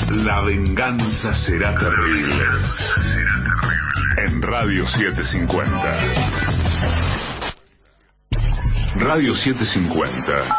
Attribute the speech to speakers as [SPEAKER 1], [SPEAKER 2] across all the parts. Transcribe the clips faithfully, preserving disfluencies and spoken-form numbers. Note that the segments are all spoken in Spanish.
[SPEAKER 1] La venganza será terrible. En Radio setecientos cincuenta. Radio setecientos cincuenta.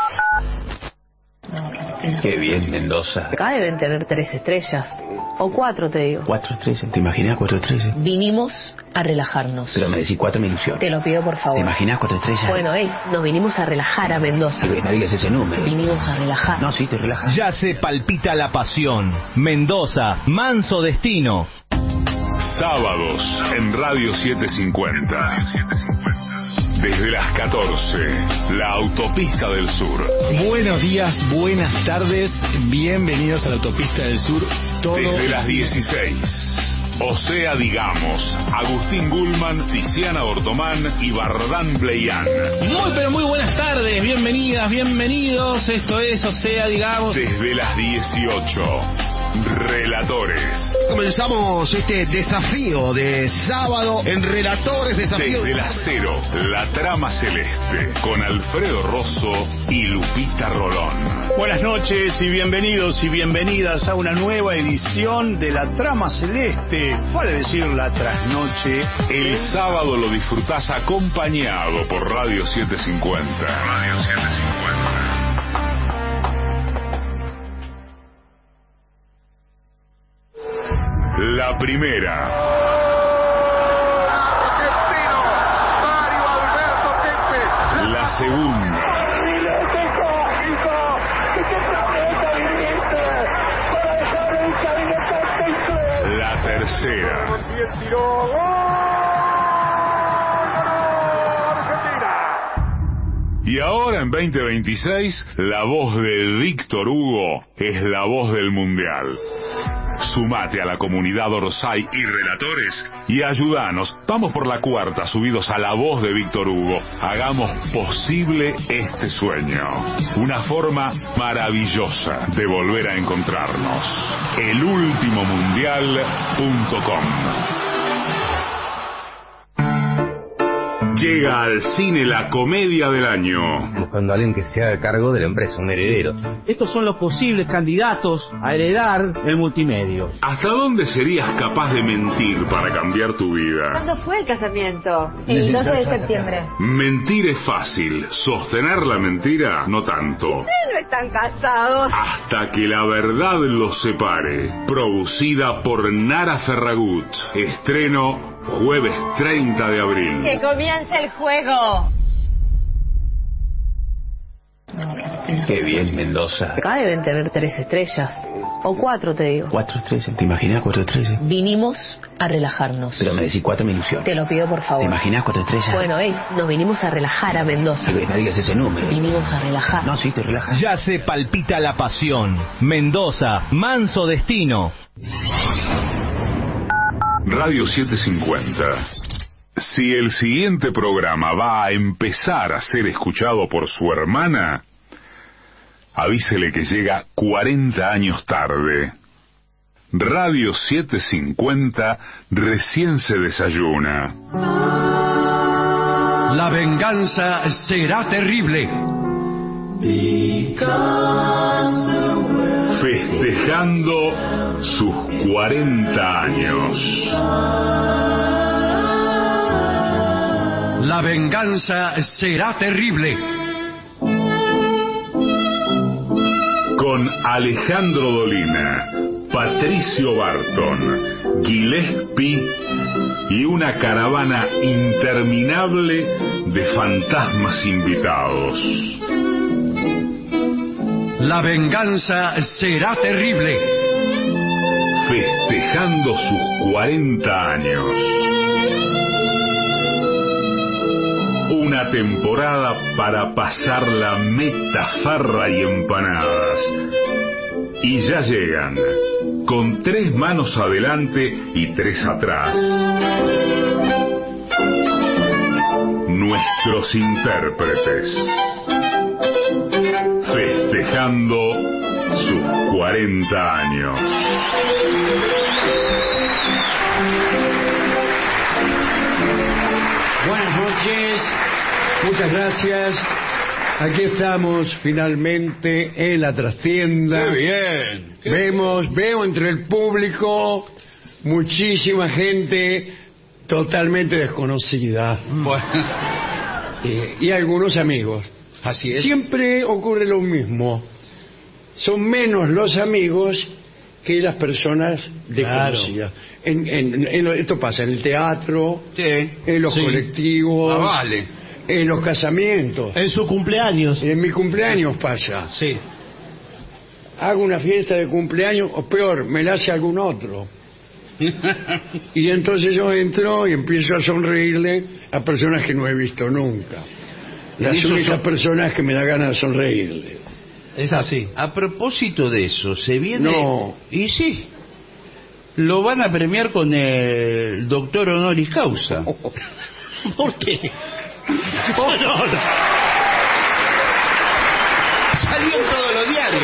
[SPEAKER 2] Qué bien, Mendoza.
[SPEAKER 3] Acá deben tener tres estrellas. O cuatro, te digo.
[SPEAKER 2] Cuatro estrellas. ¿Te imaginas cuatro estrellas?
[SPEAKER 3] Vinimos a relajarnos.
[SPEAKER 2] Pero me decís cuatro minuciones.
[SPEAKER 3] Te lo pido por favor.
[SPEAKER 2] ¿Te imaginas cuatro estrellas?
[SPEAKER 3] Bueno, hey, nos vinimos a relajar a Mendoza.
[SPEAKER 2] Sí, no digas ese número.
[SPEAKER 3] Vinimos a relajar.
[SPEAKER 2] No, sí, te relajas.
[SPEAKER 4] Ya se palpita la pasión. Mendoza, manso destino.
[SPEAKER 1] Sábados en Radio setecientos cincuenta. Desde las catorce, la Autopista del Sur.
[SPEAKER 5] Buenos días, buenas tardes, bienvenidos a la Autopista del Sur. Todo
[SPEAKER 1] Desde las dieciséis, o sea, digamos, Agustín Gulman, Tiziana Bortomán y Bardán Bleian.
[SPEAKER 5] Muy pero muy buenas tardes, bienvenidas, bienvenidos. Esto es, o sea, digamos.
[SPEAKER 1] Desde las dieciocho, Relatores.
[SPEAKER 6] Comenzamos este desafío de sábado en Relatores, desafío
[SPEAKER 1] Desde
[SPEAKER 6] de...
[SPEAKER 1] las cero, La Trama Celeste, con Alfredo Rosso y Lupita Rolón.
[SPEAKER 7] Buenas noches y bienvenidos y bienvenidas a una nueva edición de La Trama Celeste, vale decir la trasnoche.
[SPEAKER 1] El sábado lo disfrutás acompañado por Radio setecientos cincuenta. Radio setecientos cincuenta. La primera.
[SPEAKER 8] Argentino, Mario Alberto Kempes.
[SPEAKER 1] La segunda. La tercera.
[SPEAKER 8] Bien tiró. ¡Gol! Argentina.
[SPEAKER 1] Y ahora en veinte veintiséis, la voz de Víctor Hugo es la voz del Mundial. Sumate a la comunidad Orsay y Relatores y ayúdanos. Vamos por la cuarta, subidos a la voz de Víctor Hugo. Hagamos posible este sueño. Una forma maravillosa de volver a encontrarnos. el último mundial punto com. Llega al cine la comedia del año.
[SPEAKER 2] Buscando a alguien que se haga cargo de la empresa, un heredero.
[SPEAKER 7] Estos son los posibles candidatos a heredar el multimedio.
[SPEAKER 1] ¿Hasta dónde serías capaz de mentir para cambiar tu vida?
[SPEAKER 9] ¿Cuándo fue el casamiento? El doce de septiembre.
[SPEAKER 1] Mentir es fácil, sostener la mentira no tanto.
[SPEAKER 9] Ustedes no están casados.
[SPEAKER 1] Hasta que la verdad los separe. Producida por Nara Ferragut. Estreno jueves treinta de abril.
[SPEAKER 9] Que comience el juego.
[SPEAKER 2] Qué bien, Mendoza.
[SPEAKER 3] Acá deben tener tres estrellas. O cuatro, te digo.
[SPEAKER 2] Cuatro estrellas. ¿Te imaginas cuatro estrellas?
[SPEAKER 3] Vinimos a relajarnos.
[SPEAKER 2] Pero me decís cuatro minuciones.
[SPEAKER 3] Te lo pido por favor.
[SPEAKER 2] ¿Te imaginas cuatro estrellas?
[SPEAKER 3] Bueno, hey, nos vinimos a relajar a Mendoza.
[SPEAKER 2] Sí, no digas ese número.
[SPEAKER 3] Vinimos a relajar.
[SPEAKER 2] No, sí, te relajas.
[SPEAKER 4] Ya se palpita la pasión. Mendoza, manso destino.
[SPEAKER 1] Radio setecientos cincuenta. Si el siguiente programa va a empezar a ser escuchado por su hermana, avísele que llega cuarenta años tarde. Radio setecientos cincuenta recién se desayuna.
[SPEAKER 6] La venganza será terrible.
[SPEAKER 1] Festejando sus cuarenta años.
[SPEAKER 6] La venganza será terrible.
[SPEAKER 1] Con Alejandro Dolina, Patricio Barton, Gillespie y una caravana interminable de fantasmas invitados.
[SPEAKER 6] La venganza será terrible.
[SPEAKER 1] Festejando sus cuarenta años. Una temporada para pasar la metafarra y empanadas. Y ya llegan, con tres manos adelante y tres atrás, nuestros intérpretes. Festejando sus cuarenta años.
[SPEAKER 10] Buenas noches, muchas gracias.
[SPEAKER 6] Aquí estamos finalmente en la trastienda.
[SPEAKER 7] ¡Qué bien! Qué
[SPEAKER 6] Vemos, veo entre el público muchísima gente totalmente desconocida.
[SPEAKER 7] Bueno,
[SPEAKER 6] Eh, y algunos amigos.
[SPEAKER 7] así es.
[SPEAKER 6] Siempre ocurre lo mismo. Son menos los amigos que las personas desconocidas. En, en- en lo- esto pasa en el teatro,
[SPEAKER 7] Sí.
[SPEAKER 6] en los
[SPEAKER 5] Sí.
[SPEAKER 6] colectivos,
[SPEAKER 7] Ah, vale.
[SPEAKER 6] en los casamientos.
[SPEAKER 5] En su cumpleaños.
[SPEAKER 6] En mi cumpleaños pasa.
[SPEAKER 5] Sí.
[SPEAKER 6] Hago una fiesta de cumpleaños, o peor, me la hace algún otro. Y entonces yo entro y empiezo a sonreírle a personas que no he visto nunca. Las
[SPEAKER 7] Eso
[SPEAKER 6] únicas
[SPEAKER 7] son-
[SPEAKER 6] personas que me da ganas de sonreírle.
[SPEAKER 5] Es así.
[SPEAKER 7] A propósito de eso, se viene...
[SPEAKER 6] No.
[SPEAKER 7] Y sí, lo van a premiar con el doctor honoris causa.
[SPEAKER 5] ¿Por qué? Oh, no, no.
[SPEAKER 7] Salió en todos los diarios.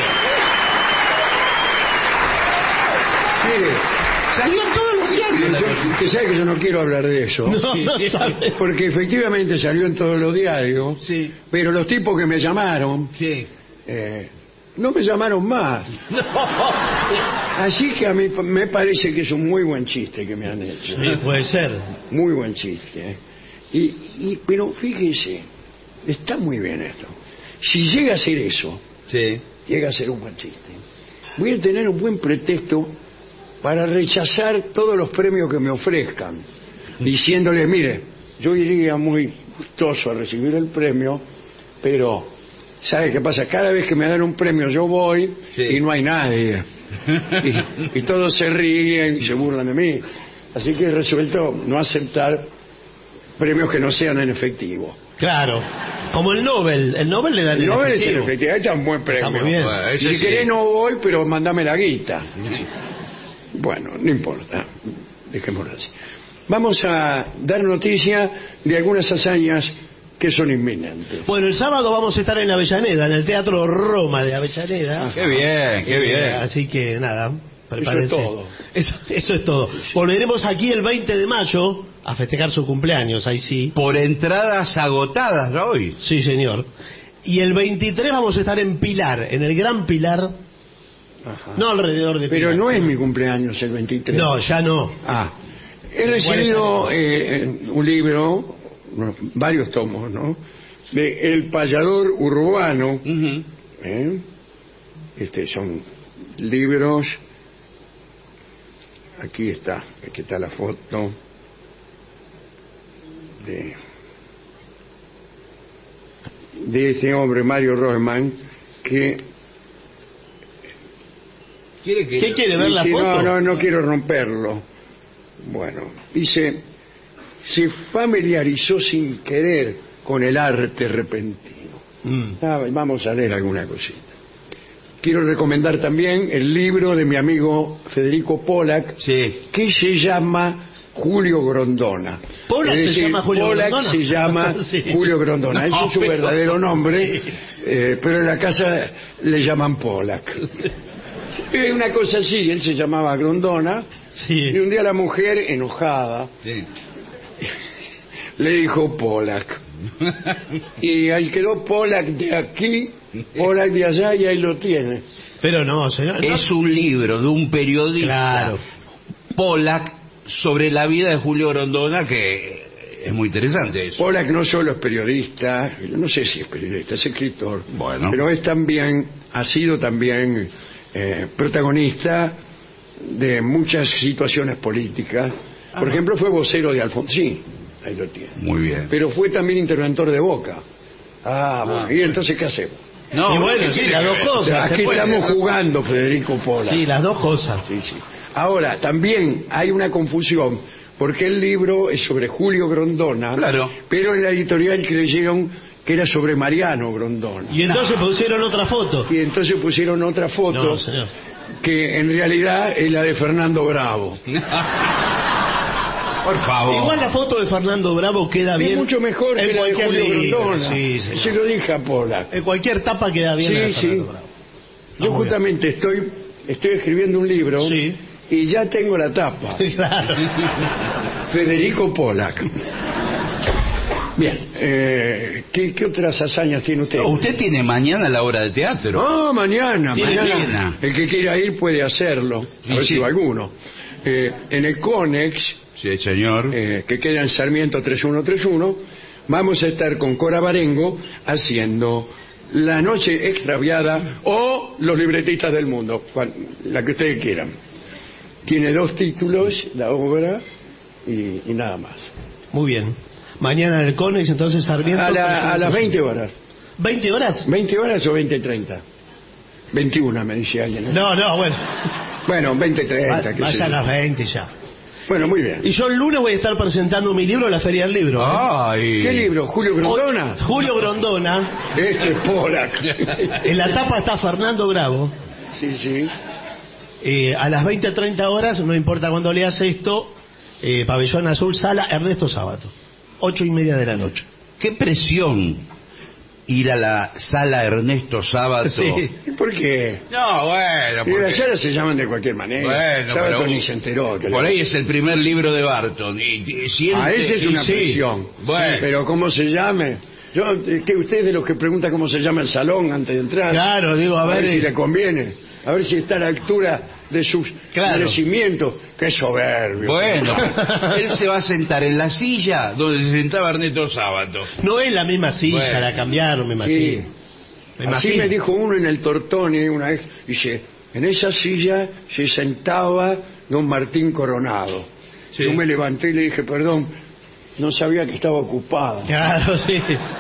[SPEAKER 6] Mire,
[SPEAKER 7] Salió en todos los diarios. la
[SPEAKER 6] yo-
[SPEAKER 7] cosa.
[SPEAKER 6] usted sabe que yo no quiero hablar de eso.
[SPEAKER 5] No, no sabe.
[SPEAKER 6] Porque efectivamente salió en todos los diarios,
[SPEAKER 7] Sí.
[SPEAKER 6] pero los tipos que me llamaron,
[SPEAKER 7] Sí.
[SPEAKER 6] eh, no me llamaron más. Así que a mí pa- me parece que es un muy buen chiste que me han hecho.
[SPEAKER 5] Sí, puede ser.
[SPEAKER 6] Muy buen chiste. ¿eh? Y, y- pero fíjese, está muy bien esto. Si llega a ser eso,
[SPEAKER 7] Sí.
[SPEAKER 6] llega a ser un buen chiste, voy a tener un buen pretexto para rechazar todos los premios que me ofrezcan, diciéndoles, mire, yo iría muy gustoso a recibir el premio, pero ¿sabe qué pasa? Cada vez que me dan un premio yo voy
[SPEAKER 7] Sí.
[SPEAKER 6] y no hay nadie. Y, y todos se ríen y se burlan de mí. Así que he resuelto no aceptar premios que no sean en efectivo.
[SPEAKER 5] Claro. Como el Nobel. El Nobel le dan el
[SPEAKER 6] No es en
[SPEAKER 5] efectivo.
[SPEAKER 6] efectivo, está un buen premio.
[SPEAKER 5] Está muy bien.
[SPEAKER 7] Bueno,
[SPEAKER 6] Y
[SPEAKER 7] ese
[SPEAKER 6] si
[SPEAKER 7] sí.
[SPEAKER 6] querés no voy, pero mandame la guita. Bueno, no importa. Dejémoslo así. Vamos a dar noticia de algunas hazañas que son inminentes.
[SPEAKER 5] Bueno, el sábado vamos a estar en Avellaneda, en el Teatro Roma de Avellaneda.
[SPEAKER 7] Qué bien, qué
[SPEAKER 5] Eh,
[SPEAKER 7] bien.
[SPEAKER 5] Así que nada, prepárense.
[SPEAKER 6] Eso es todo.
[SPEAKER 5] Eso, eso es todo. Volveremos aquí el veinte de mayo a festejar su cumpleaños, ahí sí.
[SPEAKER 7] Por entradas agotadas ¿no? hoy.
[SPEAKER 5] Sí, señor. Y el veintitrés vamos a estar en Pilar, en el Gran Pilar,
[SPEAKER 6] Ajá.
[SPEAKER 5] no alrededor de Pilar.
[SPEAKER 6] Pero no es mi cumpleaños el veintitrés.
[SPEAKER 5] No, ya no.
[SPEAKER 6] Ah, he recibido eh, un libro, unos- varios tomos, ¿no? De El Payador Urbano.
[SPEAKER 7] Ujú.
[SPEAKER 6] ¿eh? Este son libros. Aquí está, aquí está la foto de de este hombre Mario Roseman que
[SPEAKER 7] ¿Quiere que
[SPEAKER 5] ¿Qué quiere ver la
[SPEAKER 6] dice,
[SPEAKER 5] foto?
[SPEAKER 6] no, no, no quiero romperlo. Bueno, dice, se familiarizó sin querer con el arte repentino.
[SPEAKER 5] Mm.
[SPEAKER 6] Ah, vamos a leer alguna cosita. Quiero recomendar también el libro de mi amigo Federico Pollack,
[SPEAKER 7] Sí.
[SPEAKER 6] que se llama Julio Grondona.
[SPEAKER 5] ¿Pollack
[SPEAKER 6] Es
[SPEAKER 5] se
[SPEAKER 6] decir,
[SPEAKER 5] llama Julio
[SPEAKER 6] Pollack
[SPEAKER 5] Grondona?
[SPEAKER 6] se llama
[SPEAKER 5] Sí.
[SPEAKER 6] Julio Grondona.
[SPEAKER 7] No,
[SPEAKER 6] Ese es su
[SPEAKER 7] pero-
[SPEAKER 6] verdadero nombre,
[SPEAKER 5] Sí.
[SPEAKER 6] eh, pero en la casa le llaman Pollack. Es una cosa así, él se llamaba Grondona, y
[SPEAKER 5] Sí.
[SPEAKER 6] un día la mujer, enojada,
[SPEAKER 7] Sí.
[SPEAKER 6] le dijo Pollack. Y ahí quedó Pollack de aquí, Pollack de allá, y ahí lo tiene.
[SPEAKER 5] Pero no, señor. no.
[SPEAKER 7] Es un libro de un periodista,
[SPEAKER 5] Claro.
[SPEAKER 7] Pollack, sobre la vida de Julio Grondona, que es muy interesante eso.
[SPEAKER 6] Pollack no solo es periodista, no sé si es periodista, es escritor,
[SPEAKER 7] Bueno.
[SPEAKER 6] pero es también, ha sido también eh, protagonista de muchas situaciones políticas. Por ejemplo, fue vocero de Alfonsín, ahí lo tiene.
[SPEAKER 7] Muy bien.
[SPEAKER 6] Pero fue también interventor de Boca. Ah, bueno, ¿y entonces qué hacemos?
[SPEAKER 7] No,
[SPEAKER 5] Y bueno,
[SPEAKER 7] ¿qué
[SPEAKER 5] sí,
[SPEAKER 7] quiere
[SPEAKER 5] las
[SPEAKER 7] que
[SPEAKER 5] dos
[SPEAKER 7] vea?
[SPEAKER 5] cosas. se
[SPEAKER 6] Aquí
[SPEAKER 5] puede
[SPEAKER 6] estamos
[SPEAKER 5] hacer.
[SPEAKER 6] jugando, Federico Pollack.
[SPEAKER 5] Sí, las dos cosas.
[SPEAKER 6] Sí, sí. Ahora, también hay una confusión, porque el libro es sobre Julio Grondona,
[SPEAKER 7] Claro.
[SPEAKER 6] pero en la editorial creyeron que era sobre Mariano Grondona.
[SPEAKER 5] Y entonces pusieron otra foto.
[SPEAKER 6] Y entonces pusieron otra foto,
[SPEAKER 5] No, señor.
[SPEAKER 6] que en realidad es la de Fernando Bravo.
[SPEAKER 7] Por favor.
[SPEAKER 5] Igual la foto de Fernando Bravo queda bien.
[SPEAKER 6] Es mucho mejor
[SPEAKER 5] en
[SPEAKER 6] que la de
[SPEAKER 5] cualquier
[SPEAKER 6] Julio
[SPEAKER 5] libro.
[SPEAKER 6] Grondona.
[SPEAKER 5] Sí, señor.
[SPEAKER 6] Se lo dije a Pollack.
[SPEAKER 5] En cualquier tapa queda bien la de
[SPEAKER 6] Sí,
[SPEAKER 5] Fernando
[SPEAKER 6] sí.
[SPEAKER 5] Bravo.
[SPEAKER 6] Yo
[SPEAKER 5] muy
[SPEAKER 6] justamente estoy, estoy escribiendo un libro
[SPEAKER 5] Sí.
[SPEAKER 6] y ya tengo la tapa.
[SPEAKER 5] Claro.
[SPEAKER 6] Federico Pollack. Bien, eh, ¿qué, ¿qué otras hazañas tiene usted?
[SPEAKER 7] No, usted tiene mañana la obra de teatro.
[SPEAKER 6] Ah, mañana,
[SPEAKER 7] Tiene
[SPEAKER 6] mañana.
[SPEAKER 7] plena.
[SPEAKER 6] El que quiera ir puede hacerlo. A
[SPEAKER 7] Sí,
[SPEAKER 6] ver
[SPEAKER 7] sí.
[SPEAKER 6] si va alguno. Eh, en el Conex,
[SPEAKER 7] Sí, señor.
[SPEAKER 6] eh, que queda en Sarmiento treinta y uno treinta y uno, vamos a estar con Cora Barengo haciendo La Noche Extraviada o Los Libretistas del Mundo, cual- la que ustedes quieran. Tiene dos títulos, la obra, y, y nada más.
[SPEAKER 5] Muy bien. Mañana en el Conex, entonces Sarmiento.
[SPEAKER 6] A, la- a las veinte horas.
[SPEAKER 5] ¿veinte horas?
[SPEAKER 6] ¿veinte horas o veinte treinta? veintiuna, me dice alguien. ¿eh?
[SPEAKER 5] No, no, bueno.
[SPEAKER 6] Bueno, veinte treinta.
[SPEAKER 5] Va-
[SPEAKER 6] qué sé
[SPEAKER 5] Vaya
[SPEAKER 6] yo.
[SPEAKER 5] a las veinte ya.
[SPEAKER 6] Bueno, muy bien.
[SPEAKER 5] Y yo el lunes voy a estar presentando mi libro en la Feria del Libro. ¿eh?
[SPEAKER 7] Ay.
[SPEAKER 6] ¿Qué libro? ¿Julio Grondona?
[SPEAKER 5] Julio Grondona.
[SPEAKER 6] Este es Polak.
[SPEAKER 5] En la tapa está Fernando Bravo.
[SPEAKER 6] Sí, sí.
[SPEAKER 5] Eh, a las veinte treinta horas, no importa cuándo leas esto, eh, Pabellón Azul, sala Ernesto Sábato. Ocho y media de la noche.
[SPEAKER 7] Qué presión ir a la sala Ernesto Sábato.
[SPEAKER 5] Sí.
[SPEAKER 6] ¿Y por qué?
[SPEAKER 7] No, bueno,
[SPEAKER 6] Y las
[SPEAKER 7] porque...
[SPEAKER 6] salas se llaman de cualquier manera.
[SPEAKER 7] Bueno,
[SPEAKER 6] Sábato
[SPEAKER 7] pero
[SPEAKER 6] ni se enteró. que
[SPEAKER 7] por
[SPEAKER 6] le-
[SPEAKER 7] ahí es el primer libro de Barton. Y, y siente-
[SPEAKER 6] Ah, esa es
[SPEAKER 7] y
[SPEAKER 6] una
[SPEAKER 7] sí.
[SPEAKER 6] presión.
[SPEAKER 7] Bueno.
[SPEAKER 6] Pero ¿cómo se llame? Yo, eh, que usted es de los que pregunta cómo se llama el salón antes de entrar.
[SPEAKER 5] Claro, digo, a ver,
[SPEAKER 6] si
[SPEAKER 5] eh.
[SPEAKER 6] le conviene. A ver si está a la altura de sus
[SPEAKER 5] Claro.
[SPEAKER 6] merecimientos. Qué soberbio.
[SPEAKER 7] Bueno, él se va a sentar en la silla donde se sentaba Ernesto Sábato.
[SPEAKER 5] No es la misma silla,
[SPEAKER 7] Bueno.
[SPEAKER 5] la cambiaron, me imagino.
[SPEAKER 6] Sí.
[SPEAKER 5] Me
[SPEAKER 6] Así
[SPEAKER 5] imagino.
[SPEAKER 6] me dijo uno en el Tortoni una vez. Dice, en esa silla se sentaba don Martín Coronado.
[SPEAKER 7] Sí.
[SPEAKER 6] Yo me levanté y le dije, perdón, no sabía que estaba ocupada.
[SPEAKER 5] Claro, sí.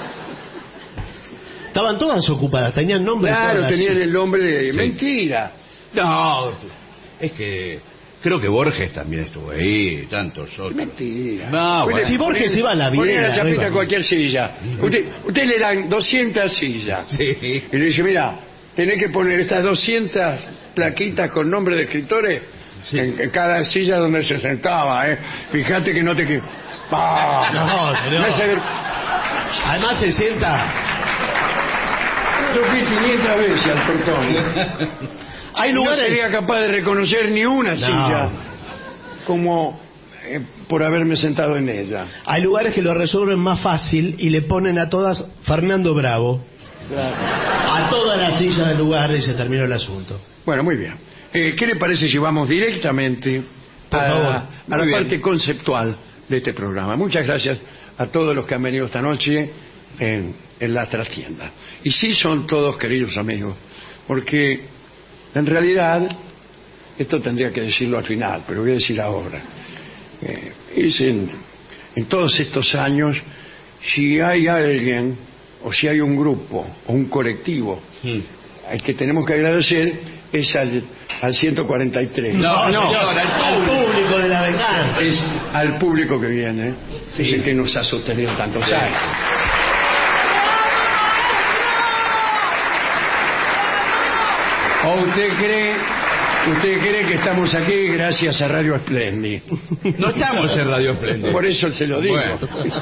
[SPEAKER 5] Estaban todas ocupadas, tenían nombre.
[SPEAKER 6] Claro,
[SPEAKER 5] todas.
[SPEAKER 6] tenían el nombre de... Mentira.
[SPEAKER 7] No, es que creo que Borges también estuvo ahí, tantos otros.
[SPEAKER 6] Mentira.
[SPEAKER 7] No,
[SPEAKER 6] Ponle-
[SPEAKER 7] bueno.
[SPEAKER 5] Si Borges
[SPEAKER 6] ponle-
[SPEAKER 5] iba a la
[SPEAKER 6] ponle
[SPEAKER 5] vida,
[SPEAKER 6] la chapita
[SPEAKER 5] arriba.
[SPEAKER 6] a cualquier silla. Usted, usted le dan doscientas sillas.
[SPEAKER 7] Sí.
[SPEAKER 6] Y le dice, mira, tenés que poner estas doscientas plaquitas con nombre de escritores en, en cada silla donde se sentaba, ¿eh? Fíjate que no te... que- ¡Ah!
[SPEAKER 5] No, señor.
[SPEAKER 6] Me hace ver-
[SPEAKER 5] Además se sienta.
[SPEAKER 6] Yo fui quinientas veces al Tortoni.
[SPEAKER 5] Hay
[SPEAKER 6] No
[SPEAKER 5] lugares.
[SPEAKER 6] sería capaz de reconocer ni una
[SPEAKER 5] No.
[SPEAKER 6] silla como eh, por haberme sentado en ella.
[SPEAKER 5] Hay lugares que lo resuelven más fácil y le ponen a todas Fernando Bravo. A todas las sillas del lugar y se terminó el asunto.
[SPEAKER 6] Bueno, muy bien. Eh, ¿Qué le parece si vamos directamente
[SPEAKER 5] Por
[SPEAKER 6] a,
[SPEAKER 5] favor.
[SPEAKER 6] a la
[SPEAKER 7] Muy bien.
[SPEAKER 6] parte conceptual de este programa? Muchas gracias a todos los que han venido esta noche en, en la trastienda. Y sí son todos queridos amigos, porque en realidad, esto tendría que decirlo al final, pero voy a decir ahora. Eh, es en, en todos estos años, si hay alguien, o si hay un grupo, o un colectivo, al que tenemos que agradecer, es al, al ciento cuarenta y tres.
[SPEAKER 7] No, no, señor, al
[SPEAKER 5] al
[SPEAKER 7] público.
[SPEAKER 5] público de la venganza.
[SPEAKER 6] Es al público que viene,
[SPEAKER 5] Sí.
[SPEAKER 6] es el que nos ha sostenido tantos años. ¿O usted cree, usted cree que estamos aquí gracias a Radio Splendid?
[SPEAKER 7] No estamos en Radio Esplendid.
[SPEAKER 6] Por eso se lo digo.
[SPEAKER 7] Bueno.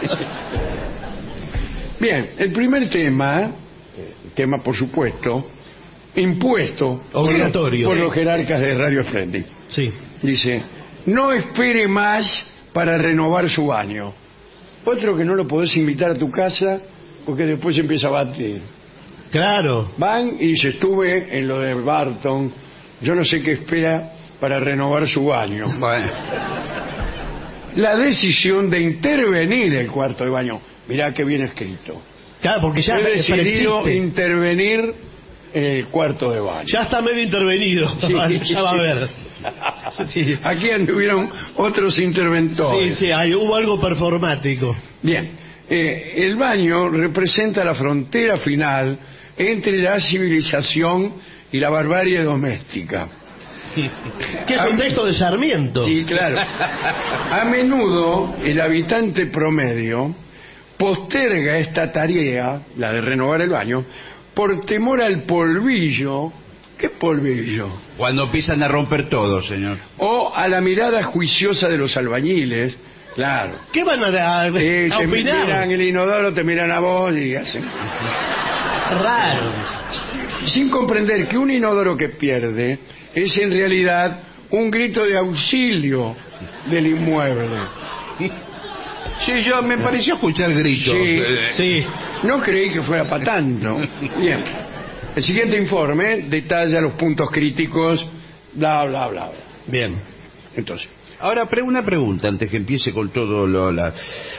[SPEAKER 6] Bien, el primer tema, eh, tema por supuesto, impuesto
[SPEAKER 5] Obligatorio.
[SPEAKER 6] por los jerarcas de Radio Splendid.
[SPEAKER 5] Sí.
[SPEAKER 6] Dice, no espere más para renovar su baño. Otro que no lo podés invitar a tu casa porque después empieza a batir.
[SPEAKER 5] Claro.
[SPEAKER 6] Van y se estuve en lo de Barton, yo no sé qué espera para renovar su baño.
[SPEAKER 7] Bueno,
[SPEAKER 6] La decisión de intervenir el cuarto de baño, mirá que bien escrito.
[SPEAKER 5] Claro, porque ya
[SPEAKER 6] He decidido
[SPEAKER 5] preexiste.
[SPEAKER 6] intervenir en el cuarto de baño.
[SPEAKER 5] Ya está medio intervenido.
[SPEAKER 6] Sí.
[SPEAKER 5] Ya va a ver. Sí.
[SPEAKER 6] Aquí anduvieron otros
[SPEAKER 5] Sí,
[SPEAKER 6] interventores.
[SPEAKER 5] sí, hay, hubo algo performático.
[SPEAKER 6] Bien, eh, el baño representa la frontera final entre la civilización y la barbarie doméstica.
[SPEAKER 5] ¿Qué es un texto de Sarmiento?
[SPEAKER 6] Sí, claro. A menudo el habitante promedio posterga esta tarea, la de renovar el baño, por temor al polvillo. ¿Qué polvillo?
[SPEAKER 7] cuando empiezan a romper todo, señor.
[SPEAKER 6] O a la mirada juiciosa de los albañiles. Claro.
[SPEAKER 5] ¿Qué van a, a,
[SPEAKER 6] Eh,
[SPEAKER 5] a
[SPEAKER 6] te
[SPEAKER 5] opinar?
[SPEAKER 6] miran el inodoro, te miran a vos y hacen...
[SPEAKER 5] Raro.
[SPEAKER 6] Sin comprender que un inodoro que pierde es en realidad un grito de auxilio del inmueble.
[SPEAKER 10] Sí, yo me pareció escuchar gritos.
[SPEAKER 6] Sí.
[SPEAKER 10] Eh,
[SPEAKER 5] Sí.
[SPEAKER 6] No creí que fuera para tanto. Bien. El siguiente informe detalla los puntos críticos, bla, bla, bla, bla.
[SPEAKER 5] Bien.
[SPEAKER 6] Entonces,
[SPEAKER 10] Ahora, pre- una pregunta antes que empiece con todo lo... La...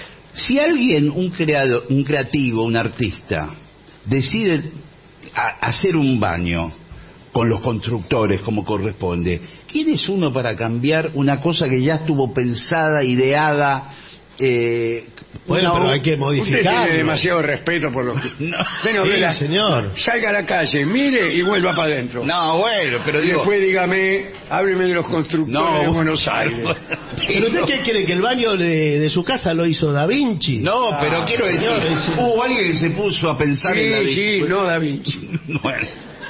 [SPEAKER 10] Si alguien, un, creado, un creativo, un artista, decide a- hacer un baño con los constructores como corresponde, ¿quién es uno para cambiar una cosa que ya estuvo pensada, ideada? Eh,
[SPEAKER 5] Bueno,
[SPEAKER 10] una-
[SPEAKER 5] pero hay que
[SPEAKER 6] usted
[SPEAKER 5] modificarlo.
[SPEAKER 6] tiene demasiado respeto por los que...
[SPEAKER 10] No.
[SPEAKER 6] Bueno,
[SPEAKER 5] Sí,
[SPEAKER 6] vela,
[SPEAKER 5] señor.
[SPEAKER 6] salga a la calle, mire y vuelva para adentro.
[SPEAKER 10] No, bueno, pero
[SPEAKER 6] Y
[SPEAKER 10] digo...
[SPEAKER 6] después dígame, hábleme de los constructores
[SPEAKER 10] No,
[SPEAKER 6] de Buenos Aires.
[SPEAKER 5] ¿Pero usted qué cree? ¿Que el baño de, de su casa lo hizo Da Vinci?
[SPEAKER 10] No, pero
[SPEAKER 6] Ah,
[SPEAKER 10] quiero decir,
[SPEAKER 5] señor, sí.
[SPEAKER 10] hubo alguien que se puso a pensar en la...
[SPEAKER 6] Sí, sí, no Da Vinci.
[SPEAKER 10] Bueno,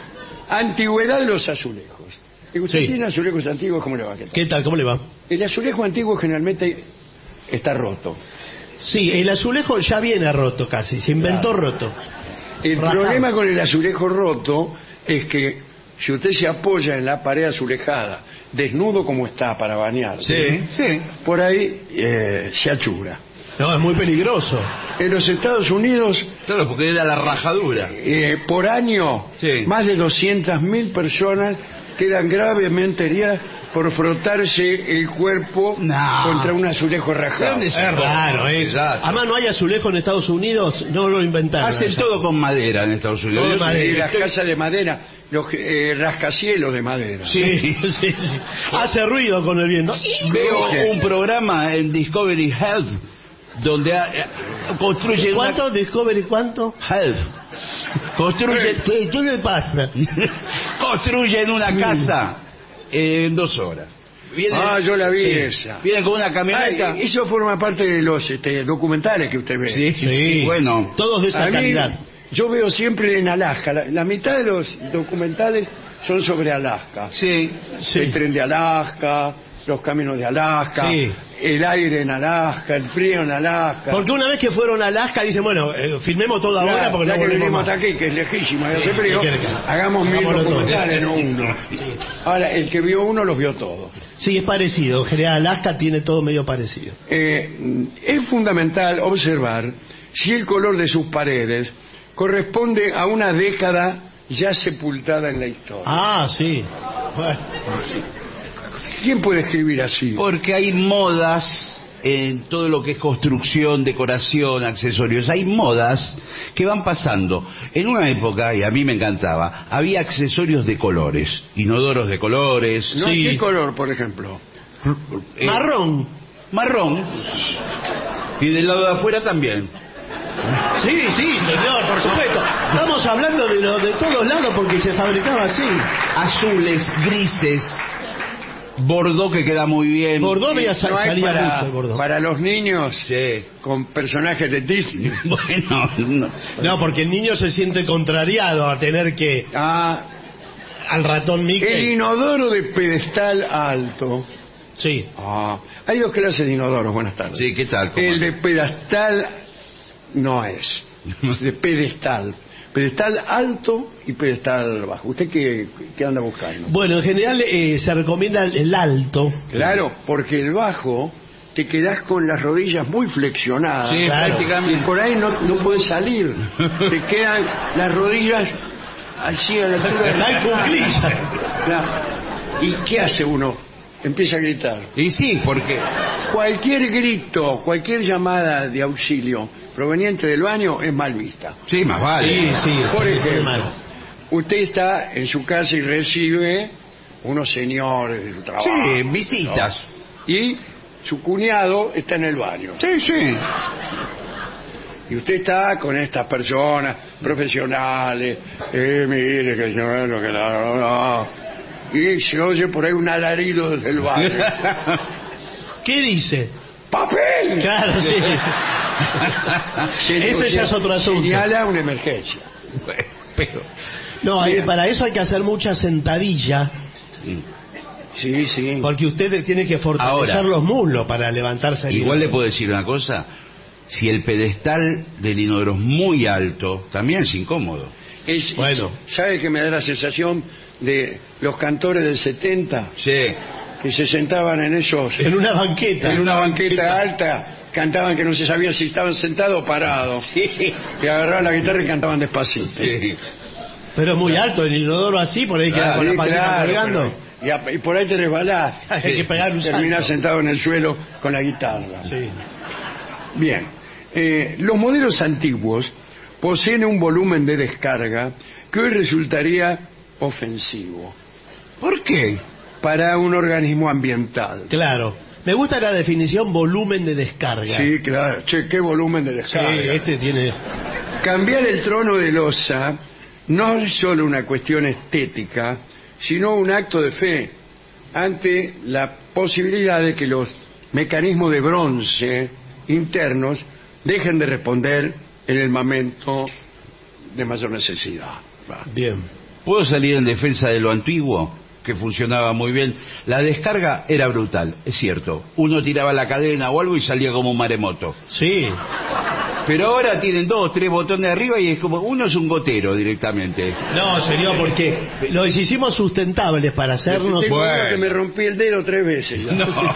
[SPEAKER 6] Antigüedad de los azulejos. Y usted
[SPEAKER 5] Sí.
[SPEAKER 6] tiene azulejos antiguos, ¿cómo le va a quedar?
[SPEAKER 5] ¿Qué tal? ¿Cómo le va?
[SPEAKER 6] El azulejo antiguo generalmente está roto.
[SPEAKER 5] Sí, el azulejo ya viene roto casi, se inventó
[SPEAKER 6] Claro.
[SPEAKER 5] roto.
[SPEAKER 6] El
[SPEAKER 5] Rajado.
[SPEAKER 6] problema con el azulejo roto es que si usted se apoya en la pared azulejada, desnudo como está para bañarse,
[SPEAKER 10] sí, sí.
[SPEAKER 6] por ahí eh, se achura.
[SPEAKER 5] No, es muy peligroso.
[SPEAKER 6] En los Estados Unidos,
[SPEAKER 10] Claro, porque era la rajadura.
[SPEAKER 6] eh, por año,
[SPEAKER 10] Sí.
[SPEAKER 6] más de doscientas mil personas quedan gravemente heridas por frotarse el cuerpo
[SPEAKER 10] No.
[SPEAKER 6] contra un azulejo rajado.
[SPEAKER 10] ¿Dónde se-
[SPEAKER 5] Es raro, ¿eh?
[SPEAKER 10] Exacto.
[SPEAKER 5] Además, no hay azulejo en Estados Unidos, no lo inventaron.
[SPEAKER 10] Hacen
[SPEAKER 5] allá.
[SPEAKER 10] todo con madera en Estados Unidos.
[SPEAKER 5] Todo
[SPEAKER 10] Yo-
[SPEAKER 5] madera.
[SPEAKER 6] Y las
[SPEAKER 10] estoy-
[SPEAKER 6] casas de madera, los eh, rascacielos de madera.
[SPEAKER 5] Sí, sí, sí. Hace ruido con el viento.
[SPEAKER 10] Veo
[SPEAKER 6] Sí.
[SPEAKER 10] un programa en Discovery Health donde ha- eh, construyen
[SPEAKER 5] ¿Cuánto? ¿Discovery cuánto?
[SPEAKER 10] una... Health. Construyen,
[SPEAKER 5] ¿Qué, qué le pasa?
[SPEAKER 10] construyen una casa en dos horas. Vienen,
[SPEAKER 6] Ah, yo la vi
[SPEAKER 10] sí,
[SPEAKER 6] esa.
[SPEAKER 10] Vienen con una camioneta.
[SPEAKER 6] Ah, eso forma parte de los este, documentales que usted ve.
[SPEAKER 10] sí, sí, bueno.
[SPEAKER 5] Todos de esa
[SPEAKER 6] A mí,
[SPEAKER 5] calidad.
[SPEAKER 6] yo veo siempre en Alaska. La, la mitad de los documentales son sobre Alaska.
[SPEAKER 10] Sí,
[SPEAKER 6] El tren de Alaska, los caminos de Alaska,
[SPEAKER 5] Sí.
[SPEAKER 6] el aire en Alaska, el frío en Alaska.
[SPEAKER 5] Porque una vez que fueron a Alaska, dicen, bueno, eh, filmemos todo
[SPEAKER 6] Claro,
[SPEAKER 5] ahora porque
[SPEAKER 6] ya
[SPEAKER 5] no
[SPEAKER 6] que
[SPEAKER 5] volvemos
[SPEAKER 6] venimos
[SPEAKER 5] más.
[SPEAKER 6] hasta aquí, que es lejísimo, y
[SPEAKER 5] Sí,
[SPEAKER 6] hace frío,
[SPEAKER 5] ¿qué quiere que haga?
[SPEAKER 6] hagamos mil
[SPEAKER 5] Hagámoslo todo.
[SPEAKER 6] documentales, no uno. Ahora, el que vio uno los vio todos.
[SPEAKER 5] Sí, es parecido. En general, Alaska tiene todo medio parecido.
[SPEAKER 6] Eh, es fundamental observar si el color de sus paredes corresponde a una década ya sepultada en la historia.
[SPEAKER 5] Ah, sí. Bueno,
[SPEAKER 6] ¿Quién puede escribir así?
[SPEAKER 10] porque hay modas en todo lo que es construcción, decoración, accesorios. Hay modas que van pasando. En una época, y a mí me encantaba, había accesorios de colores, inodoros de colores.
[SPEAKER 6] ¿No?
[SPEAKER 5] sí.
[SPEAKER 6] ¿Qué color, por ejemplo?
[SPEAKER 10] eh,
[SPEAKER 5] Marrón.
[SPEAKER 10] Marrón. Y del lado de afuera también.
[SPEAKER 5] Sí, sí, señor, por supuesto. Estamos hablando de, lo, de todos lados porque se fabricaba así.
[SPEAKER 10] Azules, grises, bordó que queda muy bien.
[SPEAKER 5] Bordeaux veía
[SPEAKER 6] No hay
[SPEAKER 5] salía
[SPEAKER 6] para,
[SPEAKER 5] mucho el Bordeaux.
[SPEAKER 6] para los niños
[SPEAKER 10] Sí.
[SPEAKER 6] con personajes de Disney.
[SPEAKER 10] Bueno, no.
[SPEAKER 5] No, porque el niño se siente contrariado a tener que
[SPEAKER 6] Ah,
[SPEAKER 5] al ratón
[SPEAKER 6] el
[SPEAKER 5] Mickey.
[SPEAKER 6] inodoro de pedestal alto.
[SPEAKER 5] Sí.
[SPEAKER 6] Ah, hay dos clases de inodoros, buenas tardes.
[SPEAKER 10] Sí, ¿qué tal? ¿Cómo
[SPEAKER 6] El
[SPEAKER 10] anda?
[SPEAKER 6] de pedestal no es, de pedestal. Pedestal alto y pedestal bajo. ¿Usted qué, qué anda buscando?
[SPEAKER 5] Bueno, en general eh, se recomienda el, el alto.
[SPEAKER 6] Claro, porque el bajo te quedás con las rodillas muy flexionadas.
[SPEAKER 10] Sí,
[SPEAKER 5] Claro.
[SPEAKER 6] Y
[SPEAKER 10] prácticamente.
[SPEAKER 6] por ahí no, no puedes salir. Te quedan las rodillas así a la altura de
[SPEAKER 5] Está en cuclilla.
[SPEAKER 6] Claro. ¿Y qué hace uno? Empieza a gritar.
[SPEAKER 10] Y sí, porque...
[SPEAKER 6] Cualquier grito, cualquier llamada de auxilio proveniente del baño es mal vista.
[SPEAKER 10] Sí, más vale.
[SPEAKER 5] Sí, sí.
[SPEAKER 6] Por
[SPEAKER 5] muy
[SPEAKER 6] ejemplo,
[SPEAKER 5] mal.
[SPEAKER 6] usted está en su casa y recibe unos señores de su trabajo.
[SPEAKER 10] Sí, visitas.
[SPEAKER 6] Y su cuñado está en el baño.
[SPEAKER 10] Sí, sí.
[SPEAKER 6] Y usted está con estas personas profesionales. Eh, mire, que yo lo que la- la- y se oye por ahí un alarido desde el baño.
[SPEAKER 5] ¿Qué dice?
[SPEAKER 6] ¡Papel!
[SPEAKER 5] Claro, sí.
[SPEAKER 6] Se-
[SPEAKER 5] Ese
[SPEAKER 6] o
[SPEAKER 5] ya
[SPEAKER 6] sea,
[SPEAKER 5] es otro asunto.
[SPEAKER 6] Señala una emergencia.
[SPEAKER 10] Pero...
[SPEAKER 5] No, hay-
[SPEAKER 6] Bien.
[SPEAKER 5] para eso hay que hacer mucha sentadilla,
[SPEAKER 6] Sí, sí.
[SPEAKER 5] porque usted tiene que fortalecer
[SPEAKER 10] Ahora,
[SPEAKER 5] los muslos para levantarse. del
[SPEAKER 10] Igual le
[SPEAKER 5] inodoro.
[SPEAKER 10] puedo decir una cosa. Si el pedestal del inodoro es muy alto, también es incómodo.
[SPEAKER 6] Es-
[SPEAKER 5] Bueno.
[SPEAKER 6] ¿Sabe que me da la sensación de los cantores del setenta
[SPEAKER 10] Sí.
[SPEAKER 6] que se sentaban en esos
[SPEAKER 5] En una banqueta.
[SPEAKER 6] en una banqueta alta cantaban que no se sabía si estaban sentados o parados.
[SPEAKER 10] Sí.
[SPEAKER 6] Que agarraban la guitarra y cantaban despacito.
[SPEAKER 10] Sí.
[SPEAKER 5] Pero es muy alto el inodoro así, por ahí queda
[SPEAKER 6] Ah,
[SPEAKER 5] con
[SPEAKER 6] sí,
[SPEAKER 5] la patita
[SPEAKER 6] claro,
[SPEAKER 5] colgando.
[SPEAKER 6] pero- y, a- y por ahí te resbalás.
[SPEAKER 5] Hay que pegar un
[SPEAKER 6] Terminás
[SPEAKER 5] salto.
[SPEAKER 6] sentado en el suelo con la guitarra.
[SPEAKER 5] Sí.
[SPEAKER 6] Bien. Eh, los modelos antiguos poseen un volumen de descarga que hoy resultaría ofensivo
[SPEAKER 10] ¿Por qué?
[SPEAKER 6] para un organismo ambiental.
[SPEAKER 5] Claro. Me gusta la definición volumen de descarga.
[SPEAKER 6] Sí, claro. Che, qué volumen de
[SPEAKER 5] Sí,
[SPEAKER 6] descarga.
[SPEAKER 5] este tiene...
[SPEAKER 6] Cambiar el trono de losa no es solo una cuestión estética, sino un acto de fe ante la posibilidad de que los mecanismos de bronce internos dejen de responder en el momento de mayor necesidad. Va.
[SPEAKER 5] Bien.
[SPEAKER 10] ¿Puedo salir en defensa de lo antiguo? Que funcionaba muy bien. La descarga era brutal, es cierto. Uno tiraba la cadena o algo y salía como un maremoto.
[SPEAKER 5] Sí.
[SPEAKER 10] Pero ahora tienen dos, tres botones arriba y es como... Uno es un gotero directamente.
[SPEAKER 5] No, señor, porque los hicimos sustentables para hacernos...
[SPEAKER 6] Tengo uno
[SPEAKER 10] Bueno.
[SPEAKER 6] que me rompí el dedo tres veces. ya.
[SPEAKER 10] No.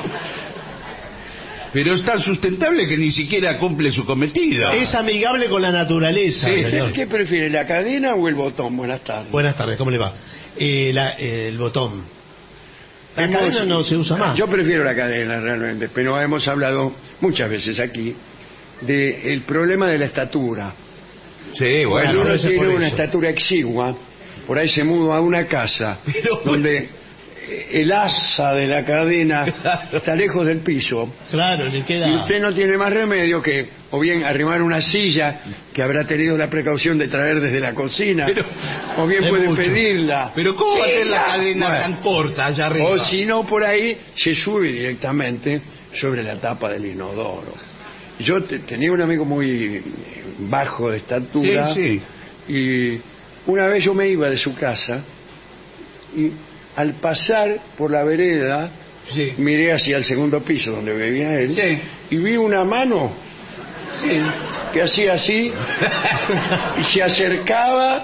[SPEAKER 10] Pero es tan sustentable que ni siquiera cumple su cometido.
[SPEAKER 5] Es amigable con la naturaleza,
[SPEAKER 10] Sí.
[SPEAKER 5] señor.
[SPEAKER 6] ¿Qué prefiere, la cadena o el botón? Buenas tardes.
[SPEAKER 5] Buenas tardes, ¿cómo le va? Eh, la- eh, el botón. La
[SPEAKER 6] Hemos-
[SPEAKER 5] cadena no se usa más.
[SPEAKER 6] Yo prefiero la cadena realmente, pero hemos hablado muchas veces aquí del problema de la estatura.
[SPEAKER 10] Sí,
[SPEAKER 6] Cuando
[SPEAKER 10] bueno.
[SPEAKER 5] a
[SPEAKER 6] uno
[SPEAKER 5] veces
[SPEAKER 6] tiene
[SPEAKER 5] por
[SPEAKER 6] una
[SPEAKER 5] eso.
[SPEAKER 6] estatura exigua, por ahí se muda a una casa
[SPEAKER 10] Pero,
[SPEAKER 6] donde el asa de la cadena está lejos del piso
[SPEAKER 5] Claro, le
[SPEAKER 6] y
[SPEAKER 5] queda...
[SPEAKER 6] usted no tiene más remedio que o bien arrimar una silla que habrá tenido la precaución de traer desde la cocina,
[SPEAKER 10] Pero-
[SPEAKER 6] o bien
[SPEAKER 5] es
[SPEAKER 6] puede
[SPEAKER 5] mucho.
[SPEAKER 6] pedirla.
[SPEAKER 10] Pero ¿cómo va a tener la cadena
[SPEAKER 6] Bueno.
[SPEAKER 10] tan corta allá arriba?
[SPEAKER 6] O si no, por ahí se sube directamente sobre la tapa del inodoro. Yo te- tenía un amigo muy bajo de estatura
[SPEAKER 10] Sí,
[SPEAKER 6] y una vez yo me iba de su casa y al pasar por la vereda
[SPEAKER 10] Sí.
[SPEAKER 6] miré hacia el segundo piso donde vivía él
[SPEAKER 10] Sí.
[SPEAKER 6] y vi una mano
[SPEAKER 10] Sí.
[SPEAKER 6] que hacía así y se acercaba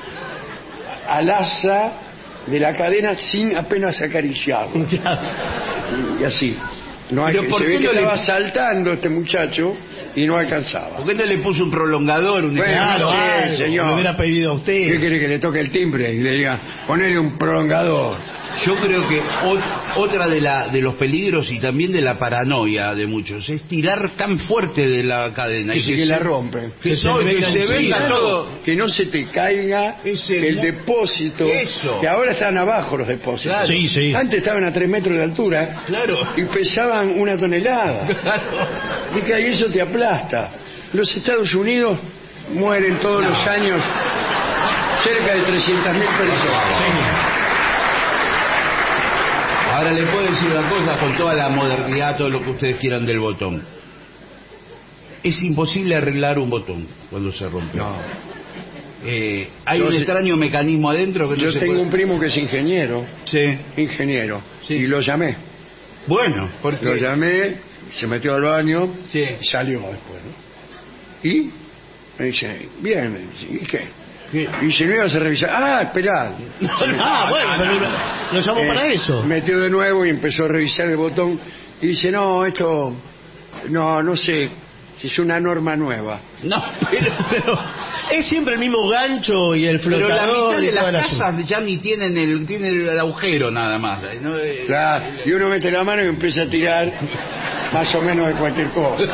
[SPEAKER 6] al asa de la cadena sin apenas acariciarlo. Y así. No hay,
[SPEAKER 10] Pero ¿por
[SPEAKER 6] se ve
[SPEAKER 10] qué
[SPEAKER 6] que
[SPEAKER 10] no le-
[SPEAKER 6] estaba saltando este muchacho y no alcanzaba.
[SPEAKER 10] ¿Por qué no le puso un prolongador? Un
[SPEAKER 6] Bueno,
[SPEAKER 5] Claro,
[SPEAKER 6] sí,
[SPEAKER 5] algo,
[SPEAKER 6] señor.
[SPEAKER 5] lo hubiera pedido a
[SPEAKER 6] ¿Qué
[SPEAKER 5] usted.
[SPEAKER 6] quiere que le toque el timbre y le diga, ponele un prolongador?
[SPEAKER 10] Yo creo que ot- otra de, la, de los peligros y también de la paranoia de muchos es tirar tan fuerte de la cadena.
[SPEAKER 6] Y
[SPEAKER 10] y
[SPEAKER 6] si que
[SPEAKER 10] se-
[SPEAKER 6] la rompe.
[SPEAKER 10] Que,
[SPEAKER 5] Que se
[SPEAKER 10] no, y que
[SPEAKER 5] venga
[SPEAKER 10] se
[SPEAKER 5] encima.
[SPEAKER 10] venga todo.
[SPEAKER 6] Que no se te caiga
[SPEAKER 10] Es
[SPEAKER 6] el,
[SPEAKER 10] el-
[SPEAKER 6] depósito.
[SPEAKER 10] Eso.
[SPEAKER 6] Que ahora están abajo los depósitos.
[SPEAKER 10] Claro.
[SPEAKER 5] Sí, sí.
[SPEAKER 6] Antes estaban a tres metros de altura
[SPEAKER 10] Claro.
[SPEAKER 6] y pesaban una tonelada.
[SPEAKER 10] Claro.
[SPEAKER 6] Y que ahí eso te aplasta. Los Estados Unidos mueren todos los años cerca de trescientas mil personas.
[SPEAKER 10] Ahora le puedo decir una cosa con toda la modernidad, todo lo que ustedes quieran del botón. Es imposible arreglar un botón cuando se rompe.
[SPEAKER 6] No.
[SPEAKER 10] Eh, hay
[SPEAKER 6] Yo
[SPEAKER 10] un
[SPEAKER 6] sé-
[SPEAKER 10] extraño mecanismo adentro que no
[SPEAKER 6] Yo
[SPEAKER 10] se
[SPEAKER 6] tengo
[SPEAKER 10] puede...
[SPEAKER 6] un primo que es ingeniero,
[SPEAKER 10] Sí.
[SPEAKER 6] ingeniero,
[SPEAKER 10] Sí.
[SPEAKER 6] y lo llamé.
[SPEAKER 10] Bueno, porque...
[SPEAKER 6] Lo llamé, se metió al baño
[SPEAKER 10] Sí.
[SPEAKER 6] y salió después, ¿no? Y me dice, bien, me dice, ¿y qué?
[SPEAKER 10] ¿Qué?
[SPEAKER 6] Y si no ibas a revisar, ah, esperá.
[SPEAKER 5] Ah, bueno, pero lo, lo llamó
[SPEAKER 6] Eh,
[SPEAKER 5] para eso.
[SPEAKER 6] Metió de nuevo y empezó a revisar el botón y dice, no, esto, no, no sé, si es una norma nueva.
[SPEAKER 10] No, pero...
[SPEAKER 5] Pero es siempre el mismo gancho y el
[SPEAKER 10] Pero la
[SPEAKER 5] flotador.
[SPEAKER 10] mitad
[SPEAKER 5] y
[SPEAKER 10] de
[SPEAKER 5] toda
[SPEAKER 10] las
[SPEAKER 5] la-
[SPEAKER 10] casas ya ni tienen el, tienen el agujero nada más. ¿no? Eh,
[SPEAKER 6] Claro, y uno mete la mano y empieza a tirar más o menos de cualquier cosa.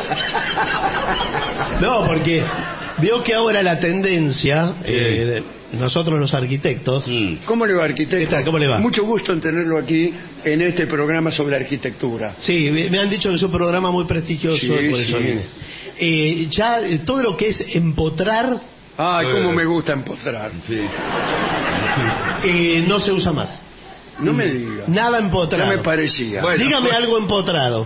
[SPEAKER 5] No, porque veo que ahora la tendencia, eh, nosotros los arquitectos,
[SPEAKER 10] Mm.
[SPEAKER 6] ¿Cómo le va, arquitecto?
[SPEAKER 5] ¿Qué tal? ¿Cómo le va?
[SPEAKER 6] Mucho gusto en tenerlo aquí en este programa sobre arquitectura.
[SPEAKER 5] sí, me me han dicho que es un programa muy prestigioso,
[SPEAKER 6] Sí,
[SPEAKER 5] por eso
[SPEAKER 6] sí.
[SPEAKER 5] vine. Eh, ya eh, todo lo que es empotrar
[SPEAKER 6] Ay, cómo
[SPEAKER 10] Eh.
[SPEAKER 6] me gusta empotrar.
[SPEAKER 10] Sí.
[SPEAKER 5] eh, no se usa más.
[SPEAKER 6] No me diga.
[SPEAKER 5] Nada empotrado.
[SPEAKER 6] No me parecía.
[SPEAKER 10] Bueno,
[SPEAKER 5] Dígame
[SPEAKER 10] pues-
[SPEAKER 5] algo empotrado.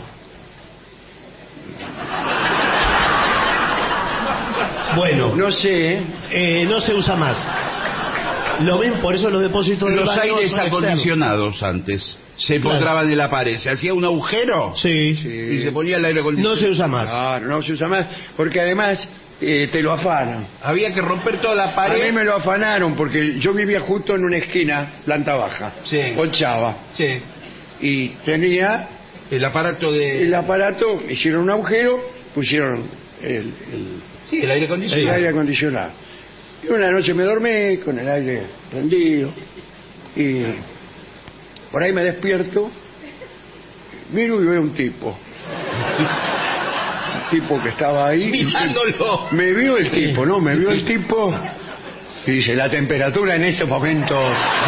[SPEAKER 5] Bueno,
[SPEAKER 6] No sé,
[SPEAKER 5] eh, no se usa más. Lo ven, por eso los depósitos del
[SPEAKER 10] Los
[SPEAKER 5] baño
[SPEAKER 10] aires
[SPEAKER 5] son externos.
[SPEAKER 10] acondicionados antes se
[SPEAKER 5] Claro.
[SPEAKER 10] empotraban en la pared. Se hacía un agujero
[SPEAKER 5] Sí.
[SPEAKER 6] Sí.
[SPEAKER 10] y se ponía el aire
[SPEAKER 5] No
[SPEAKER 10] acondicionado.
[SPEAKER 5] se usa más.
[SPEAKER 6] Claro, no se usa más, porque además eh, te lo afanan.
[SPEAKER 10] Había que romper toda la
[SPEAKER 6] A mí
[SPEAKER 10] pared.
[SPEAKER 6] me lo afanaron porque yo vivía justo en una esquina, planta baja,
[SPEAKER 10] Sí.
[SPEAKER 6] ochava,
[SPEAKER 10] Sí.
[SPEAKER 6] y tenía
[SPEAKER 10] El aparato de...
[SPEAKER 6] el aparato, hicieron un agujero pusieron el, el,
[SPEAKER 10] Sí, el aire
[SPEAKER 6] el
[SPEAKER 10] acondicionado.
[SPEAKER 6] aire acondicionado. Y una noche me dormí con el aire prendido y por ahí me despierto, miro y veo un tipo. Un tipo que estaba ahí.
[SPEAKER 10] Mirándolo.
[SPEAKER 6] Me vio el tipo, ¿no? Me vio el tipo y dice, la temperatura en este momento...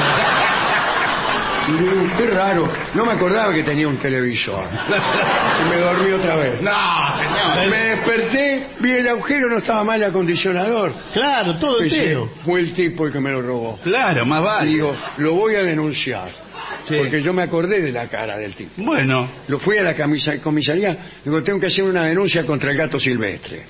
[SPEAKER 6] Y digo, qué raro, no me acordaba que tenía un televisor. Y me dormí otra vez.
[SPEAKER 10] No, señor.
[SPEAKER 6] Me desperté, vi el agujero, no estaba mal el acondicionador.
[SPEAKER 5] Claro, todo
[SPEAKER 6] Pensé,
[SPEAKER 5] entero.
[SPEAKER 6] fue el tipo el que me lo robó.
[SPEAKER 10] Claro, más vale.
[SPEAKER 6] Digo, lo voy a denunciar.
[SPEAKER 10] Sí.
[SPEAKER 6] Porque yo me acordé de la cara del tipo.
[SPEAKER 10] Bueno.
[SPEAKER 6] Lo fui a la camisa- comisaría, digo, tengo que hacer una denuncia contra el gato silvestre.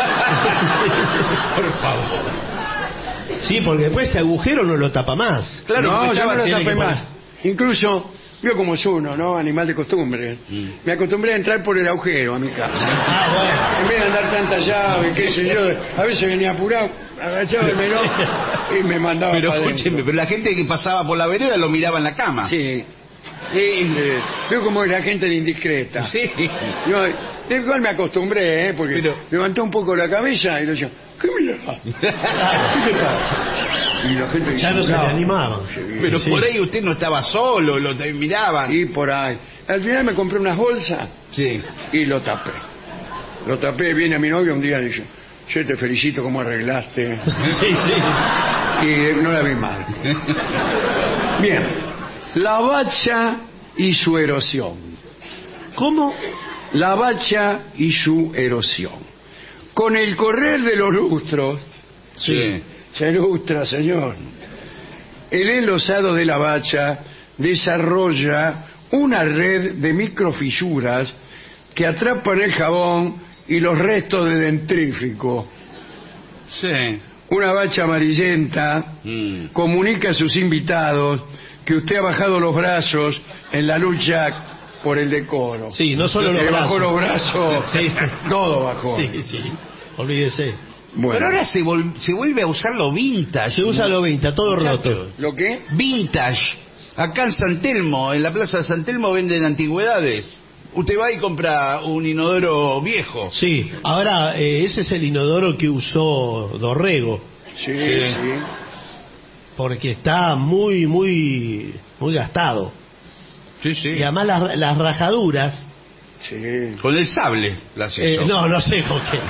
[SPEAKER 10] Por favor.
[SPEAKER 5] Sí, porque después ese agujero no lo tapa más.
[SPEAKER 10] Claro,
[SPEAKER 6] no,
[SPEAKER 10] porque
[SPEAKER 6] yo
[SPEAKER 10] estaba-
[SPEAKER 6] no lo
[SPEAKER 10] tiene
[SPEAKER 6] tapé
[SPEAKER 10] que
[SPEAKER 6] más.
[SPEAKER 10] poner-
[SPEAKER 6] Incluso, vio como es uno, ¿no? Animal de costumbre.
[SPEAKER 10] Mm.
[SPEAKER 6] Me acostumbré a entrar por el agujero a mi casa.
[SPEAKER 5] Ah,
[SPEAKER 6] En vez de andar tanta llave, qué sé yo, a veces venía apurado, agachaba el menor y me mandaba
[SPEAKER 10] Pero
[SPEAKER 6] para
[SPEAKER 10] escúcheme,
[SPEAKER 6] adentro.
[SPEAKER 10] pero la gente que pasaba por la vereda lo miraba en la cama.
[SPEAKER 6] Sí.
[SPEAKER 10] Eh,
[SPEAKER 6] Eh, veo como es la gente de indiscreta.
[SPEAKER 10] sí.
[SPEAKER 6] Yo, de igual me acostumbré, ¿eh? Porque
[SPEAKER 10] Pero-
[SPEAKER 6] levanté un poco la cabeza y le decía, ¿qué mirás? ¿Qué te pasa? Y la gente
[SPEAKER 5] ya no se le
[SPEAKER 6] "No".
[SPEAKER 5] animaban.
[SPEAKER 10] Pero
[SPEAKER 5] Sí.
[SPEAKER 10] por ahí usted no estaba solo, lo te- miraban.
[SPEAKER 6] Y por ahí. Al final me compré unas bolsas
[SPEAKER 10] Sí.
[SPEAKER 6] y lo tapé. Lo tapé, viene mi novio un día y dice, yo te felicito cómo arreglaste.
[SPEAKER 5] Sí, sí.
[SPEAKER 6] Y no la vi mal. Bien. La bacha y su erosión.
[SPEAKER 5] ¿Cómo?
[SPEAKER 6] La bacha y su erosión. Con el correr de los lustros,
[SPEAKER 10] Sí.
[SPEAKER 6] se ilustra, señor, el enlosado de la bacha desarrolla una red de microfisuras que atrapan el jabón y los restos de dentrífico.
[SPEAKER 10] Sí.
[SPEAKER 6] Una bacha amarillenta
[SPEAKER 10] Mm.
[SPEAKER 6] comunica a sus invitados que usted ha bajado los brazos en la lucha por el decoro.
[SPEAKER 5] Sí, no solo los
[SPEAKER 6] Que bajó
[SPEAKER 5] brazos.
[SPEAKER 6] los brazos,
[SPEAKER 5] Sí.
[SPEAKER 6] todo bajó.
[SPEAKER 5] Sí, sí. Olvídese.
[SPEAKER 6] Bueno,
[SPEAKER 10] Pero ahora se, vol- se vuelve a usar lo vintage.
[SPEAKER 5] Se usa
[SPEAKER 10] ¿no?
[SPEAKER 5] lo vintage, todo
[SPEAKER 10] Muchachos.
[SPEAKER 5] roto.
[SPEAKER 6] ¿lo qué?
[SPEAKER 10] Vintage. Acá en San Telmo, en la plaza de San Telmo venden antigüedades. Usted va y compra un inodoro viejo.
[SPEAKER 5] Sí, ahora eh, ese es el inodoro que usó Dorrego,
[SPEAKER 6] Sí, sí.
[SPEAKER 5] porque está muy, muy, muy gastado.
[SPEAKER 10] Sí, sí.
[SPEAKER 5] Y además las, las rajaduras,
[SPEAKER 6] sí.
[SPEAKER 10] Con el sable las
[SPEAKER 5] eh,
[SPEAKER 10] hizo.
[SPEAKER 5] no, no sé con qué.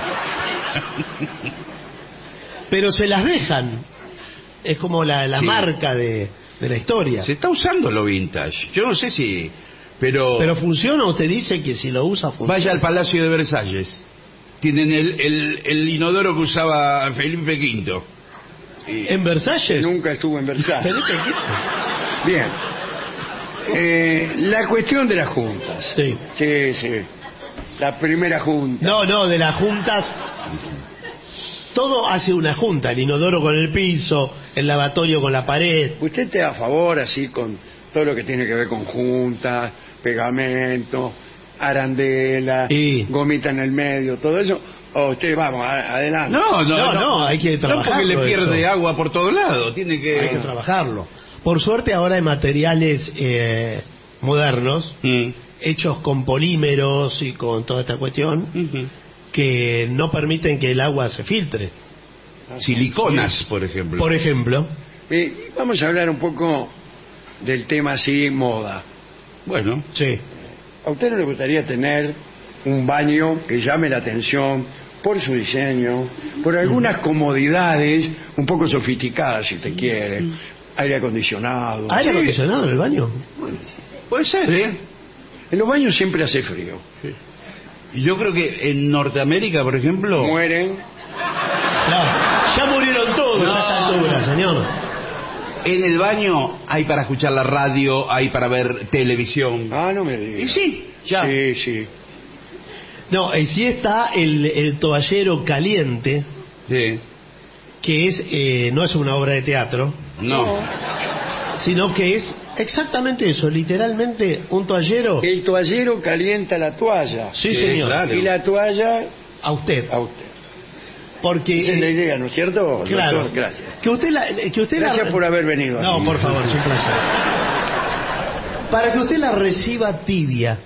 [SPEAKER 5] Pero se las dejan. Es como la, la
[SPEAKER 10] Sí.
[SPEAKER 5] marca de, de la historia.
[SPEAKER 10] Se está usando lo vintage. Yo no sé si... Pero,
[SPEAKER 5] Pero funciona, usted dice que si lo usa funciona.
[SPEAKER 10] vaya al Palacio de Versalles. Tienen el, el, el inodoro que usaba Felipe quinto.
[SPEAKER 5] ¿En Versalles?
[SPEAKER 6] Nunca estuvo en Versalles.
[SPEAKER 5] Felipe quinto.
[SPEAKER 6] Bien. Eh, la cuestión de las juntas.
[SPEAKER 5] Sí.
[SPEAKER 6] Sí, sí. La primera junta.
[SPEAKER 5] No, no, de las juntas. Todo hace una junta, el inodoro con el piso, el lavatorio con la pared.
[SPEAKER 6] ¿Usted está a favor así con todo lo que tiene que ver con juntas, pegamento, arandela,
[SPEAKER 5] Sí.
[SPEAKER 6] gomita en el medio, todo eso? ¿O usted, vamos, a- adelante?
[SPEAKER 10] No, no,
[SPEAKER 5] No,
[SPEAKER 10] no,
[SPEAKER 5] no, hay que
[SPEAKER 10] No, porque
[SPEAKER 5] trabajarlo
[SPEAKER 10] le pierde
[SPEAKER 5] eso.
[SPEAKER 10] agua por todos lados. Tiene que...
[SPEAKER 5] Hay que trabajarlo. Por suerte ahora hay materiales eh, modernos,
[SPEAKER 10] Mm.
[SPEAKER 5] hechos con polímeros y con toda esta cuestión,
[SPEAKER 10] Ujú.
[SPEAKER 5] que no permiten que el agua se filtre.
[SPEAKER 10] Siliconas, por ejemplo.
[SPEAKER 5] Por ejemplo,
[SPEAKER 6] Eh, vamos a hablar un poco del tema así, moda.
[SPEAKER 10] Bueno,
[SPEAKER 5] sí.
[SPEAKER 6] ¿A usted no le gustaría tener un baño que llame la atención por su diseño, por algunas comodidades un poco sofisticadas, si te quiere? Aire acondicionado.
[SPEAKER 5] ¿Aire
[SPEAKER 6] Sí.
[SPEAKER 5] acondicionado en el baño?
[SPEAKER 10] puede ser, ¿eh?
[SPEAKER 6] En los baños siempre hace frío.
[SPEAKER 10] Y yo creo que en Norteamérica, por ejemplo...
[SPEAKER 6] Mueren.
[SPEAKER 5] No, ya murieron todos
[SPEAKER 10] No.
[SPEAKER 5] a esta altura, señor.
[SPEAKER 10] En el baño hay para escuchar la radio, hay para ver televisión.
[SPEAKER 6] Ah, no me diga.
[SPEAKER 10] Y sí, ya.
[SPEAKER 6] Sí, sí.
[SPEAKER 5] No, eh, sí está el, el toallero caliente,
[SPEAKER 10] Sí.
[SPEAKER 5] que es eh, no es una obra de teatro,
[SPEAKER 10] No.
[SPEAKER 5] sino que es exactamente eso, literalmente un toallero
[SPEAKER 6] El toallero calienta la toalla.
[SPEAKER 5] Sí,
[SPEAKER 10] Sí,
[SPEAKER 5] señor.
[SPEAKER 10] claro.
[SPEAKER 6] Y la toalla
[SPEAKER 5] a usted,
[SPEAKER 6] a usted.
[SPEAKER 5] porque
[SPEAKER 6] Esa es la
[SPEAKER 5] eh,
[SPEAKER 6] idea, ¿no es cierto?
[SPEAKER 5] claro,
[SPEAKER 6] Doctor? Gracias.
[SPEAKER 5] que usted la, que usted la-
[SPEAKER 6] Gracias por haber venido.
[SPEAKER 5] No,
[SPEAKER 6] aquí.
[SPEAKER 5] por favor, es un placer. Para que usted la reciba tibia,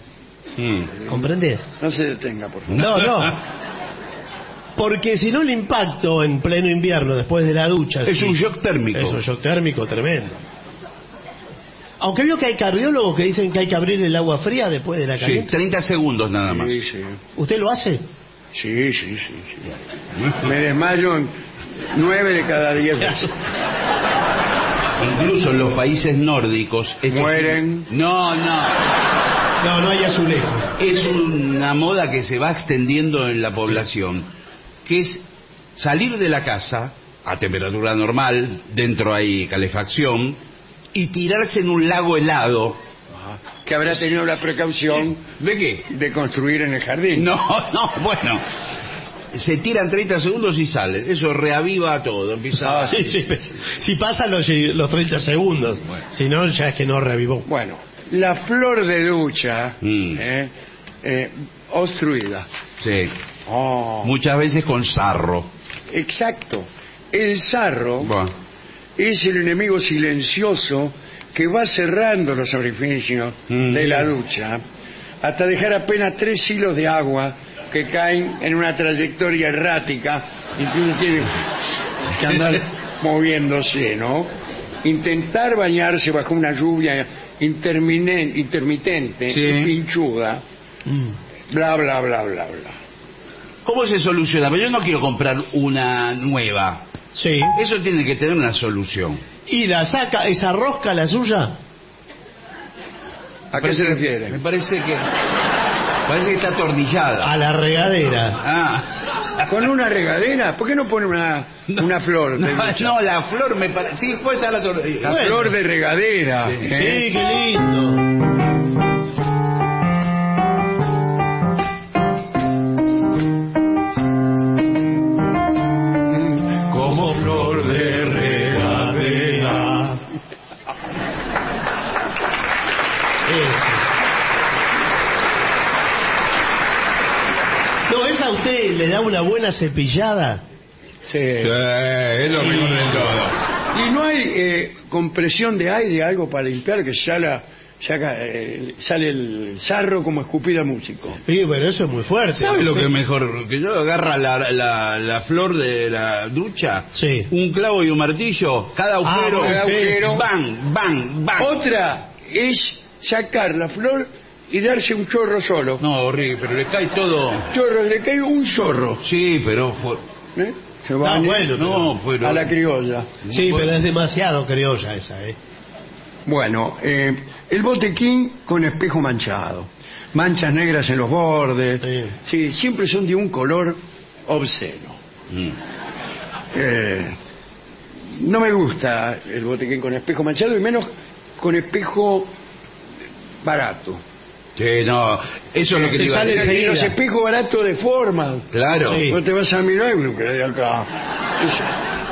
[SPEAKER 10] Mm.
[SPEAKER 5] ¿Comprende?
[SPEAKER 6] No se detenga, por favor.
[SPEAKER 5] No, no. Porque si no el impacto en pleno invierno después de la ducha...
[SPEAKER 10] Es
[SPEAKER 5] sí,
[SPEAKER 10] un shock térmico.
[SPEAKER 5] Es un shock térmico tremendo. Aunque veo que hay cardiólogos que dicen que hay que abrir el agua fría después de la
[SPEAKER 10] Sí,
[SPEAKER 5] caliente.
[SPEAKER 10] treinta segundos nada más.
[SPEAKER 6] Sí, sí.
[SPEAKER 5] ¿Usted lo hace?
[SPEAKER 6] Sí, sí, sí, sí. Me desmayo en nueve de cada diez veces.
[SPEAKER 10] Incluso en los países nórdicos... esto
[SPEAKER 6] Mueren.
[SPEAKER 10] sí- No, no.
[SPEAKER 5] No, no hay azulejo.
[SPEAKER 10] Es una moda que se va extendiendo en la población, que es salir de la casa a temperatura normal, dentro hay calefacción, y tirarse en un lago helado.
[SPEAKER 6] Que habrá tenido la precaución
[SPEAKER 10] ¿De qué?
[SPEAKER 6] de construir en el jardín.
[SPEAKER 10] No, no, bueno. Se tiran treinta segundos y salen. Eso reaviva todo. Empieza
[SPEAKER 5] Ah, sí, sí. Si pasan los, los treinta segundos.
[SPEAKER 10] Bueno.
[SPEAKER 5] Si no, ya es que no revivó.
[SPEAKER 6] Bueno, la flor de ducha,
[SPEAKER 10] Mm.
[SPEAKER 6] eh, eh, obstruida.
[SPEAKER 10] Sí.
[SPEAKER 6] Oh,
[SPEAKER 10] Muchas veces con sarro.
[SPEAKER 6] exacto. El sarro
[SPEAKER 10] Bueno.
[SPEAKER 6] es el enemigo silencioso que va cerrando los orificios
[SPEAKER 10] Mm.
[SPEAKER 6] de la ducha hasta dejar apenas tres hilos de agua que caen en una trayectoria errática y que uno tiene que andar moviéndose, ¿no? Intentar bañarse bajo una lluvia interminen- intermitente
[SPEAKER 10] Sí.
[SPEAKER 6] y pinchuda,
[SPEAKER 5] Mm.
[SPEAKER 6] bla, bla, bla, bla, bla.
[SPEAKER 10] ¿Cómo se soluciona? Pero yo no quiero comprar una nueva.
[SPEAKER 5] Sí.
[SPEAKER 10] Eso tiene que tener una solución.
[SPEAKER 5] ¿Y la saca, esa rosca, la suya?
[SPEAKER 6] ¿A qué se
[SPEAKER 10] Me
[SPEAKER 6] refiere?
[SPEAKER 10] parece que... Parece que está atornillada.
[SPEAKER 5] A la regadera.
[SPEAKER 10] Ah.
[SPEAKER 6] ¿Con una regadera? ¿Por qué no pone una, una flor? de
[SPEAKER 10] No,
[SPEAKER 6] ducha?
[SPEAKER 10] no, la flor me parece... Sí, puede estar atornillada.
[SPEAKER 6] La
[SPEAKER 5] Bueno.
[SPEAKER 6] flor de regadera.
[SPEAKER 10] Sí.
[SPEAKER 6] ¿eh?
[SPEAKER 5] Sí, qué lindo.
[SPEAKER 6] Como flor de regadera.
[SPEAKER 5] No, esa a usted le da una buena cepillada.
[SPEAKER 6] Sí.
[SPEAKER 10] es lo mejor de todo.
[SPEAKER 6] Y no hay eh, compresión de aire, algo para limpiar, que sale, saca, eh, sale el sarro como escupida músico.
[SPEAKER 5] Sí, pero eso es muy fuerte.
[SPEAKER 10] ¿Sabe lo que
[SPEAKER 5] Usted-
[SPEAKER 10] es mejor? Que yo agarra la, la, la flor de la ducha,
[SPEAKER 5] Sí.
[SPEAKER 10] un clavo y un martillo, cada agujero,
[SPEAKER 6] Ah, cada agujero.
[SPEAKER 10] bang, bang, bang.
[SPEAKER 6] Otra es sacar la flor y darse un chorro solo.
[SPEAKER 10] No, horrible, pero le cae todo.
[SPEAKER 6] Chorro, le cae un chorro.
[SPEAKER 10] Sí, pero fue...
[SPEAKER 6] ¿eh? Se
[SPEAKER 5] Ah,
[SPEAKER 6] baña
[SPEAKER 5] bueno,
[SPEAKER 10] No, pero...
[SPEAKER 6] a la criolla.
[SPEAKER 5] Sí, pero es demasiado criolla esa, ¿eh?
[SPEAKER 6] Bueno, eh, el botequín con espejo manchado. Manchas negras en los bordes.
[SPEAKER 5] Sí.
[SPEAKER 6] Sí, siempre son de un color obsceno.
[SPEAKER 10] Mm.
[SPEAKER 6] Eh, no me gusta el botequín con espejo manchado y menos con espejo barato.
[SPEAKER 10] Sí, no, eso es lo que
[SPEAKER 5] Se
[SPEAKER 10] te iba a
[SPEAKER 5] sale
[SPEAKER 10] decir.
[SPEAKER 6] Y los
[SPEAKER 5] enseguida.
[SPEAKER 6] espejos baratos deforman.
[SPEAKER 10] Claro.
[SPEAKER 5] Sí.
[SPEAKER 6] Vos te vas a mirar y lo que hay acá. Eso.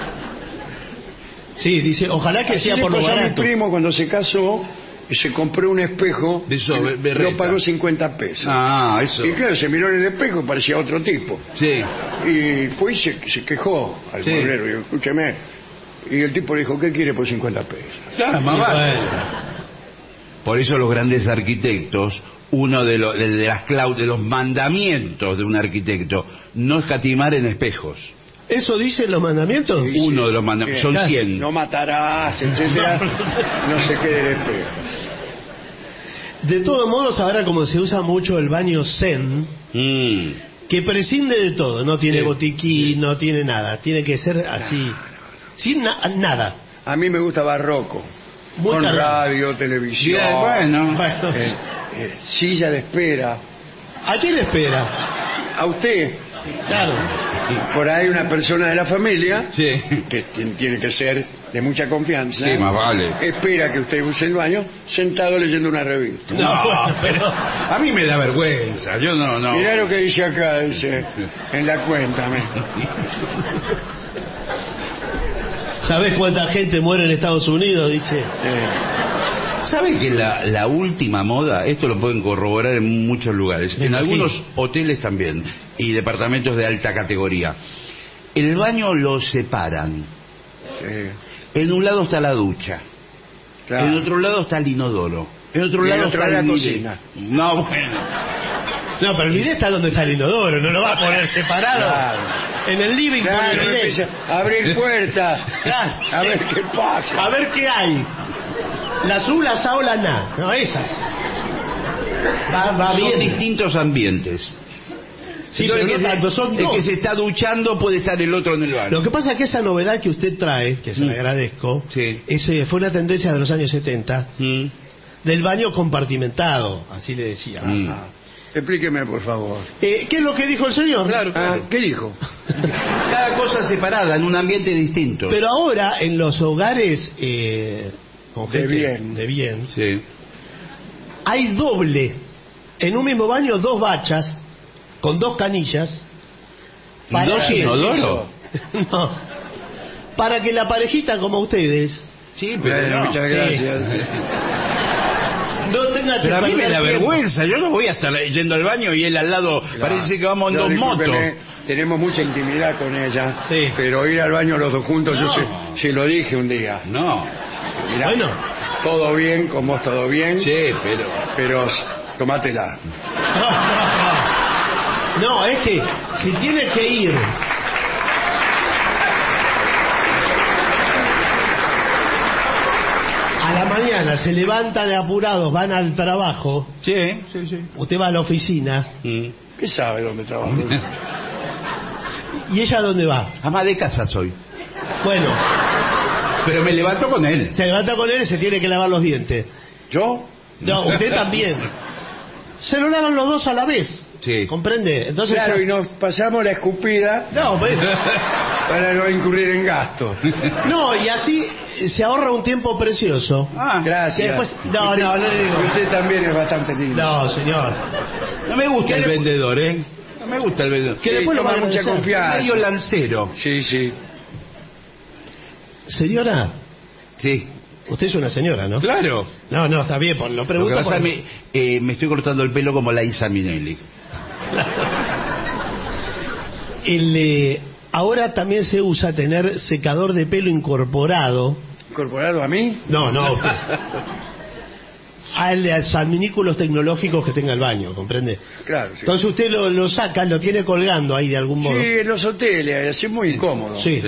[SPEAKER 5] Sí, dice, ojalá que
[SPEAKER 6] Así
[SPEAKER 5] sea
[SPEAKER 6] le
[SPEAKER 5] por lo
[SPEAKER 6] pasó a mi
[SPEAKER 5] barato.
[SPEAKER 6] primo cuando se casó y se compró un espejo.
[SPEAKER 10] De eso,
[SPEAKER 6] y
[SPEAKER 10] be- berreta.
[SPEAKER 6] lo pagó cincuenta pesos.
[SPEAKER 10] Ah, eso.
[SPEAKER 6] Y claro, se miró en el espejo y parecía otro tipo.
[SPEAKER 10] Sí.
[SPEAKER 6] Y fue y se, se quejó al
[SPEAKER 10] Sí.
[SPEAKER 6] mueblero. Y dijo, escúcheme. Y el tipo le dijo, ¿qué quiere por cincuenta pesos?
[SPEAKER 10] Claro,
[SPEAKER 5] Y
[SPEAKER 10] más vale.
[SPEAKER 5] bueno,
[SPEAKER 10] Por eso los grandes arquitectos, uno de, los de las clau- de los mandamientos de un arquitecto, no escatimar en espejos.
[SPEAKER 5] ¿eso dicen los mandamientos?
[SPEAKER 6] Sí.
[SPEAKER 10] Uno de los mandamientos, son
[SPEAKER 6] Bien.
[SPEAKER 10] cien.
[SPEAKER 6] No matarás, etcétera. No se quede de espejo.
[SPEAKER 5] De todos modos, ahora como se usa mucho el baño zen,
[SPEAKER 10] Mm.
[SPEAKER 5] que prescinde de todo, no tiene
[SPEAKER 10] Sí.
[SPEAKER 5] botiquín, no tiene nada, tiene que ser así, sin na- nada.
[SPEAKER 6] A mí me gusta barroco.
[SPEAKER 5] Muy
[SPEAKER 6] con
[SPEAKER 5] cargado.
[SPEAKER 6] radio, televisión.
[SPEAKER 10] Bien, bueno.
[SPEAKER 5] Bueno,
[SPEAKER 6] eh, eh, silla de espera.
[SPEAKER 5] ¿a quién espera?
[SPEAKER 6] A usted,
[SPEAKER 5] Claro.
[SPEAKER 6] por ahí una persona de la familia,
[SPEAKER 10] Sí.
[SPEAKER 6] que ti- tiene que ser de mucha confianza,
[SPEAKER 10] Sí, más vale.
[SPEAKER 6] espera que usted use el baño sentado leyendo una revista.
[SPEAKER 5] No, bueno, pero-
[SPEAKER 10] A mí me da vergüenza, yo no, no.
[SPEAKER 6] Mirá lo que dice acá, dice, en la cuenta. me.
[SPEAKER 5] ¿Sabés cuánta gente muere en Estados Unidos? Dice.
[SPEAKER 6] Eh,
[SPEAKER 10] ¿Saben que la, la última moda, esto lo pueden corroborar en muchos lugares,
[SPEAKER 5] Me
[SPEAKER 10] en
[SPEAKER 5] imagino.
[SPEAKER 10] algunos hoteles también, y departamentos de alta categoría? El baño lo separan.
[SPEAKER 6] sí,
[SPEAKER 10] En un lado está la ducha,
[SPEAKER 6] claro.
[SPEAKER 10] en otro lado está el inodoro. En otro
[SPEAKER 6] Y en
[SPEAKER 10] lado
[SPEAKER 6] otro
[SPEAKER 10] está
[SPEAKER 6] la
[SPEAKER 10] el bidet.
[SPEAKER 6] cocina.
[SPEAKER 10] No, bueno.
[SPEAKER 5] No, pero el bidet está donde está el inodoro, no lo va a poner separado.
[SPEAKER 6] Claro.
[SPEAKER 5] En el living
[SPEAKER 6] Claro,
[SPEAKER 5] pone el bidet.
[SPEAKER 6] empieza a abrir puertas.
[SPEAKER 5] Claro.
[SPEAKER 6] A ver qué pasa.
[SPEAKER 5] A ver qué hay. La su, la sa o la na. No, esas. Va, va
[SPEAKER 10] Son
[SPEAKER 5] bien.
[SPEAKER 10] distintos ambientes.
[SPEAKER 5] Sí,
[SPEAKER 10] Entonces,
[SPEAKER 5] pero
[SPEAKER 10] el
[SPEAKER 5] no
[SPEAKER 10] que,
[SPEAKER 5] tanto,
[SPEAKER 10] se,
[SPEAKER 5] son
[SPEAKER 10] el
[SPEAKER 5] dos.
[SPEAKER 10] que se está duchando puede estar el otro en el baño.
[SPEAKER 5] Lo que pasa es que esa novedad que usted trae, que se
[SPEAKER 10] Mm.
[SPEAKER 5] le agradezco,
[SPEAKER 10] Sí.
[SPEAKER 5] es, eh, fue una tendencia de los años setenta,
[SPEAKER 10] Mm.
[SPEAKER 5] del baño compartimentado, así le decía.
[SPEAKER 10] Mm.
[SPEAKER 6] Ah, explíqueme, por favor.
[SPEAKER 5] Eh, ¿Qué es lo que dijo el señor?
[SPEAKER 6] Ah, ¿qué dijo?
[SPEAKER 10] Cada cosa separada, en un ambiente distinto.
[SPEAKER 5] Pero ahora en los hogares eh, con
[SPEAKER 6] De
[SPEAKER 5] gente
[SPEAKER 6] bien.
[SPEAKER 5] de bien,
[SPEAKER 10] Sí.
[SPEAKER 5] hay doble, en un mismo baño, dos bachas con dos canillas.
[SPEAKER 10] ¿Dos
[SPEAKER 5] que-
[SPEAKER 10] inodoros?
[SPEAKER 5] No. Para que la parejita como ustedes
[SPEAKER 10] Sí,
[SPEAKER 6] Bueno,
[SPEAKER 10] pero no.
[SPEAKER 6] muchas
[SPEAKER 5] sí.
[SPEAKER 6] gracias.
[SPEAKER 5] no tenga que
[SPEAKER 10] Pero a mí me
[SPEAKER 5] perder
[SPEAKER 10] da
[SPEAKER 5] tiempo.
[SPEAKER 10] vergüenza. Yo no voy a estar yendo al baño y él al lado. Parece que vamos en
[SPEAKER 6] No,
[SPEAKER 10] dos motos.
[SPEAKER 6] discúlpeme, tenemos mucha intimidad con ella.
[SPEAKER 5] Sí.
[SPEAKER 6] Pero ir al baño los dos juntos, yo
[SPEAKER 10] No.
[SPEAKER 6] se, se lo dije un día.
[SPEAKER 10] No.
[SPEAKER 6] Mirá,
[SPEAKER 5] Bueno.
[SPEAKER 6] todo bien, con vos todo bien,
[SPEAKER 10] Sí, pero.
[SPEAKER 6] pero tomátela.
[SPEAKER 5] No, es que si tiene que ir a la mañana, se levantan apurados, van al trabajo,
[SPEAKER 10] Sí, sí, sí.
[SPEAKER 5] usted va a la oficina,
[SPEAKER 10] Mm.
[SPEAKER 6] ¿Qué sabe dónde trabajo?
[SPEAKER 5] ¿y ella dónde va?
[SPEAKER 10] Ama de casa soy.
[SPEAKER 5] Bueno,
[SPEAKER 10] Pero me levanto con él.
[SPEAKER 5] se levanta con él y se tiene que lavar los dientes.
[SPEAKER 6] ¿Yo?
[SPEAKER 5] No, usted también. Se lo lavan los dos a la vez.
[SPEAKER 10] Sí.
[SPEAKER 5] ¿Comprende? Entonces
[SPEAKER 6] Claro,
[SPEAKER 5] ya-
[SPEAKER 6] y nos pasamos la escupida
[SPEAKER 5] No, bueno.
[SPEAKER 6] para no incurrir en gastos.
[SPEAKER 5] No, y así se ahorra un tiempo precioso.
[SPEAKER 10] Ah,
[SPEAKER 6] Gracias.
[SPEAKER 5] Que después- no,
[SPEAKER 6] Usted-
[SPEAKER 5] no, no le digo.
[SPEAKER 6] Usted también es bastante lindo.
[SPEAKER 5] No, señor.
[SPEAKER 10] no me gusta
[SPEAKER 5] ¿Qué
[SPEAKER 10] el
[SPEAKER 5] le-
[SPEAKER 10] vendedor, ¿eh? No me gusta el vendedor.
[SPEAKER 5] Que
[SPEAKER 6] Sí,
[SPEAKER 5] después lo
[SPEAKER 6] toma
[SPEAKER 5] va a
[SPEAKER 6] mucha
[SPEAKER 5] agradecer.
[SPEAKER 6] confianza.
[SPEAKER 10] Medio lancero.
[SPEAKER 6] Sí, sí.
[SPEAKER 5] Señora,
[SPEAKER 10] Sí.
[SPEAKER 5] usted es una señora, ¿no?
[SPEAKER 10] Claro.
[SPEAKER 5] No, no, está bien, por- lo
[SPEAKER 10] Lo que
[SPEAKER 5] pregunto.
[SPEAKER 10] pasa
[SPEAKER 5] por-
[SPEAKER 10] me, eh, me estoy cortando el pelo como la Isa Minelli.
[SPEAKER 5] El, eh, ahora también se usa tener secador de pelo incorporado.
[SPEAKER 6] ¿Incorporado a mí?
[SPEAKER 5] No, no, a usted. A los adminículos tecnológicos que tenga el baño, ¿comprende?
[SPEAKER 6] Claro, sí.
[SPEAKER 5] Entonces usted lo, lo saca, lo tiene colgando ahí de algún modo.
[SPEAKER 6] Sí, en los hoteles, así es muy incómodo.
[SPEAKER 5] Sí.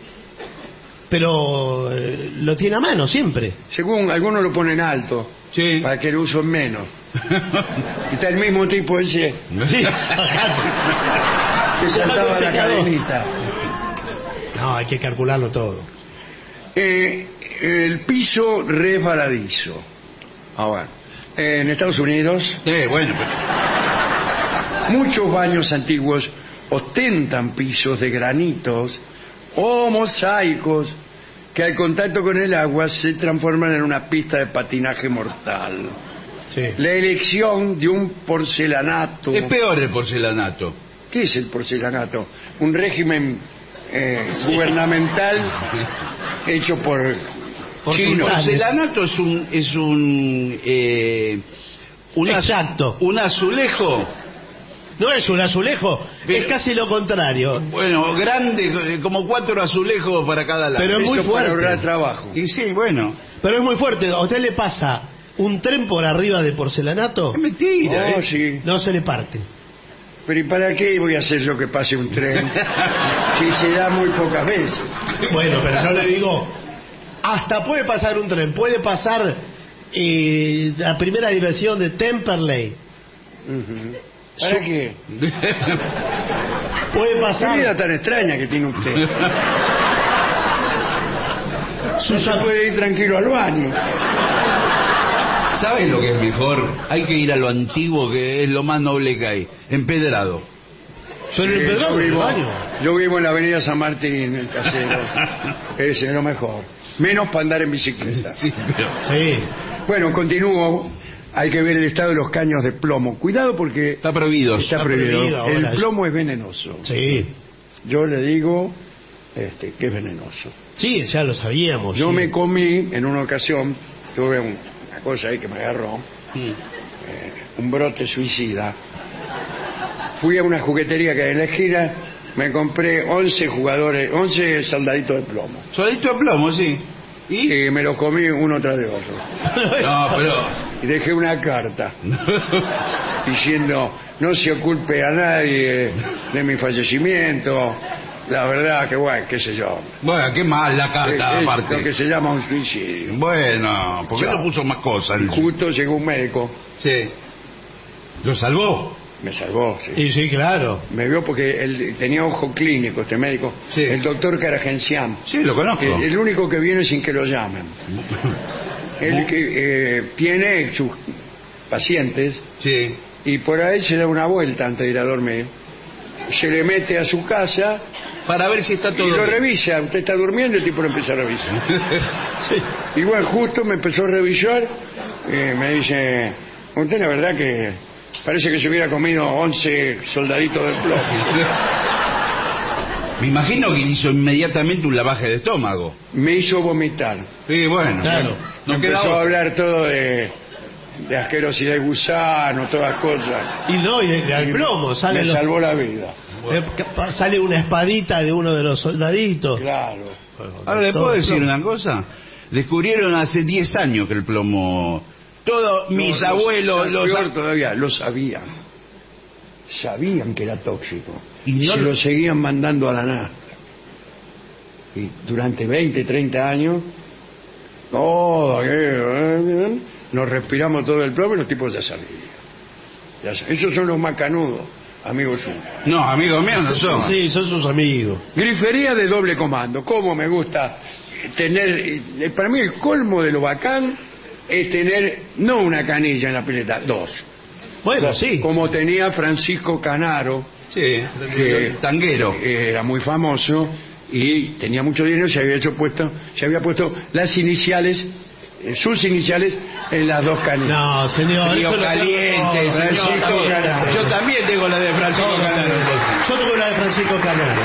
[SPEAKER 5] Pero eh, lo tiene a mano siempre.
[SPEAKER 6] Según algunos lo ponen alto,
[SPEAKER 10] Sí.
[SPEAKER 6] para que lo usen menos. Y está el mismo tipo ese
[SPEAKER 5] Sí.
[SPEAKER 6] que saltaba la
[SPEAKER 5] secador.
[SPEAKER 6] cadenita.
[SPEAKER 5] No, hay que calcularlo todo.
[SPEAKER 6] Eh, el piso resbaladizo. Ahora, en Estados Unidos,
[SPEAKER 10] Eh, bueno, pero-
[SPEAKER 6] muchos baños antiguos ostentan pisos de granitos o mosaicos que al contacto con el agua se transforman en una pista de patinaje mortal.
[SPEAKER 5] Sí.
[SPEAKER 6] La elección de un porcelanato.
[SPEAKER 10] es peor el porcelanato.
[SPEAKER 6] ¿Qué es el porcelanato? Un régimen eh, gubernamental hecho por,
[SPEAKER 5] Por
[SPEAKER 6] chinos.
[SPEAKER 5] sultanes.
[SPEAKER 10] Porcelanato es un es un eh, un az-
[SPEAKER 5] Exacto.
[SPEAKER 10] un azulejo.
[SPEAKER 5] No es un azulejo,
[SPEAKER 10] Pero-
[SPEAKER 5] es casi lo contrario.
[SPEAKER 10] Bueno, grande, eh, como cuatro azulejos para cada lado.
[SPEAKER 5] Pero es muy
[SPEAKER 6] Eso para
[SPEAKER 5] fuerte.
[SPEAKER 6] ahorrar trabajo.
[SPEAKER 10] Y sí, bueno,
[SPEAKER 5] Pero es muy fuerte. ¿A usted le pasa un tren por arriba de porcelanato?
[SPEAKER 10] es mentira.
[SPEAKER 6] Oh,
[SPEAKER 10] ¿eh?
[SPEAKER 6] sí.
[SPEAKER 5] No se le parte.
[SPEAKER 6] Pero ¿y para qué voy a hacer lo que pase un tren? Si se da muy pocas veces.
[SPEAKER 5] Bueno, pero yo le digo, hasta puede pasar un tren. Puede pasar eh, la primera diversión de Temperley.
[SPEAKER 6] Ujú. ¿Para qué?
[SPEAKER 5] Puede
[SPEAKER 6] ¿Qué vida
[SPEAKER 5] pasar
[SPEAKER 6] tan extraña que tiene usted?
[SPEAKER 5] sus
[SPEAKER 6] No se puede ir tranquilo al baño.
[SPEAKER 10] ¿Sabes lo que es mejor? Hay que ir a lo antiguo, que es lo más noble que hay. Empedrado.
[SPEAKER 5] Pero el
[SPEAKER 6] Eh,
[SPEAKER 5] pedrado
[SPEAKER 6] yo,
[SPEAKER 5] del
[SPEAKER 6] vivo,
[SPEAKER 5] baño.
[SPEAKER 6] yo vivo en la avenida San Martín, el casero. Ese es lo mejor. Menos para andar en bicicleta.
[SPEAKER 10] Sí, pero...
[SPEAKER 5] Sí.
[SPEAKER 6] Bueno, continúo. Hay que ver el estado de los caños de plomo. Cuidado porque
[SPEAKER 10] Está prohibido.
[SPEAKER 6] está
[SPEAKER 5] Está
[SPEAKER 6] prohibido.
[SPEAKER 5] prohibido ahora
[SPEAKER 6] El
[SPEAKER 5] eso.
[SPEAKER 6] plomo es venenoso.
[SPEAKER 5] Sí.
[SPEAKER 6] Yo le digo este, que es venenoso.
[SPEAKER 5] Sí, ya lo sabíamos.
[SPEAKER 6] Yo
[SPEAKER 5] sí.
[SPEAKER 6] me comí en una ocasión, tuve un- una cosa ahí que me agarró,
[SPEAKER 10] Mm.
[SPEAKER 6] eh, un brote suicida. Fui a una juguetería que hay en la esquina, me compré once jugadores, once soldaditos de plomo.
[SPEAKER 10] Soldadito de plomo, sí. ¿Y?
[SPEAKER 6] Y me los comí uno tras de otro.
[SPEAKER 10] No, pero
[SPEAKER 6] y dejé una carta diciendo no se oculpe a nadie de mi fallecimiento. La verdad que bueno, qué sé yo.
[SPEAKER 10] Bueno, qué mal la carta,
[SPEAKER 6] es,
[SPEAKER 10] aparte.
[SPEAKER 6] Lo que se llama un suicidio.
[SPEAKER 10] Bueno, ¿por qué no puso más cosas?
[SPEAKER 6] Y justo llegó un médico.
[SPEAKER 10] Sí. ¿Lo salvó?
[SPEAKER 6] Me salvó, sí.
[SPEAKER 5] Y sí, claro.
[SPEAKER 6] Me vio porque él tenía ojo clínico, este médico.
[SPEAKER 10] Sí.
[SPEAKER 6] El doctor Karagencián.
[SPEAKER 10] Sí, lo conozco.
[SPEAKER 6] El, el único que viene sin que lo llamen. Él que eh, tiene sus pacientes.
[SPEAKER 10] Sí.
[SPEAKER 6] Y por ahí se da una vuelta antes de ir a dormir. Se le mete a su casa
[SPEAKER 10] para ver si está todo
[SPEAKER 6] y lo
[SPEAKER 10] bien.
[SPEAKER 6] revisa. Usted está durmiendo y el tipo lo empieza a revisar.
[SPEAKER 5] Sí.
[SPEAKER 6] Y bueno, justo me empezó a revisar. Eh, me dice, usted la verdad que parece que se hubiera comido once soldaditos de plomo.
[SPEAKER 10] Me imagino que hizo inmediatamente un lavaje de estómago.
[SPEAKER 6] Me hizo vomitar.
[SPEAKER 10] Sí, bueno.
[SPEAKER 5] Claro.
[SPEAKER 10] No
[SPEAKER 6] Empezó
[SPEAKER 10] queda
[SPEAKER 6] a
[SPEAKER 10] otra.
[SPEAKER 6] hablar todo de, de asquerosidad de gusano, todas cosas.
[SPEAKER 5] Y no, y de, de al
[SPEAKER 6] Y
[SPEAKER 5] plomo sale
[SPEAKER 6] me
[SPEAKER 5] los-
[SPEAKER 6] salvó la vida.
[SPEAKER 5] eh, ca- sale una espadita de uno de los soldaditos.
[SPEAKER 6] Claro.
[SPEAKER 10] Ahora, ¿le
[SPEAKER 5] Todo
[SPEAKER 10] puedo
[SPEAKER 5] el
[SPEAKER 10] decir
[SPEAKER 5] plomo.
[SPEAKER 10] una cosa? Descubrieron hace diez años que el plomo... Todos mis
[SPEAKER 6] No,
[SPEAKER 10] abuelos...
[SPEAKER 6] Los,
[SPEAKER 10] Los,
[SPEAKER 6] peor todavía, lo sabían. Sabían que era tóxico.
[SPEAKER 10] Y
[SPEAKER 6] Y
[SPEAKER 10] no
[SPEAKER 6] se
[SPEAKER 10] lo-
[SPEAKER 6] lo seguían mandando a la nafta. Y durante veinte, treinta años, todo, eh, nos respiramos todo el plomo y los tipos ya sabían. Ya sabían. Esos son los macanudos, amigos suyos.
[SPEAKER 10] No, amigos míos no son.
[SPEAKER 5] Sí, son sus amigos.
[SPEAKER 6] Grifería de doble comando. ¿Cómo me gusta tener? eh, Para mí el colmo de lo bacán es tener no una canilla en la pileta, dos.
[SPEAKER 5] Bueno, sí.
[SPEAKER 6] Como tenía Francisco Canaro,
[SPEAKER 10] Sí,
[SPEAKER 6] que
[SPEAKER 10] tanguero.
[SPEAKER 6] era muy famoso y tenía mucho dinero, se había hecho puesto, se había puesto las iniciales, eh, sus iniciales en las dos canillas.
[SPEAKER 5] No, señor.
[SPEAKER 10] Río
[SPEAKER 5] eso no-
[SPEAKER 10] Caliente,
[SPEAKER 5] no,
[SPEAKER 10] señor.
[SPEAKER 6] Francisco
[SPEAKER 10] También.
[SPEAKER 6] Canaro.
[SPEAKER 10] Yo también tengo la de Francisco Canaro.
[SPEAKER 5] Yo tengo la de Francisco Canaro.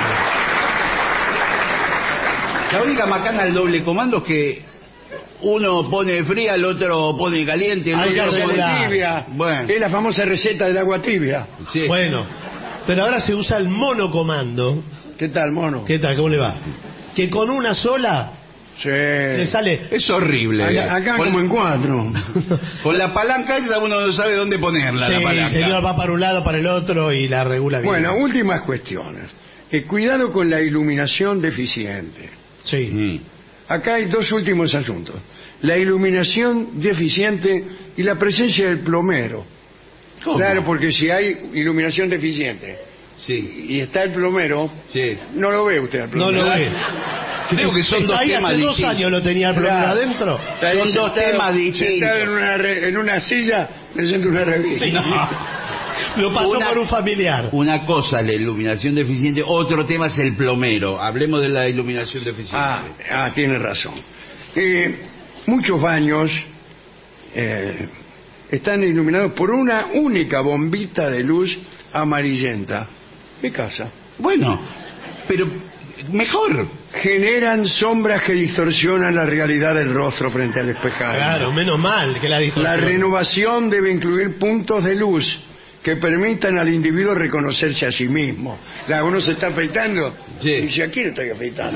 [SPEAKER 10] La única macana del doble comando es que uno pone fría, el otro pone caliente, el
[SPEAKER 5] Hay
[SPEAKER 10] otro
[SPEAKER 5] que
[SPEAKER 10] pone...
[SPEAKER 5] arreglar.
[SPEAKER 6] Tibia.
[SPEAKER 10] Bueno.
[SPEAKER 6] Es la famosa receta del agua tibia.
[SPEAKER 10] Sí.
[SPEAKER 5] Bueno, pero ahora se usa el monocomando.
[SPEAKER 6] ¿Qué tal, mono?
[SPEAKER 5] ¿Qué tal? ¿Cómo le va? Que con una sola
[SPEAKER 6] Sí.
[SPEAKER 5] le sale.
[SPEAKER 10] Es horrible.
[SPEAKER 6] Acá, acá
[SPEAKER 10] con,
[SPEAKER 6] como en cuatro.
[SPEAKER 10] con la palanca esa uno no sabe dónde ponerla, la
[SPEAKER 5] Sí,
[SPEAKER 10] palanca.
[SPEAKER 5] señor, va para un lado, para el otro y la regula bien.
[SPEAKER 6] Bueno, últimas cuestiones. Eh, cuidado con la iluminación deficiente.
[SPEAKER 5] Sí.
[SPEAKER 10] Mm.
[SPEAKER 6] Acá hay dos últimos asuntos. La iluminación deficiente y la presencia del plomero.
[SPEAKER 10] ¿Cómo?
[SPEAKER 6] Claro, porque si hay iluminación deficiente
[SPEAKER 10] Sí,
[SPEAKER 6] y está el plomero,
[SPEAKER 10] sí.
[SPEAKER 6] no lo ve usted al
[SPEAKER 5] No
[SPEAKER 6] plomero.
[SPEAKER 5] lo ve.
[SPEAKER 10] Creo que son dos
[SPEAKER 5] Ahí
[SPEAKER 10] temas
[SPEAKER 5] hace dos
[SPEAKER 10] distintos.
[SPEAKER 5] años lo tenía el plomero
[SPEAKER 6] Claro.
[SPEAKER 5] adentro.
[SPEAKER 6] Está ahí
[SPEAKER 10] Son dos
[SPEAKER 6] sentado-
[SPEAKER 10] temas distintos.
[SPEAKER 6] sentado en una, re- en una silla leyendo una revista.
[SPEAKER 5] Sí.
[SPEAKER 10] No.
[SPEAKER 5] Lo pasó
[SPEAKER 10] Una-
[SPEAKER 5] por un familiar.
[SPEAKER 10] Una cosa es la iluminación deficiente, otro tema es el plomero. Hablemos de la iluminación deficiente.
[SPEAKER 6] Ah, ah, tiene razón. Eh, muchos baños eh, están iluminados por una única bombita de luz amarillenta. Mi casa.
[SPEAKER 10] Bueno, pero mejor.
[SPEAKER 6] Generan sombras que distorsionan la realidad del rostro frente al espejo.
[SPEAKER 5] Claro, menos mal que la
[SPEAKER 6] La
[SPEAKER 5] distorsión.
[SPEAKER 6] renovación debe incluir puntos de luz que permitan al individuo reconocerse a sí mismo. Claro, uno se está afeitando
[SPEAKER 10] Sí.
[SPEAKER 6] y dice, ¿a quién estoy afeitando?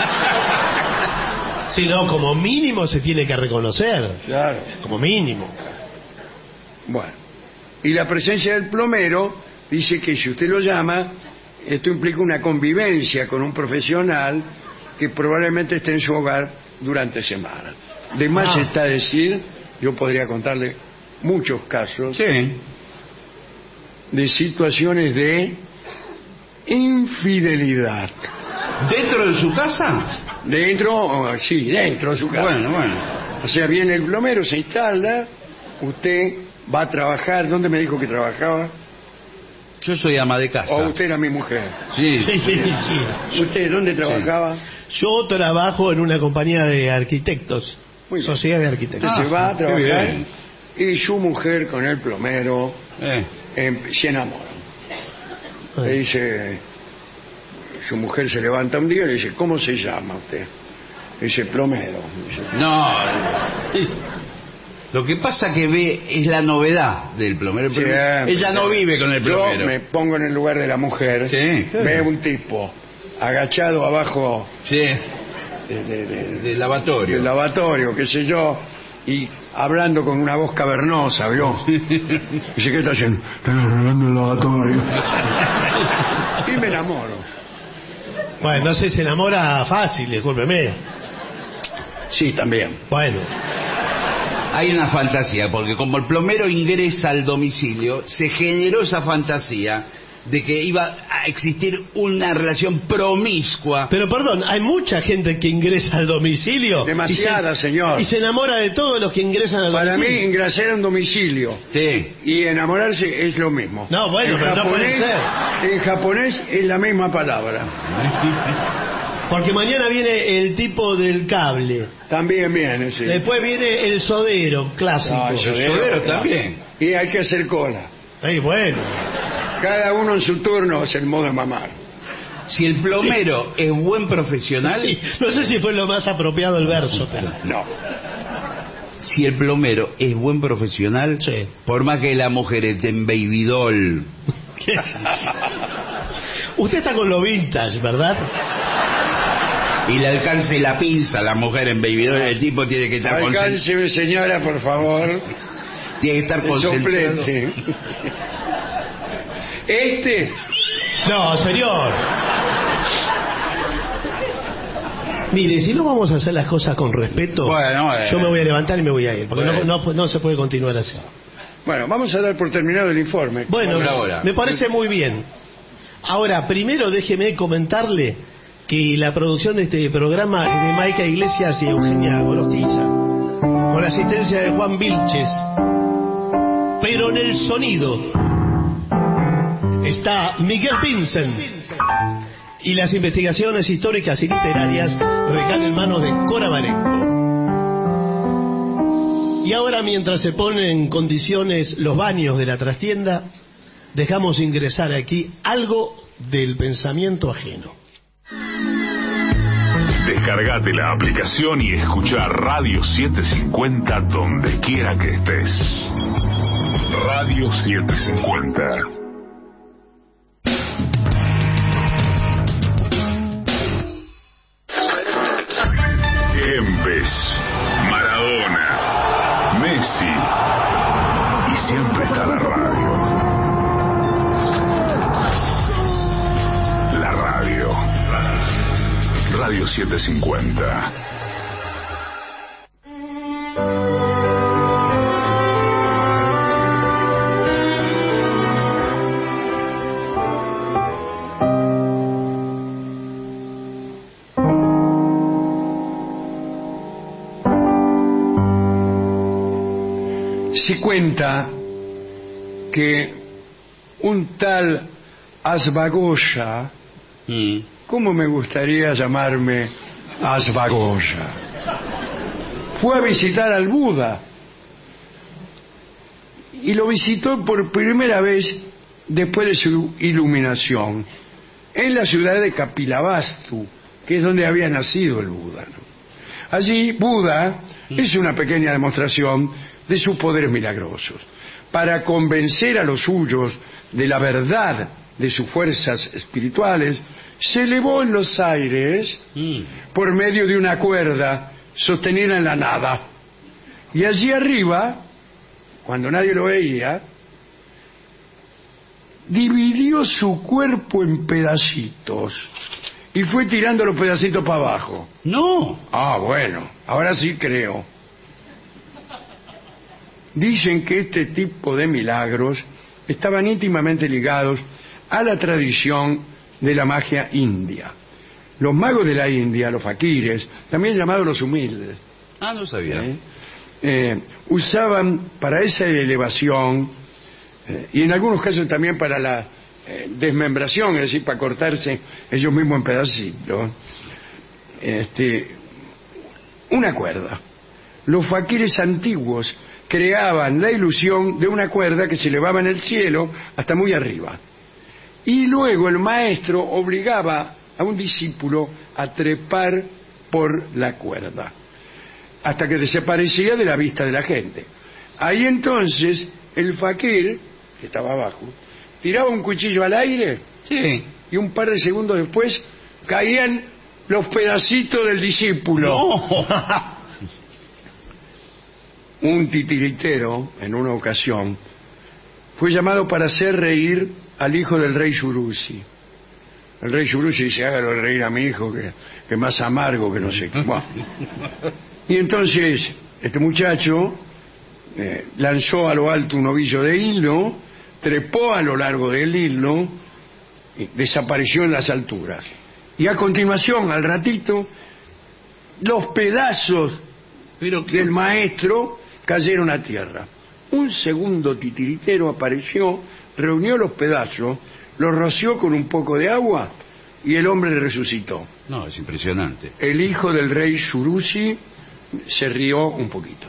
[SPEAKER 5] Sí, no, como mínimo se tiene que reconocer.
[SPEAKER 6] Claro.
[SPEAKER 5] Como mínimo.
[SPEAKER 6] Bueno, y la presencia del plomero dice que si usted lo llama, esto implica una convivencia con un profesional que probablemente esté en su hogar durante semanas. De más
[SPEAKER 5] Ah.
[SPEAKER 6] está decir, yo podría contarle muchos casos
[SPEAKER 10] Sí.
[SPEAKER 6] de situaciones de infidelidad.
[SPEAKER 10] ¿Dentro de su casa?
[SPEAKER 6] Dentro, oh, sí, dentro de su casa.
[SPEAKER 10] Bueno, bueno.
[SPEAKER 6] O sea, viene el plomero, se instala, usted va a trabajar. ¿Dónde me dijo que trabajaba?
[SPEAKER 10] Yo soy ama de casa.
[SPEAKER 6] O usted era mi mujer.
[SPEAKER 10] Sí.
[SPEAKER 5] Sí, sí.
[SPEAKER 6] ¿Usted dónde trabajaba?
[SPEAKER 5] Yo trabajo en una compañía de arquitectos.
[SPEAKER 6] Muy bien.
[SPEAKER 5] Sociedad de
[SPEAKER 6] Usted
[SPEAKER 5] arquitectos.
[SPEAKER 10] Ah,
[SPEAKER 6] se va a
[SPEAKER 10] qué
[SPEAKER 6] trabajar
[SPEAKER 10] bien.
[SPEAKER 6] y su mujer con el plomero
[SPEAKER 10] Eh.
[SPEAKER 6] em, se enamoran. Le dice, su mujer se levanta un día y le dice, ¿cómo se llama usted? Le dice, plomero. Dice,
[SPEAKER 10] No. Lo que pasa que ve es la novedad del plomero. Pero
[SPEAKER 6] siempre,
[SPEAKER 10] ella no
[SPEAKER 6] siempre.
[SPEAKER 10] vive con el plomero.
[SPEAKER 6] Yo me pongo en el lugar de la mujer.
[SPEAKER 10] Sí.
[SPEAKER 6] Ve un tipo agachado abajo
[SPEAKER 10] Sí.
[SPEAKER 6] de- de- de-
[SPEAKER 10] Del lavatorio.
[SPEAKER 6] del lavatorio, qué sé yo, y hablando con una voz cavernosa, ¿vio? Dice, ¿qué está haciendo? Están arreglando el lavatorio. Y me enamoro.
[SPEAKER 5] Bueno, no sé, se enamora fácil, discúlpeme.
[SPEAKER 6] Sí, también.
[SPEAKER 5] Bueno.
[SPEAKER 10] Hay una fantasía, porque como el plomero ingresa al domicilio, se generó esa fantasía de que iba a existir una relación promiscua.
[SPEAKER 5] Pero perdón, hay mucha gente que ingresa al domicilio.
[SPEAKER 6] Demasiada,
[SPEAKER 5] y se,
[SPEAKER 6] señor.
[SPEAKER 5] Y se enamora de todos los que ingresan al
[SPEAKER 6] Para
[SPEAKER 5] domicilio.
[SPEAKER 6] mí, ingresar a un domicilio
[SPEAKER 10] Sí.
[SPEAKER 6] y enamorarse es lo mismo.
[SPEAKER 5] No, bueno,
[SPEAKER 6] en
[SPEAKER 5] pero no puede
[SPEAKER 6] japonés,
[SPEAKER 5] ser.
[SPEAKER 6] En japonés es la misma palabra.
[SPEAKER 5] Porque mañana viene el tipo del cable.
[SPEAKER 6] También viene, sí.
[SPEAKER 5] Después viene el sodero, clásico.
[SPEAKER 6] No, el
[SPEAKER 10] El
[SPEAKER 6] sodero,
[SPEAKER 10] sodero
[SPEAKER 6] claro.
[SPEAKER 10] también.
[SPEAKER 6] Y hay que hacer cola.
[SPEAKER 5] Sí, bueno.
[SPEAKER 6] Cada uno en su turno es el modo de mamar.
[SPEAKER 10] Si el plomero es buen profesional,
[SPEAKER 5] Sí, no sé si fue lo más apropiado el verso, pero...
[SPEAKER 6] No.
[SPEAKER 10] si el plomero es buen profesional,
[SPEAKER 5] Sí.
[SPEAKER 10] por más que la mujer esté en baby doll,
[SPEAKER 5] Usted está con lo vintage, ¿verdad?
[SPEAKER 10] y le alcance la pinza a la mujer en baby doll, el tipo tiene que estar concentrado.
[SPEAKER 6] Alcánceme, señora, por favor.
[SPEAKER 10] Tiene que estar
[SPEAKER 6] El
[SPEAKER 10] concentrado.
[SPEAKER 6] soplete. Este,
[SPEAKER 5] No, señor. Mire, si no vamos a hacer las cosas con respeto,
[SPEAKER 10] Bueno, eh.
[SPEAKER 5] yo me voy a levantar y me voy a ir, porque
[SPEAKER 10] Bueno.
[SPEAKER 5] no, no, no se puede continuar así.
[SPEAKER 6] bueno, vamos a dar por terminado el informe.
[SPEAKER 5] Bueno,
[SPEAKER 10] Por ahora.
[SPEAKER 5] me parece muy bien. Ahora, primero déjeme comentarle que la producción de este programa es de Maica Iglesias y Eugenia Gorostiza, con la asistencia de Juan Vilches. Pero en el sonido está Miguel Vincent. Y las investigaciones históricas y literarias recaen en manos de Cora Marengo. Y ahora, mientras se ponen en condiciones los baños de la trastienda, dejamos ingresar aquí algo del pensamiento ajeno.
[SPEAKER 1] Descargate la aplicación y escucha Radio setecientos cincuenta donde quiera que estés. Radio setecientos cincuenta. Kempes, Maradona, Messi y siempre está la radio. La radio. Radio setecientos cincuenta.
[SPEAKER 6] Se cuenta que un tal Asvagoya,
[SPEAKER 10] Mm.
[SPEAKER 6] ¿cómo me gustaría llamarme Asvagoya? Fue a visitar al Buda y lo visitó por primera vez después de su iluminación en la ciudad de Kapilavastu, que es donde había nacido el Buda, ¿no? Allí Buda hizo una pequeña demostración de sus poderes milagrosos para convencer a los suyos de la verdad de sus fuerzas espirituales. Se elevó en los aires
[SPEAKER 10] Mm.
[SPEAKER 6] por medio de una cuerda sostenida en la nada, y allí arriba, cuando nadie lo veía, dividió su cuerpo en pedacitos y fue tirando los pedacitos para abajo.
[SPEAKER 10] No.
[SPEAKER 6] Ah, bueno, ahora sí creo. Dicen que este tipo de milagros estaban íntimamente ligados a la tradición de la magia india. Los magos de la India, los faquires, también llamados los humildes,
[SPEAKER 10] Ah, no sabía.
[SPEAKER 6] ¿eh? Eh, usaban para esa elevación eh, y en algunos casos también para la eh, desmembración, es decir, para cortarse ellos mismos en pedacitos, este, una cuerda. Los faquires antiguos creaban la ilusión de una cuerda que se elevaba en el cielo hasta muy arriba. Y luego el maestro obligaba a un discípulo a trepar por la cuerda hasta que desaparecía de la vista de la gente. Ahí entonces el faquir, que estaba abajo, tiraba un cuchillo al aire,
[SPEAKER 10] Sí.
[SPEAKER 6] y un par de segundos después caían los pedacitos del discípulo.
[SPEAKER 10] No.
[SPEAKER 6] un titiritero, en una ocasión, fue llamado para hacer reír al hijo del rey Surusi. El rey Surusi dice, hágalo reír a mi hijo, que, que más amargo que no sé qué. Bueno. Y entonces, este muchacho eh, lanzó a lo alto un ovillo de hilo, trepó a lo largo del hilo, y desapareció en las alturas. Y a continuación, al ratito, los pedazos Pero del maestro cayeron a tierra. Un segundo titiritero apareció, reunió los pedazos, los roció con un poco de agua y el hombre resucitó.
[SPEAKER 10] No, es impresionante.
[SPEAKER 6] El hijo del rey Surusi se rió un poquito.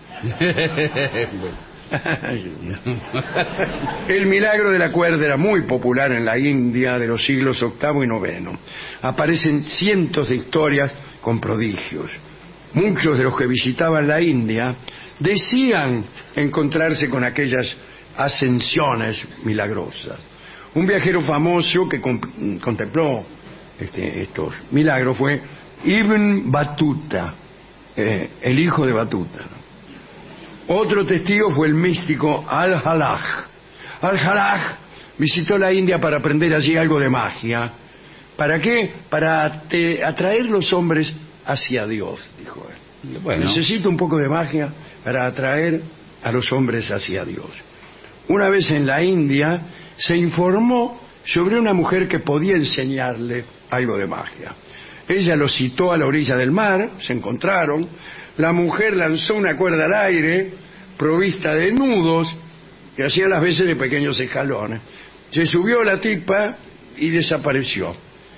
[SPEAKER 6] El milagro de la cuerda era muy popular en la India de los siglos octavo y noveno. Aparecen cientos de historias con prodigios. Muchos de los que visitaban la India decían encontrarse con aquellas ascensiones milagrosas. Un viajero famoso que con, contempló este, estos milagros fue Ibn Battuta, eh, el hijo de Batuta. Otro testigo fue el místico Al-Halaj. Al-Halaj visitó la India para aprender allí algo de magia. ¿Para qué? Para te, atraer los hombres hacia Dios, dijo él. Bueno. Necesito un poco de magia para atraer a los hombres hacia Dios. Una vez en la India se informó sobre una mujer que podía enseñarle algo de magia. Ella lo citó a la orilla del mar, se encontraron, la mujer lanzó una cuerda al aire provista de nudos que hacían las veces de pequeños escalones. Se subió a la tipa y desapareció.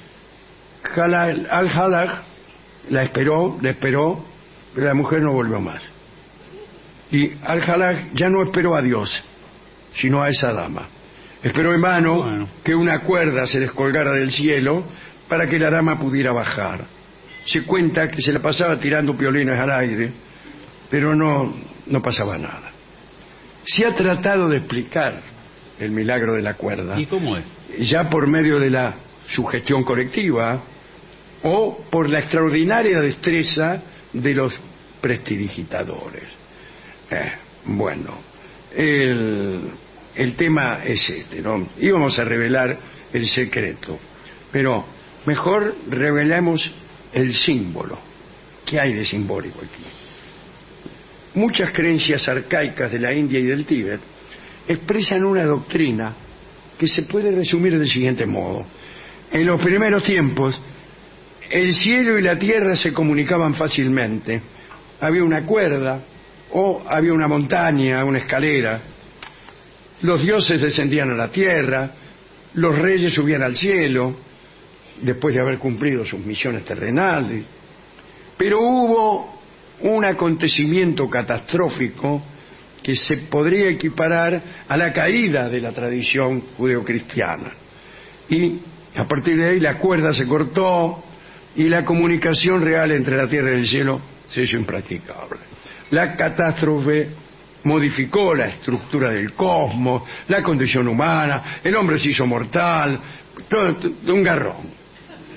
[SPEAKER 6] Al-Halaj la esperó, la esperó, pero la mujer no volvió más. Y Al-Halaj ya no esperó a Dios, sino a esa dama. Esperó en vano bueno. que una cuerda se descolgara del cielo para que la dama pudiera bajar. Se cuenta que se la pasaba tirando piolines al aire, pero no, no pasaba nada. Se ha tratado de explicar el milagro de la cuerda.
[SPEAKER 10] ¿Y cómo es?
[SPEAKER 6] Ya por medio de la sugestión colectiva o por la extraordinaria destreza de los prestidigitadores. Eh, bueno, el, el tema es este, ¿no? Íbamos a revelar el secreto, pero mejor revelemos el símbolo. ¿Qué hay de simbólico aquí? Muchas creencias arcaicas de la India y del Tíbet expresan una doctrina que se puede resumir del siguiente modo. En los primeros tiempos, el cielo y la tierra se comunicaban fácilmente. Había una cuerda o había una montaña, una escalera. Los dioses descendían a la tierra, los reyes subían al cielo después de haber cumplido sus misiones terrenales. Pero hubo un acontecimiento catastrófico que se podría equiparar a la caída de la tradición judeocristiana. Y a partir de ahí la cuerda se cortó y la comunicación real entre la tierra y el cielo se hizo impracticable. La catástrofe modificó la estructura del cosmos, la condición humana, el hombre se hizo mortal, todo, todo un garrón.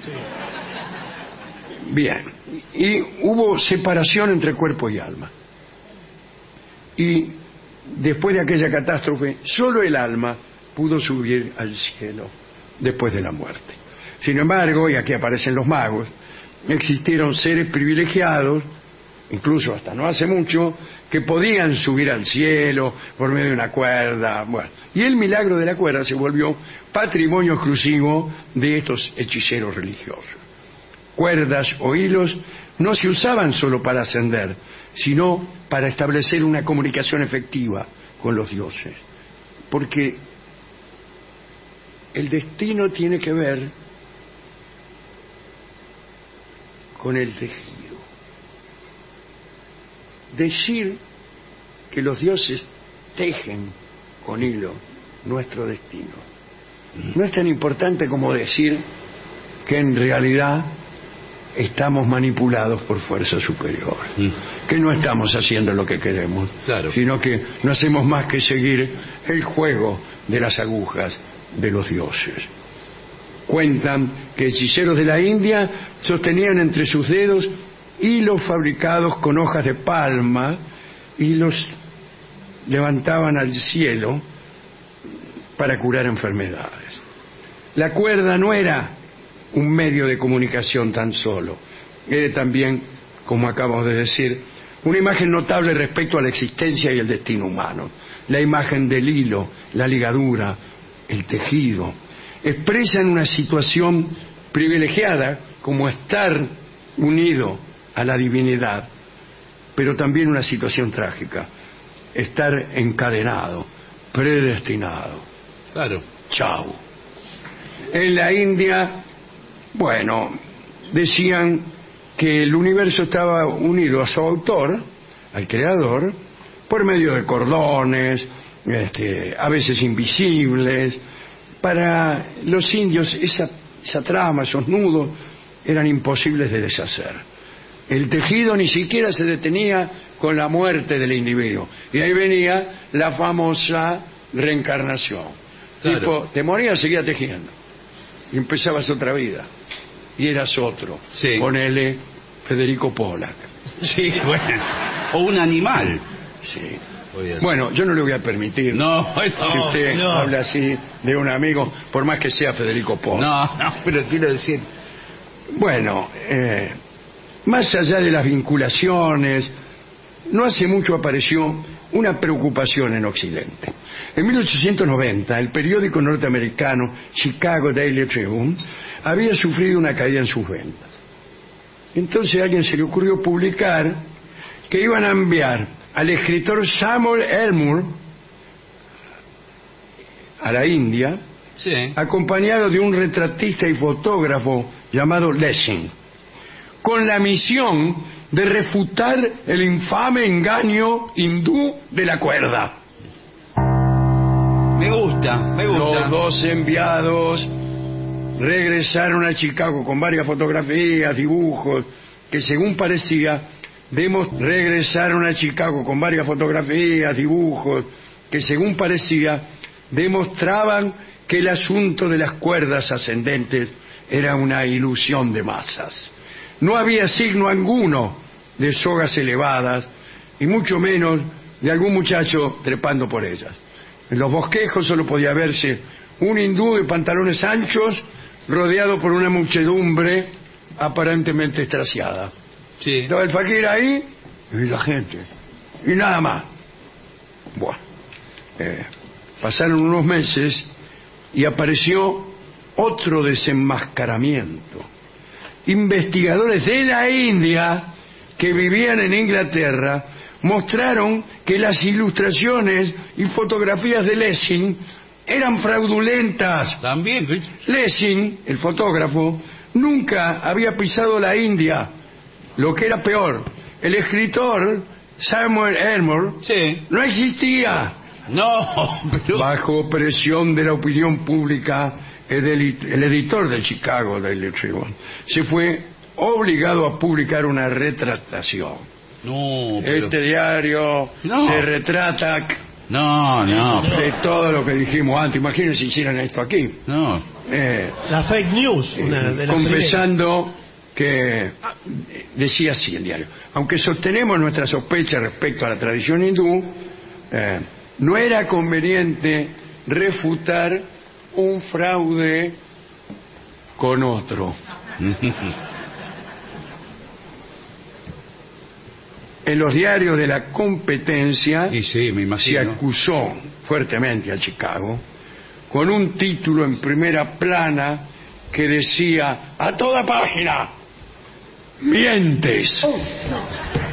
[SPEAKER 6] Bien, y hubo separación entre cuerpo y alma. Y después de aquella catástrofe, solo el alma pudo subir al cielo después de la muerte. Sin embargo, y aquí aparecen los magos, existieron seres privilegiados, incluso hasta no hace mucho, que podían subir al cielo por medio de una cuerda. Bueno, y el milagro de la cuerda se volvió patrimonio exclusivo de estos hechiceros religiosos. Cuerdas o hilos no se usaban solo para ascender, sino para establecer una comunicación efectiva con los dioses. Porque el destino tiene que ver con el tejido. Decir que los dioses tejen con hilo nuestro destino no es tan importante como decir que en realidad estamos manipulados por fuerza superior, mm. que no estamos haciendo lo que queremos, claro. sino que no hacemos más que seguir el juego de las agujas de los dioses. Cuentan que hechiceros de la India sostenían entre sus dedos hilos fabricados con hojas de palma y los levantaban al cielo para curar enfermedades. La cuerda no era un medio de comunicación tan solo, era también, como acabamos de decir, una imagen notable respecto a la existencia y el destino humano. La imagen del hilo, la ligadura, el tejido, expresan una situación privilegiada como estar unido a la divinidad, pero también una situación trágica, estar encadenado, predestinado.
[SPEAKER 10] Claro.
[SPEAKER 6] Chao. En la India, bueno, decían que el universo estaba unido a su autor, al creador, por medio de cordones, este, a veces invisibles. Para los indios esa, esa trama, esos nudos, eran imposibles de deshacer. El tejido ni siquiera se detenía con la muerte del individuo. Y ahí venía la famosa reencarnación. Claro. Tipo, te morías, seguía tejiendo. Y empezabas otra vida. Y eras otro.
[SPEAKER 10] Sí.
[SPEAKER 6] Ponele Federico Pollack.
[SPEAKER 10] Sí, bueno. O un animal.
[SPEAKER 6] Sí. Bueno, yo no le voy a permitir
[SPEAKER 10] no, no,
[SPEAKER 6] que usted
[SPEAKER 10] no.
[SPEAKER 6] hable así de un amigo, por más que sea Federico Pollack.
[SPEAKER 10] No, no, pero quiero decir...
[SPEAKER 6] Bueno, eh, más allá de las vinculaciones, no hace mucho apareció una preocupación en Occidente. En mil ochocientos noventa, el periódico norteamericano Chicago Daily Tribune había sufrido una caída en sus ventas. Entonces a alguien se le ocurrió publicar que iban a enviar al escritor Samuel Elmore a la India,
[SPEAKER 10] sí,
[SPEAKER 6] acompañado de un retratista y fotógrafo llamado Lessing, con la misión de refutar el infame engaño hindú de la cuerda.
[SPEAKER 10] Me gusta, me gusta.
[SPEAKER 6] Los dos enviados regresaron a Chicago con varias fotografías, dibujos, que según parecía, demos... regresaron a Chicago con varias fotografías, dibujos, que según parecía, demostraban que el asunto de las cuerdas ascendentes era una ilusión de masas. No había signo alguno de sogas elevadas, y mucho menos de algún muchacho trepando por ellas. En los bosquejos solo podía verse un hindú de pantalones anchos rodeado por una muchedumbre aparentemente extasiada.
[SPEAKER 10] Sí.
[SPEAKER 6] Estaba el fakir ahí y la gente. Y nada más. Buah. Eh, pasaron unos meses y apareció otro desenmascaramiento. Investigadores de la India que vivían en Inglaterra mostraron que las ilustraciones y fotografías de Lessing eran fraudulentas.
[SPEAKER 10] También.
[SPEAKER 6] Lessing, el fotógrafo, nunca había pisado la India. Lo que era peor, el escritor Samuel Elmore
[SPEAKER 10] sí.
[SPEAKER 6] no existía.
[SPEAKER 10] No, pero...
[SPEAKER 6] Bajo presión de la opinión pública, el, el editor del Chicago Daily Tribune se fue obligado a publicar una retractación.
[SPEAKER 10] No, pero...
[SPEAKER 6] Este diario
[SPEAKER 10] no.
[SPEAKER 6] se retrata
[SPEAKER 10] no, no,
[SPEAKER 6] de todo lo que dijimos antes. Imagínense si hicieran esto aquí.
[SPEAKER 10] No.
[SPEAKER 5] Eh, la fake news. Una de las
[SPEAKER 6] confesando que decía así el diario: aunque sostenemos nuestra sospecha respecto a la tradición hindú, eh, no era conveniente refutar un fraude con otro. En los diarios de la competencia
[SPEAKER 10] y sí, me imagino,
[SPEAKER 6] se acusó fuertemente a Chicago con un título en primera plana que decía a toda página: mientes. Oh, no.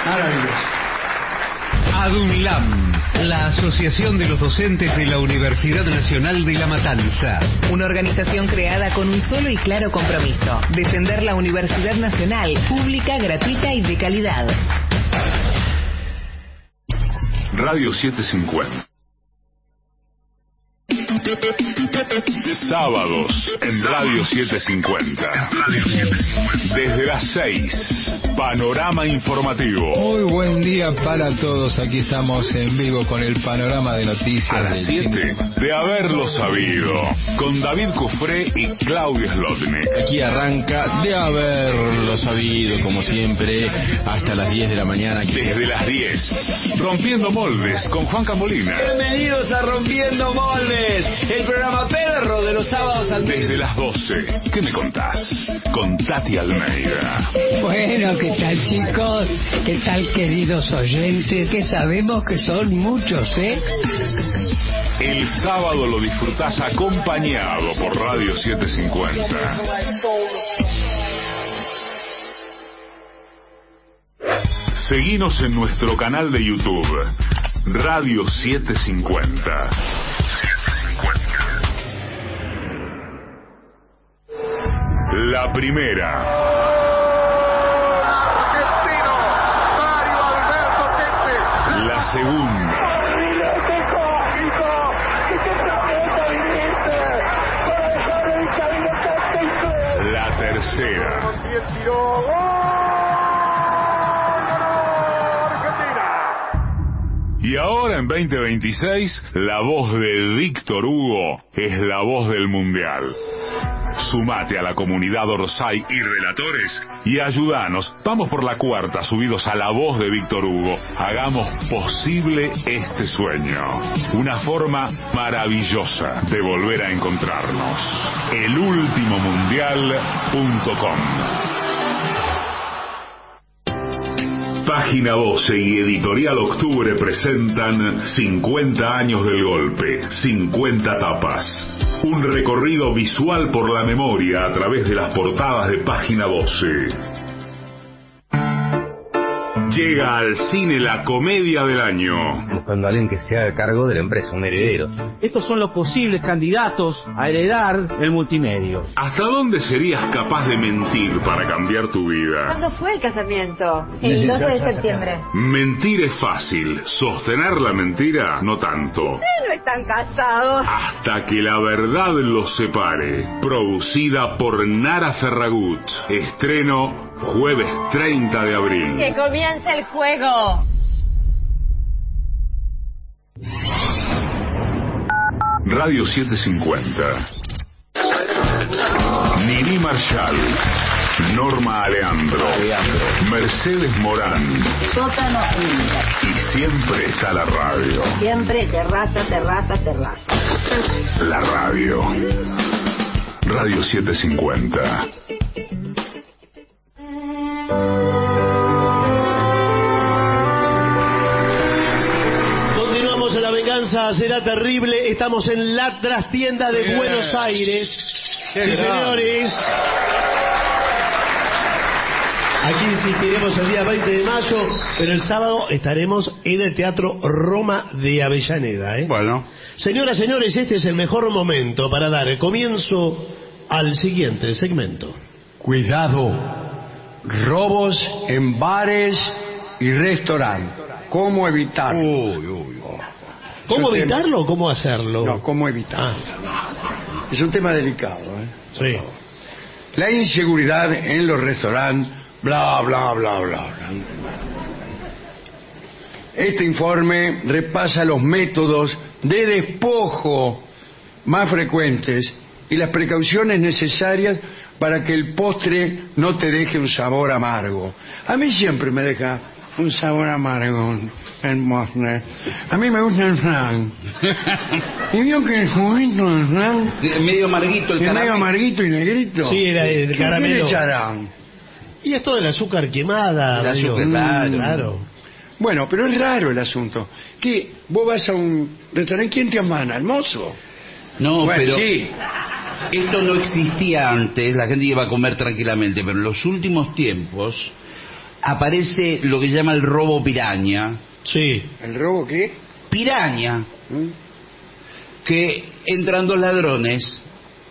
[SPEAKER 6] Maravilloso.
[SPEAKER 4] ADUNLAM, la Asociación de los Docentes de la Universidad Nacional de La Matanza.
[SPEAKER 11] Una organización creada con un solo y claro compromiso: defender la Universidad Nacional, pública, gratuita y de calidad.
[SPEAKER 1] Radio setecientos cincuenta. Sábados en Radio setecientos cincuenta. Desde las seis, Panorama Informativo.
[SPEAKER 12] Muy buen día para todos. Aquí estamos en vivo con el panorama de noticias.
[SPEAKER 1] A las siete, de haberlo sabido, con David Cufré y Claudio Slotnick.
[SPEAKER 13] Aquí arranca De haberlo sabido, como siempre, hasta las diez de la mañana.
[SPEAKER 1] Desde las diez, Rompiendo Moldes, con Juan Camolina.
[SPEAKER 14] Bienvenidos a Rompiendo Moldes, el programa perro de los sábados al
[SPEAKER 1] Desde las doce, ¿qué me contás? Con Tati Almeida.
[SPEAKER 15] Bueno, ¿qué tal, chicos? ¿Qué tal, queridos oyentes? Que sabemos que son muchos, ¿eh?
[SPEAKER 1] El sábado lo disfrutás acompañado por Radio setecientos cincuenta. Seguinos en nuestro canal de YouTube, Radio setecientos cincuenta. La primera.
[SPEAKER 8] Argentino, Mario Alberto Kempes.
[SPEAKER 1] La segunda. La tercera.
[SPEAKER 8] Y el tiro. ¡Gol! Argentina.
[SPEAKER 1] Y ahora en veinte veintiséis, la voz de Víctor Hugo es la voz del Mundial. Sumate a la comunidad Orsay y relatores y ayúdanos. Vamos por la cuarta, subidos a la voz de Víctor Hugo. Hagamos posible este sueño. Una forma maravillosa de volver a encontrarnos. el último mundial punto com. Página doce y Editorial Octubre presentan cincuenta años del golpe, cincuenta tapas. Un recorrido visual por la memoria a través de las portadas de Página doce. Llega al cine la comedia del año.
[SPEAKER 2] Buscando a alguien que se haga cargo de la empresa, un heredero.
[SPEAKER 16] Estos son los posibles candidatos a heredar el multimedio.
[SPEAKER 1] ¿Hasta dónde serías capaz de mentir para cambiar tu vida?
[SPEAKER 9] ¿Cuándo fue el casamiento? El doce de septiembre.
[SPEAKER 1] Mentir es fácil, sostener la mentira no tanto.
[SPEAKER 9] Eh, no están casados.
[SPEAKER 1] Hasta que la verdad los separe. Producida por Nara Ferragut. Estreno jueves treinta de abril.
[SPEAKER 9] Que comience el juego.
[SPEAKER 1] Radio setecientos cincuenta. Nini Marshall, Norma Aleandro, Mercedes Morán.
[SPEAKER 17] Sótano Química.
[SPEAKER 1] Y siempre está la radio.
[SPEAKER 17] Siempre terraza, terraza, terraza.
[SPEAKER 1] La radio. Radio setecientos cincuenta.
[SPEAKER 5] Continuamos en La Venganza Será Terrible. Estamos en la trastienda de Buenos Aires.
[SPEAKER 6] Qué
[SPEAKER 5] Sí,
[SPEAKER 6] grande.
[SPEAKER 5] señores. Aquí insistiremos el día veinte de mayo, pero el sábado estaremos en el Teatro Roma de Avellaneda, ¿eh?
[SPEAKER 10] Bueno.
[SPEAKER 5] Señoras, señores, este es el mejor momento para dar el comienzo al siguiente segmento.
[SPEAKER 6] Cuidado, robos en bares y restaurantes. ¿Cómo evitarlo?
[SPEAKER 10] Uy, uy, uy.
[SPEAKER 5] ¿Cómo
[SPEAKER 6] Es un
[SPEAKER 5] evitarlo
[SPEAKER 6] tema-
[SPEAKER 5] o cómo hacerlo?
[SPEAKER 6] No, ¿cómo evitarlo?
[SPEAKER 5] Ah,
[SPEAKER 6] Es un tema delicado, ¿eh?
[SPEAKER 5] sí.
[SPEAKER 6] La inseguridad en los restaurantes, bla, bla, bla, bla, bla. Este informe repasa los métodos de despojo más frecuentes y las precauciones necesarias para que el postre no te deje un sabor amargo. A mí siempre me deja un sabor amargo el postre. A mí me gusta el flan. Y vio que el juguito del flan...
[SPEAKER 10] De- medio amarguito el
[SPEAKER 6] es medio
[SPEAKER 10] caramelo.
[SPEAKER 6] amarguito y negrito.
[SPEAKER 5] Sí, era el
[SPEAKER 6] ¿Qué
[SPEAKER 5] caramelo.
[SPEAKER 6] le echarán?
[SPEAKER 5] Y esto del azúcar quemada.
[SPEAKER 10] El
[SPEAKER 5] medio-
[SPEAKER 10] azúcar, claro.
[SPEAKER 5] claro.
[SPEAKER 6] Bueno, pero es raro el asunto. Que vos vas a un restaurante, ¿quién te amana? ¿El mozo?
[SPEAKER 10] No,
[SPEAKER 6] Bueno,
[SPEAKER 10] pero
[SPEAKER 6] sí.
[SPEAKER 10] esto no existía antes, la gente iba a comer tranquilamente, pero en los últimos tiempos aparece lo que llama el robo piraña.
[SPEAKER 5] Sí.
[SPEAKER 6] ¿El robo qué?
[SPEAKER 10] Piraña. Que entran dos ladrones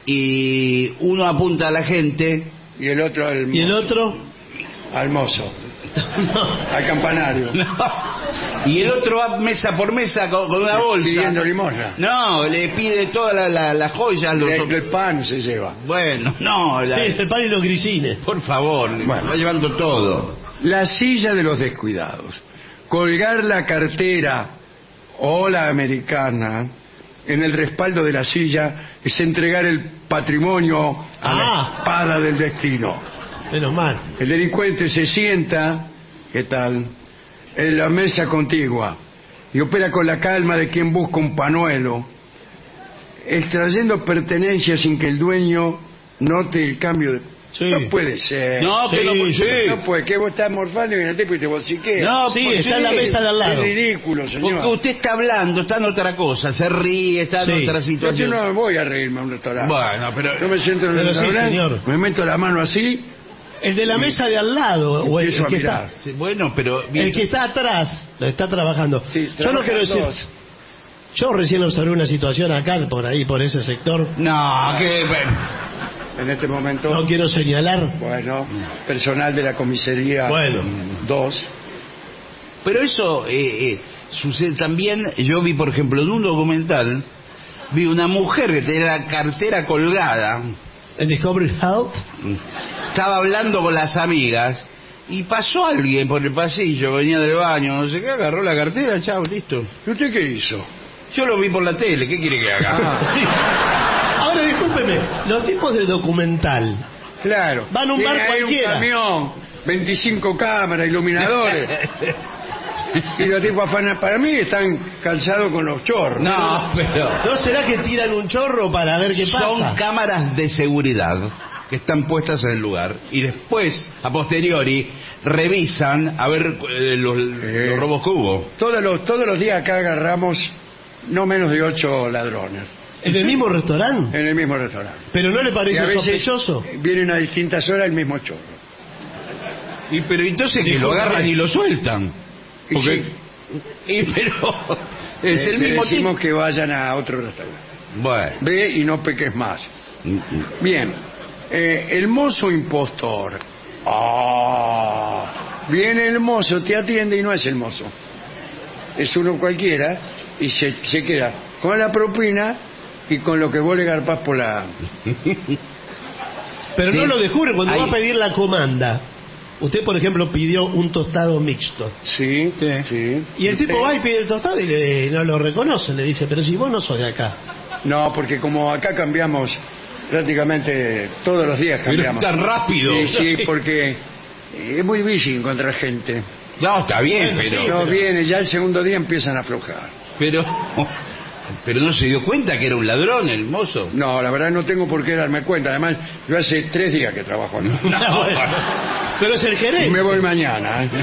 [SPEAKER 10] y uno apunta a la gente
[SPEAKER 6] y el otro al
[SPEAKER 5] ¿Y el otro?
[SPEAKER 6] Al mozo. Al campanario.
[SPEAKER 10] No. Y el otro va mesa por mesa con, con una bolsa.
[SPEAKER 6] Pidiendo limosna.
[SPEAKER 10] No, le pide todas las la, la joyas. Los...
[SPEAKER 6] El, el pan se lleva.
[SPEAKER 10] Bueno, no. La...
[SPEAKER 5] Sí, el pan y los grisines.
[SPEAKER 10] Por favor, bueno, va llevando todo.
[SPEAKER 6] La silla de los descuidados. Colgar la cartera o la americana en el respaldo de la silla es entregar el patrimonio a
[SPEAKER 5] Ah.
[SPEAKER 6] la espada del destino.
[SPEAKER 5] Menos mal.
[SPEAKER 6] El delincuente se sienta, ¿qué tal?, en la mesa contigua y opera con la calma de quien busca un panuelo, extrayendo pertenencias sin que el dueño note el cambio de...
[SPEAKER 5] Sí.
[SPEAKER 6] No puede ser.
[SPEAKER 10] No,
[SPEAKER 5] Sí,
[SPEAKER 10] que no puede
[SPEAKER 5] sí.
[SPEAKER 10] ser.
[SPEAKER 6] No puede, que vos estás morfando y viene el tipo y te bolsiquea.
[SPEAKER 10] No,
[SPEAKER 5] Sí,
[SPEAKER 10] pues
[SPEAKER 5] está en la mesa de al lado.
[SPEAKER 6] Es ridículo, señor.
[SPEAKER 10] Porque usted está hablando, está en otra cosa, se ríe, está en
[SPEAKER 5] Sí.
[SPEAKER 10] otra
[SPEAKER 6] Yo
[SPEAKER 10] situación.
[SPEAKER 6] no voy a reírme a un restaurante.
[SPEAKER 10] Bueno, pero...
[SPEAKER 6] Yo me siento en un
[SPEAKER 5] Pero sí,
[SPEAKER 6] restaurante,
[SPEAKER 5] señor.
[SPEAKER 6] me meto la mano así,
[SPEAKER 5] El de la mesa de al lado, o el,
[SPEAKER 6] empiezo
[SPEAKER 5] el
[SPEAKER 6] a
[SPEAKER 5] que
[SPEAKER 6] mirar.
[SPEAKER 5] está,
[SPEAKER 10] Sí, bueno, pero...
[SPEAKER 5] el que está atrás, lo está trabajando.
[SPEAKER 6] Sí,
[SPEAKER 5] Yo no quiero decir...
[SPEAKER 6] trabajan
[SPEAKER 5] Yo recién observé una situación acá, por ahí, por ese sector.
[SPEAKER 10] No, que... bueno.
[SPEAKER 6] en este momento.
[SPEAKER 5] No quiero señalar.
[SPEAKER 6] Bueno, personal de la comisaría
[SPEAKER 5] Bueno.
[SPEAKER 6] dos.
[SPEAKER 10] Pero eso eh, eh, sucede también. Yo vi, por ejemplo, en un documental, vi una mujer que tenía la cartera colgada.
[SPEAKER 5] En Discovery Health.
[SPEAKER 10] Estaba hablando con las amigas y pasó alguien por el pasillo, venía del baño, no sé qué, agarró la cartera, chao, listo.
[SPEAKER 6] ¿Y usted qué hizo?
[SPEAKER 10] Yo lo vi por la tele, ¿qué quiere que haga?
[SPEAKER 6] Ah.
[SPEAKER 5] Sí. Ahora, discúlpeme, los tipos de documental
[SPEAKER 6] Claro.
[SPEAKER 5] van a un
[SPEAKER 6] Tiene
[SPEAKER 5] bar
[SPEAKER 6] ahí
[SPEAKER 5] cualquiera.
[SPEAKER 6] un camión, veinticinco cámaras, iluminadores. Y los tipos afanan. Para mí están calzados con los chorros.
[SPEAKER 10] No, pero...
[SPEAKER 5] ¿No será que tiran un chorro para ver qué pasa?
[SPEAKER 10] Son cámaras de seguridad que están puestas en el lugar y después, a posteriori, revisan a ver eh, los,
[SPEAKER 6] Eh.
[SPEAKER 10] los robos que hubo.
[SPEAKER 6] Todos los, todos los días acá agarramos no menos de ocho ladrones.
[SPEAKER 5] ¿En el mismo restaurante?
[SPEAKER 6] En el mismo restaurante.
[SPEAKER 5] ¿Pero no le
[SPEAKER 6] Y
[SPEAKER 5] parece
[SPEAKER 6] a veces
[SPEAKER 5] sospechoso?
[SPEAKER 6] vienen a distintas horas el mismo chorro.
[SPEAKER 10] Y pero entonces que lo
[SPEAKER 5] Disculpe.
[SPEAKER 10] agarran y lo sueltan.
[SPEAKER 6] Y
[SPEAKER 10] Porque...
[SPEAKER 6] sí,
[SPEAKER 10] Y pero... Es
[SPEAKER 6] le-
[SPEAKER 10] el
[SPEAKER 6] le
[SPEAKER 10] mismo
[SPEAKER 6] decimos
[SPEAKER 10] tipo.
[SPEAKER 6] que vayan a otro restaurante.
[SPEAKER 10] Bueno.
[SPEAKER 6] Ve y no peques más. Bien. Eh, el mozo impostor. Ah, viene el mozo, te atiende y no es el mozo. Es uno cualquiera y se, se queda con la propina y con lo que vos le garpás por la...
[SPEAKER 5] Pero
[SPEAKER 10] Sí.
[SPEAKER 5] no lo descubre cuando
[SPEAKER 10] Ahí.
[SPEAKER 5] va a pedir la comanda. Usted, por ejemplo, pidió un tostado mixto.
[SPEAKER 6] Sí, sí.
[SPEAKER 5] Y el tipo
[SPEAKER 6] Usted-
[SPEAKER 5] va y pide el tostado y le- no lo reconoce. Le dice, pero si vos no sos de acá.
[SPEAKER 6] No, porque como acá cambiamos prácticamente todos los días
[SPEAKER 10] Pero
[SPEAKER 6] cambiamos.
[SPEAKER 10] tan rápido.
[SPEAKER 6] Sí, sí, porque es muy difícil encontrar gente.
[SPEAKER 10] No, está bien,
[SPEAKER 5] Bueno,
[SPEAKER 10] pero...
[SPEAKER 5] sí,
[SPEAKER 6] No
[SPEAKER 5] pero-
[SPEAKER 6] viene, ya el segundo día empiezan a aflojar.
[SPEAKER 10] Pero... Pero no se dio cuenta que era un ladrón el mozo.
[SPEAKER 6] No, la verdad no tengo por qué darme cuenta. Además, yo hace tres días que trabajo aquí.
[SPEAKER 5] Ah, bueno. Pero es el
[SPEAKER 6] Y
[SPEAKER 5] gerente.
[SPEAKER 6] me voy mañana. ¿eh?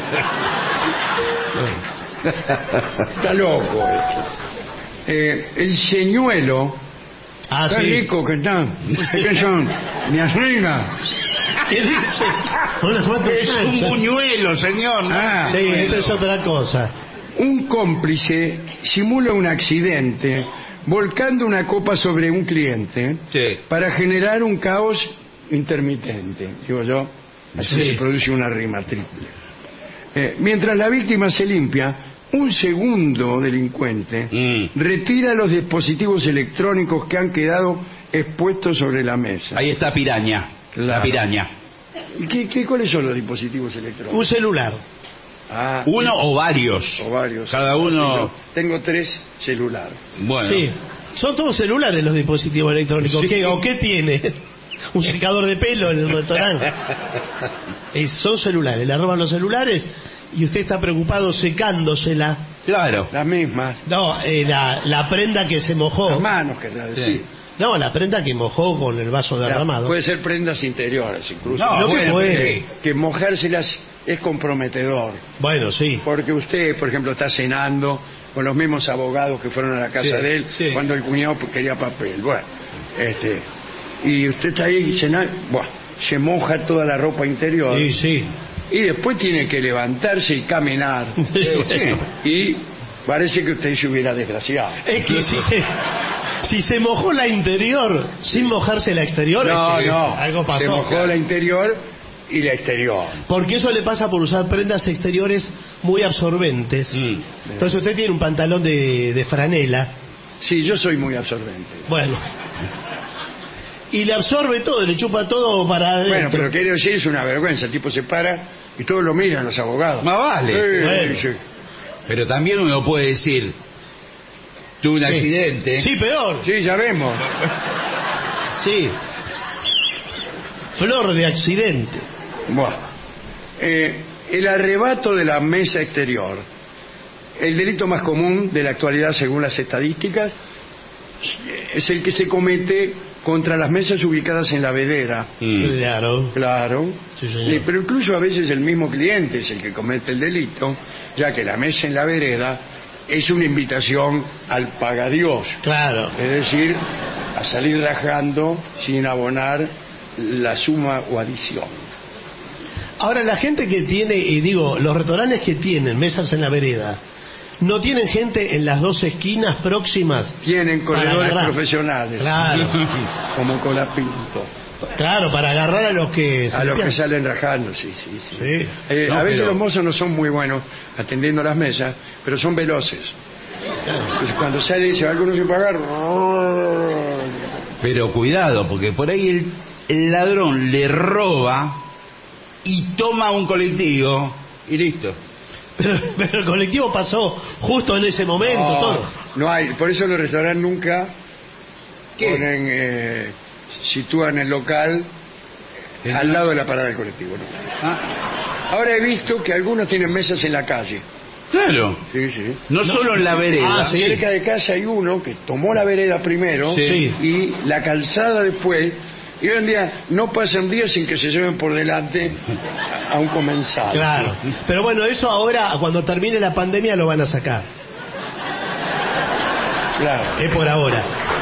[SPEAKER 6] Está loco esto. Eh, el señuelo.
[SPEAKER 5] Ah,
[SPEAKER 6] Está
[SPEAKER 5] sí.
[SPEAKER 6] rico que está. ¿Qué son? Mi amiga.
[SPEAKER 5] ¿Qué dice? Una foto
[SPEAKER 10] Es un
[SPEAKER 5] falsa.
[SPEAKER 10] buñuelo, señor. ¿no?
[SPEAKER 6] Ah,
[SPEAKER 5] Sí,
[SPEAKER 6] bueno.
[SPEAKER 5] esta es otra cosa.
[SPEAKER 6] Un cómplice simula un accidente volcando una copa sobre un cliente
[SPEAKER 10] Sí.
[SPEAKER 6] para generar un caos intermitente, digo yo, así
[SPEAKER 5] Sí.
[SPEAKER 6] se produce una rima triple. Eh, mientras la víctima se limpia, un segundo delincuente
[SPEAKER 10] Mm.
[SPEAKER 6] retira los dispositivos electrónicos que han quedado expuestos sobre la mesa.
[SPEAKER 10] Ahí está Piraña. La
[SPEAKER 6] Claro.
[SPEAKER 10] Piraña.
[SPEAKER 6] ¿Y qué, qué, cuáles son los dispositivos electrónicos?
[SPEAKER 5] Un celular.
[SPEAKER 6] Ah,
[SPEAKER 10] Uno o varios.
[SPEAKER 6] o varios.
[SPEAKER 10] Cada uno...
[SPEAKER 6] Tengo tres celulares.
[SPEAKER 10] Bueno.
[SPEAKER 5] Sí. Son todos celulares los dispositivos electrónicos.
[SPEAKER 10] Sí.
[SPEAKER 5] ¿Qué, ¿O qué tiene? Un secador de pelo en el restaurante. Es- son celulares. Le roban los celulares y usted está preocupado secándosela.
[SPEAKER 10] Claro.
[SPEAKER 6] Las mismas.
[SPEAKER 5] No, eh, la, la prenda que se mojó.
[SPEAKER 6] Las manos, querrá decir.
[SPEAKER 5] No, la prenda que mojó con el vaso derramado.
[SPEAKER 6] Puede ser prendas interiores, incluso.
[SPEAKER 10] No,
[SPEAKER 5] Lo que
[SPEAKER 10] bueno,
[SPEAKER 5] puede.
[SPEAKER 10] porque-
[SPEAKER 6] Que mojárselas es comprometedor.
[SPEAKER 5] Bueno, sí.
[SPEAKER 6] Porque usted, por ejemplo, está cenando con los mismos abogados que fueron a la casa
[SPEAKER 5] Sí,
[SPEAKER 6] de él
[SPEAKER 5] sí.
[SPEAKER 6] cuando el cuñado quería papel. Bueno, este, y usted está ahí cenando, bueno, se moja toda la ropa interior.
[SPEAKER 5] Sí, sí.
[SPEAKER 6] Y después tiene que levantarse y caminar. Sí. Y parece que usted se hubiera desgraciado.
[SPEAKER 5] Es que si se, si se mojó la interior sin mojarse la exterior,
[SPEAKER 6] no,
[SPEAKER 5] es que
[SPEAKER 6] no,
[SPEAKER 5] algo pasó.
[SPEAKER 6] Se mojó
[SPEAKER 5] claro.
[SPEAKER 6] la interior y la exterior.
[SPEAKER 5] Porque eso le pasa por usar prendas exteriores muy absorbentes. Mm. Entonces usted tiene un pantalón de, de franela.
[SPEAKER 6] Sí, yo soy muy absorbente.
[SPEAKER 5] Bueno. Y le absorbe todo, le chupa todo para adentro.
[SPEAKER 6] Bueno, pero quiero decir, es una vergüenza. El tipo se para y todos lo miran, los abogados.
[SPEAKER 10] Más vale.
[SPEAKER 6] Sí,
[SPEAKER 10] bueno.
[SPEAKER 6] sí.
[SPEAKER 10] Pero también uno puede decir, tuve un sí. accidente.
[SPEAKER 5] Sí, peor.
[SPEAKER 6] Sí, ya vemos.
[SPEAKER 5] Sí. Flor de accidente.
[SPEAKER 6] Bueno. Eh, el arrebato de la mesa exterior. El delito más común de la actualidad, según las estadísticas, es el que se comete contra las mesas ubicadas en la vereda.
[SPEAKER 5] Mm. Claro.
[SPEAKER 6] Claro.
[SPEAKER 5] Sí, señor.
[SPEAKER 6] Eh, pero incluso a veces el mismo cliente es el que comete el delito, ya que la mesa en la vereda es una invitación al pagadiós.
[SPEAKER 5] Claro.
[SPEAKER 6] Es decir, a salir rajando sin abonar la suma o adición.
[SPEAKER 5] Ahora, la gente que tiene, y digo, los restaurantes que tienen mesas en la vereda, ¿no tienen gente en las dos esquinas próximas?
[SPEAKER 6] Tienen corredores profesionales.
[SPEAKER 5] Claro.
[SPEAKER 6] Como Colapinto.
[SPEAKER 5] Claro, para agarrar a los que...
[SPEAKER 6] A los que salen rajando, sí, sí. sí.
[SPEAKER 5] sí.
[SPEAKER 6] Eh,
[SPEAKER 5] no,
[SPEAKER 6] a veces
[SPEAKER 5] pero...
[SPEAKER 6] los mozos no son muy buenos atendiendo las mesas, pero son veloces. Claro. Entonces cuando sale dice, alguno se pagar...
[SPEAKER 10] Pero cuidado, porque por ahí el, el ladrón le roba y toma un colectivo y listo.
[SPEAKER 5] Pero, pero el colectivo pasó justo en ese momento.
[SPEAKER 6] No,
[SPEAKER 5] todo.
[SPEAKER 6] no hay, por eso los restaurantes nunca
[SPEAKER 10] ¿Qué?
[SPEAKER 6] ponen, eh, sitúan el local ¿El al lado de la parada del colectivo. ¿No? ¿Ah? Ahora he visto que algunos tienen mesas en la calle.
[SPEAKER 10] Claro.
[SPEAKER 6] Sí, sí.
[SPEAKER 10] No, no solo en la vereda.
[SPEAKER 6] Ah, sí. Cerca de casa hay uno que tomó la vereda primero
[SPEAKER 10] sí.
[SPEAKER 6] y la calzada después. Y hoy en día no pasan días sin que se lleven por delante a un comensal.
[SPEAKER 5] Claro. Pero bueno, eso ahora, cuando termine la pandemia, lo van a sacar.
[SPEAKER 6] Claro.
[SPEAKER 5] Es por ahora.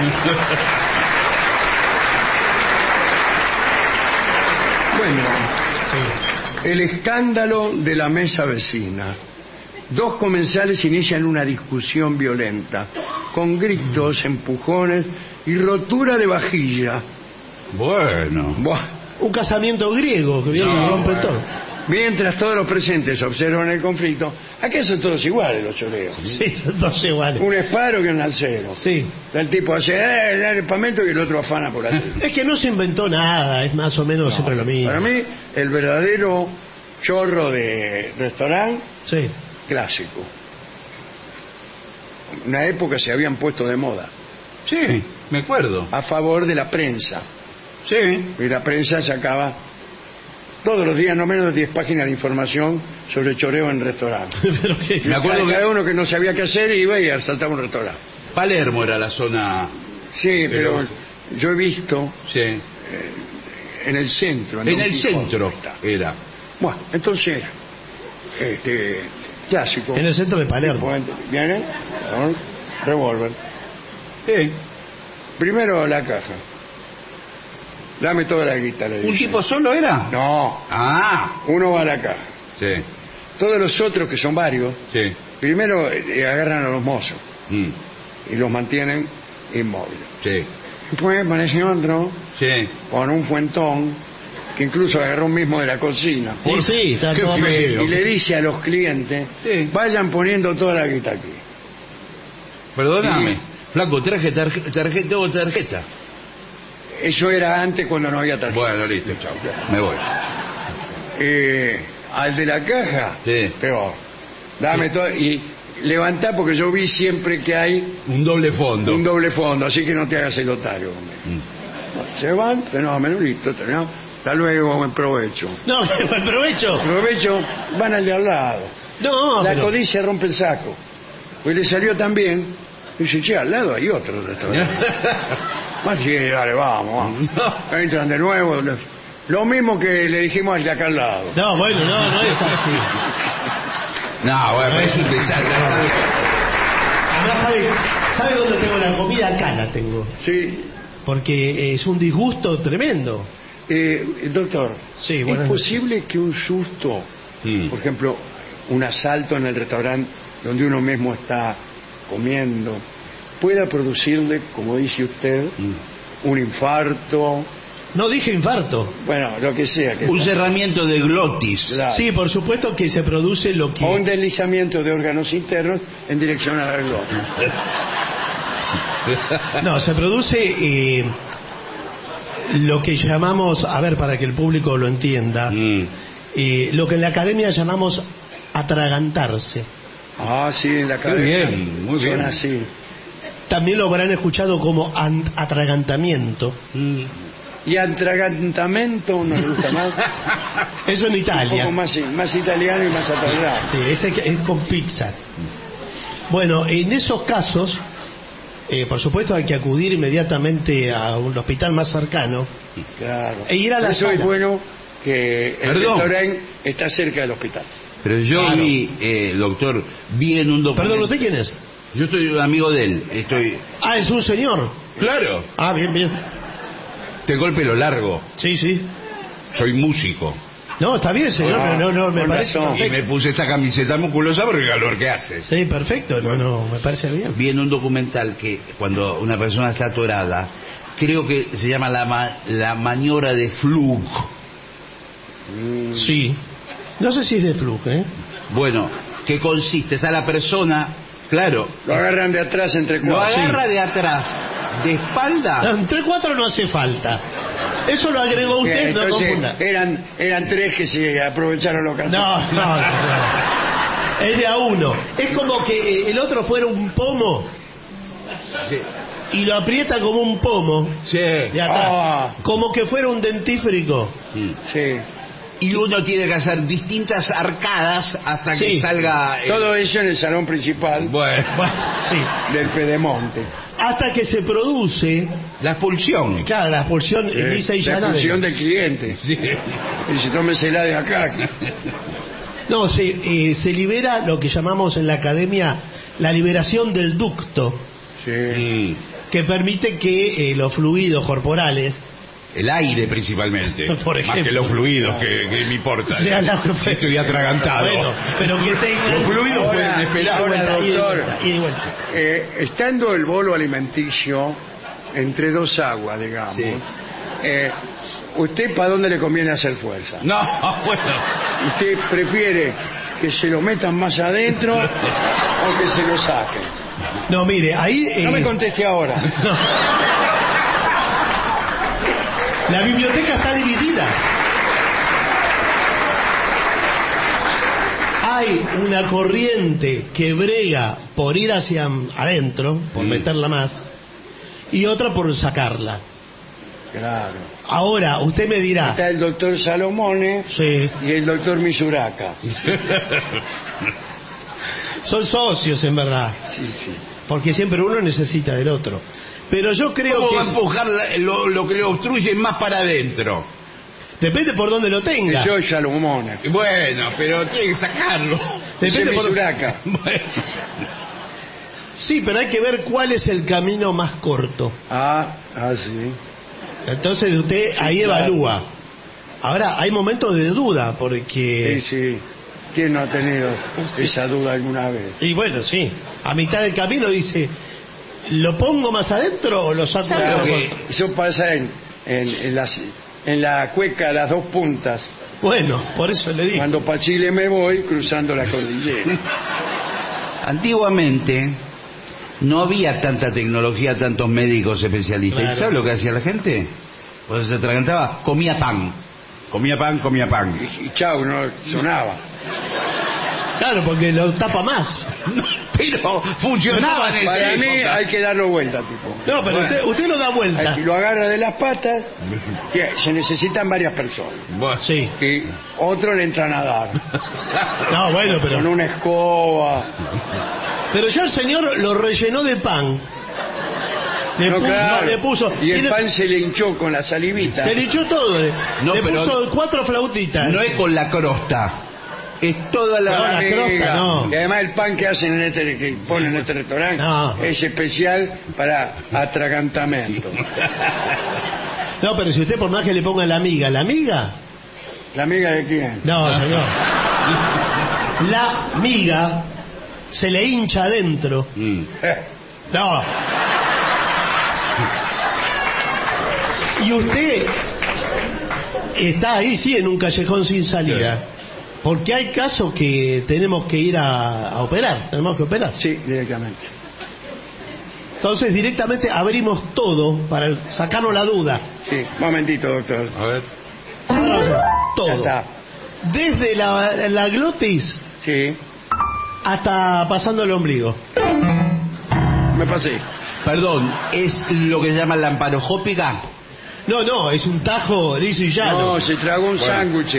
[SPEAKER 6] Bueno, sí. El escándalo de la mesa vecina. Dos comensales inician una discusión violenta, con gritos, empujones y rotura de vajilla.
[SPEAKER 10] Bueno.
[SPEAKER 6] Buah.
[SPEAKER 5] Un casamiento griego que viene sí, y rompe bueno. todo.
[SPEAKER 6] Mientras todos los presentes observan el conflicto, aquí son todos iguales los choreos.
[SPEAKER 5] Sí, son todos iguales.
[SPEAKER 6] Un esparo que un alcero.
[SPEAKER 5] Sí.
[SPEAKER 6] El tipo hace eh, el espamento y el otro afana por aquí.
[SPEAKER 5] Es que no se inventó nada, es más o menos no, siempre lo mismo.
[SPEAKER 6] Para mí, el verdadero chorro de restaurante
[SPEAKER 5] sí.
[SPEAKER 6] clásico. Una época se habían puesto de moda.
[SPEAKER 10] Sí, me acuerdo.
[SPEAKER 6] A favor de la prensa.
[SPEAKER 10] Sí.
[SPEAKER 6] Y la prensa sacaba todos los días no menos de diez páginas de información sobre choreo en restaurantes.
[SPEAKER 5] Pero qué...
[SPEAKER 6] Me acuerdo que cada uno que no sabía qué hacer iba y asaltaba un restaurante.
[SPEAKER 10] Palermo era la zona.
[SPEAKER 6] Sí, pero, pero yo he visto
[SPEAKER 10] sí.
[SPEAKER 6] eh, en el centro.
[SPEAKER 10] En, en el centro era.
[SPEAKER 6] Bueno, entonces, este, clásico.
[SPEAKER 5] En el centro de Palermo.
[SPEAKER 6] Viene, revólver.
[SPEAKER 10] Sí.
[SPEAKER 6] Primero la caja. Dame toda la guita, le dice.
[SPEAKER 10] ¿Un tipo solo era?
[SPEAKER 6] No.
[SPEAKER 10] Ah.
[SPEAKER 6] Uno va a la caja.
[SPEAKER 10] Sí.
[SPEAKER 6] Todos los otros, que son varios,
[SPEAKER 10] sí.
[SPEAKER 6] primero eh, agarran a los mozos
[SPEAKER 10] mm.
[SPEAKER 6] y los mantienen inmóviles.
[SPEAKER 10] Sí.
[SPEAKER 6] Después aparece otro
[SPEAKER 10] sí.
[SPEAKER 6] con un fuentón que incluso agarró un mismo de la cocina.
[SPEAKER 5] Sí, Por... sí, está todo
[SPEAKER 6] feo. Y le dice a los clientes, sí. vayan poniendo toda la guita aquí.
[SPEAKER 10] Perdóname, y... flaco, traje tarjeta, tarjeta o tarjeta.
[SPEAKER 6] Eso era antes cuando no había tarjeta.
[SPEAKER 10] Bueno, listo, chao. Me voy.
[SPEAKER 6] Eh, al de la caja,
[SPEAKER 10] sí.
[SPEAKER 6] peor. Dame sí. todo y levantá porque yo vi siempre que hay
[SPEAKER 10] un doble fondo.
[SPEAKER 6] Un doble fondo, así que no te hagas el otario. Mm. Se van, fenómeno, listo, terminamos. Hasta luego, buen provecho.
[SPEAKER 5] No, buen provecho.
[SPEAKER 6] Provecho, van al de al lado.
[SPEAKER 5] No,
[SPEAKER 6] La
[SPEAKER 5] pero...
[SPEAKER 6] codicia rompe el saco. Pues le salió también. Dice, che, al lado hay otro restaurante. Más que, dale, vamos, vamos. No. Entran de nuevo. Lo mismo que le dijimos al de acá al lado.
[SPEAKER 5] No, bueno, no, no es así.
[SPEAKER 10] No, bueno, es un desastre.
[SPEAKER 5] Además, ¿sabe, ¿sabe dónde tengo la comida? Acá la tengo.
[SPEAKER 6] Sí.
[SPEAKER 5] Porque es un disgusto tremendo.
[SPEAKER 6] Eh, doctor,
[SPEAKER 5] Sí,
[SPEAKER 6] ¿es
[SPEAKER 5] buenas noches.
[SPEAKER 6] posible que un susto,
[SPEAKER 10] Mm.
[SPEAKER 6] por ejemplo, un asalto en el restaurante donde uno mismo está comiendo, pueda producirle, como dice usted, un infarto?
[SPEAKER 5] No dije infarto.
[SPEAKER 6] Bueno, lo que sea. Que
[SPEAKER 10] Un cerramiento de glotis.
[SPEAKER 6] Claro.
[SPEAKER 5] Sí, por supuesto que se produce lo que...
[SPEAKER 6] O un deslizamiento de órganos internos en dirección a la glotis.
[SPEAKER 5] No, se produce eh, lo que llamamos, a ver, para que el público lo entienda,
[SPEAKER 10] Mm.
[SPEAKER 5] eh, lo que en la academia llamamos atragantarse.
[SPEAKER 6] Ah, sí, en la academia
[SPEAKER 10] bien, muy
[SPEAKER 6] son
[SPEAKER 10] bien.
[SPEAKER 6] así.
[SPEAKER 5] También lo habrán escuchado como an- atragantamiento.
[SPEAKER 6] Y atragantamento nos gusta más.
[SPEAKER 5] Eso en
[SPEAKER 6] Un
[SPEAKER 5] Italia.
[SPEAKER 6] poco más, más italiano y más atragantado.
[SPEAKER 5] Sí, ese que- es con pizza. Bueno, en esos casos, eh, por supuesto hay que acudir inmediatamente a un hospital más cercano.
[SPEAKER 6] Claro.
[SPEAKER 5] E ir a la
[SPEAKER 6] Por eso es
[SPEAKER 5] sala.
[SPEAKER 6] bueno que el
[SPEAKER 10] Perdón.
[SPEAKER 6] restaurante está cerca del hospital.
[SPEAKER 10] Pero yo
[SPEAKER 5] Claro.
[SPEAKER 10] vi, eh, doctor, vi en un documento...
[SPEAKER 5] Perdón, ¿usted quién es?
[SPEAKER 10] Yo estoy amigo de él. Estoy...
[SPEAKER 5] Ah, es un señor.
[SPEAKER 10] Claro.
[SPEAKER 5] Ah, bien, bien.
[SPEAKER 10] Tengo el pelo largo.
[SPEAKER 5] Sí, sí.
[SPEAKER 10] Soy músico.
[SPEAKER 5] No, está bien, señor,
[SPEAKER 6] Ah,
[SPEAKER 5] pero no, no, me
[SPEAKER 6] con
[SPEAKER 5] parece
[SPEAKER 6] razón.
[SPEAKER 10] Y
[SPEAKER 5] perfecto.
[SPEAKER 10] me puse esta camiseta musculosa por el calor que hace.
[SPEAKER 5] Sí, perfecto, no, no, me parece bien.
[SPEAKER 10] Vi en un documental que cuando una persona está atorada, creo que se llama la, ma- la maniobra de Flug.
[SPEAKER 5] Sí. No sé si es de flujo, ¿eh?
[SPEAKER 10] Bueno, que consiste, está la persona, claro,
[SPEAKER 6] Lo agarran de atrás entre
[SPEAKER 10] lo
[SPEAKER 6] cuatro.
[SPEAKER 10] agarra de atrás, de espalda.
[SPEAKER 5] Entre cuatro no hace falta. Eso lo agregó
[SPEAKER 6] Sí.
[SPEAKER 5] usted, no
[SPEAKER 6] Entonces,
[SPEAKER 5] confunda.
[SPEAKER 6] eran, eran tres que se aprovecharon los cantos.
[SPEAKER 5] No, no, no. Es de a uno. Es como que eh, el otro fuera un pomo y lo aprieta como un pomo
[SPEAKER 10] Sí.
[SPEAKER 5] de atrás.
[SPEAKER 6] Ah.
[SPEAKER 5] Como que fuera un dentífrico.
[SPEAKER 6] Sí.
[SPEAKER 10] Y uno tiene que hacer distintas arcadas hasta que
[SPEAKER 5] Sí.
[SPEAKER 10] salga... el-
[SPEAKER 6] Todo eso en el salón principal
[SPEAKER 10] Bueno,
[SPEAKER 5] Bueno, sí.
[SPEAKER 6] del Pedemonte.
[SPEAKER 5] Hasta que se produce,
[SPEAKER 10] la expulsión.
[SPEAKER 5] claro, la expulsión
[SPEAKER 6] Eh,
[SPEAKER 5] lisa y
[SPEAKER 6] la
[SPEAKER 5] llana. de-
[SPEAKER 6] expulsión del cliente.
[SPEAKER 10] Sí.
[SPEAKER 6] Y se tómesela de acá.
[SPEAKER 5] No, se, eh, se libera lo que llamamos en la academia la liberación del ducto,
[SPEAKER 6] Sí.
[SPEAKER 10] Mm.
[SPEAKER 5] que permite que eh, los fluidos corporales,
[SPEAKER 10] El aire principalmente.
[SPEAKER 5] Por
[SPEAKER 10] Más
[SPEAKER 5] ejemplo.
[SPEAKER 10] que los fluidos, que, que me importa.
[SPEAKER 5] sea la-
[SPEAKER 10] Si estoy atragantado.
[SPEAKER 5] Bueno, pero que tengan...
[SPEAKER 10] Los fluidos
[SPEAKER 6] Ahora,
[SPEAKER 10] pueden esperar.
[SPEAKER 6] ahora,
[SPEAKER 5] Y de
[SPEAKER 6] doctor,
[SPEAKER 5] vuelta, y de vuelta.
[SPEAKER 6] eh, estando el bolo alimenticio entre dos aguas, digamos,
[SPEAKER 10] Sí.
[SPEAKER 6] eh, ¿usted para dónde le conviene hacer fuerza?
[SPEAKER 10] No, bueno.
[SPEAKER 6] ¿Usted prefiere que se lo metan más adentro o que se lo saquen?
[SPEAKER 5] No, mire, ahí... eh,
[SPEAKER 6] No me conteste ahora.
[SPEAKER 5] no. La biblioteca está dividida. Hay una corriente que brega por ir hacia adentro, por
[SPEAKER 10] Mm.
[SPEAKER 5] meterla más, y otra por sacarla.
[SPEAKER 6] Claro.
[SPEAKER 5] Ahora, usted me dirá...
[SPEAKER 6] Está el doctor Salomone
[SPEAKER 5] Sí,
[SPEAKER 6] y el doctor Misuraka.
[SPEAKER 5] son socios en verdad,
[SPEAKER 6] Sí, sí.
[SPEAKER 5] porque siempre uno necesita del otro. Pero yo creo
[SPEAKER 10] ¿Cómo
[SPEAKER 5] que...
[SPEAKER 10] va a
[SPEAKER 5] es-
[SPEAKER 10] empujar la- lo, lo que le obstruye más para adentro?
[SPEAKER 5] Depende por dónde lo tenga.
[SPEAKER 6] Yo Salomone.
[SPEAKER 10] Bueno, pero tiene que sacarlo.
[SPEAKER 5] Depende
[SPEAKER 6] Ese
[SPEAKER 5] por...
[SPEAKER 6] Misuraka.
[SPEAKER 10] Bueno.
[SPEAKER 5] Sí, pero hay que ver cuál es el camino más corto.
[SPEAKER 6] Ah, ah, sí.
[SPEAKER 5] Entonces usted ahí evalúa. Ahora, hay momentos de duda,
[SPEAKER 6] Sí,
[SPEAKER 5] porque...
[SPEAKER 6] sí. ¿Quién no ha tenido esa duda alguna vez?
[SPEAKER 5] Y bueno, sí, a mitad del camino dice, ¿lo pongo más adentro o lo saco?
[SPEAKER 6] Claro
[SPEAKER 5] más
[SPEAKER 6] que
[SPEAKER 5] corto?
[SPEAKER 6] eso pasa en, en, en las, en la cueca a las dos puntas.
[SPEAKER 5] Bueno, por eso le digo.
[SPEAKER 6] Cuando pa' Chile me voy, cruzando la cordillera.
[SPEAKER 10] Antiguamente no había tanta tecnología, tantos médicos especialistas.
[SPEAKER 5] Claro.
[SPEAKER 10] ¿Y sabe lo que hacía la gente? Pues se atragantaba, comía pan. Comía pan, comía pan.
[SPEAKER 6] Y, y chau, no sonaba.
[SPEAKER 5] Claro, porque lo tapa más.
[SPEAKER 10] Pero funcionaba en esa
[SPEAKER 6] Para mí
[SPEAKER 10] época.
[SPEAKER 6] hay que darlo vuelta, tipo.
[SPEAKER 5] No, pero usted, usted lo da vuelta.
[SPEAKER 6] Y lo agarra de las patas, que se necesitan varias personas.
[SPEAKER 10] Bueno,
[SPEAKER 5] Sí.
[SPEAKER 6] Y otro le entra a nadar.
[SPEAKER 5] No, bueno,
[SPEAKER 6] Con
[SPEAKER 5] pero...
[SPEAKER 6] una escoba.
[SPEAKER 5] Pero ya el señor lo rellenó de pan. Le,
[SPEAKER 6] No,
[SPEAKER 5] puso,
[SPEAKER 6] claro.
[SPEAKER 5] le puso...
[SPEAKER 6] Y el
[SPEAKER 5] tiene-
[SPEAKER 6] pan se le hinchó con la salivita.
[SPEAKER 5] Se le echó todo. Le,
[SPEAKER 10] No,
[SPEAKER 5] le
[SPEAKER 10] pero-
[SPEAKER 5] puso cuatro flautitas.
[SPEAKER 10] no es con la crosta. Es toda la...
[SPEAKER 5] No, la crosta,
[SPEAKER 6] Amiga.
[SPEAKER 5] no.
[SPEAKER 6] Y además el pan que hacen en este, que ponen en este restaurante
[SPEAKER 5] No.
[SPEAKER 6] es especial para atragantamiento.
[SPEAKER 5] No, pero si usted por más que le ponga la amiga, ¿la amiga?
[SPEAKER 6] ¿La amiga de quién?
[SPEAKER 5] No, señor. La miga se le hincha adentro.
[SPEAKER 10] Mm.
[SPEAKER 5] No. Y usted está ahí, sí, en un callejón sin salida. Porque hay casos que tenemos que ir a, a operar. Tenemos que operar.
[SPEAKER 6] Sí, directamente.
[SPEAKER 5] Entonces directamente abrimos todo para sacarnos la duda.
[SPEAKER 6] Sí, momentito, doctor.
[SPEAKER 10] A ver.
[SPEAKER 5] Vamos a hacer todo.
[SPEAKER 6] Ya está.
[SPEAKER 5] Desde la, la glotis
[SPEAKER 6] Sí,
[SPEAKER 5] hasta pasando el ombligo.
[SPEAKER 6] me pasé.
[SPEAKER 10] Perdón, ¿es lo que se llama lamparojópica?
[SPEAKER 5] No, no, es un tajo liso y llano.
[SPEAKER 6] No, se tragó un
[SPEAKER 10] Bueno.
[SPEAKER 6] sándwich.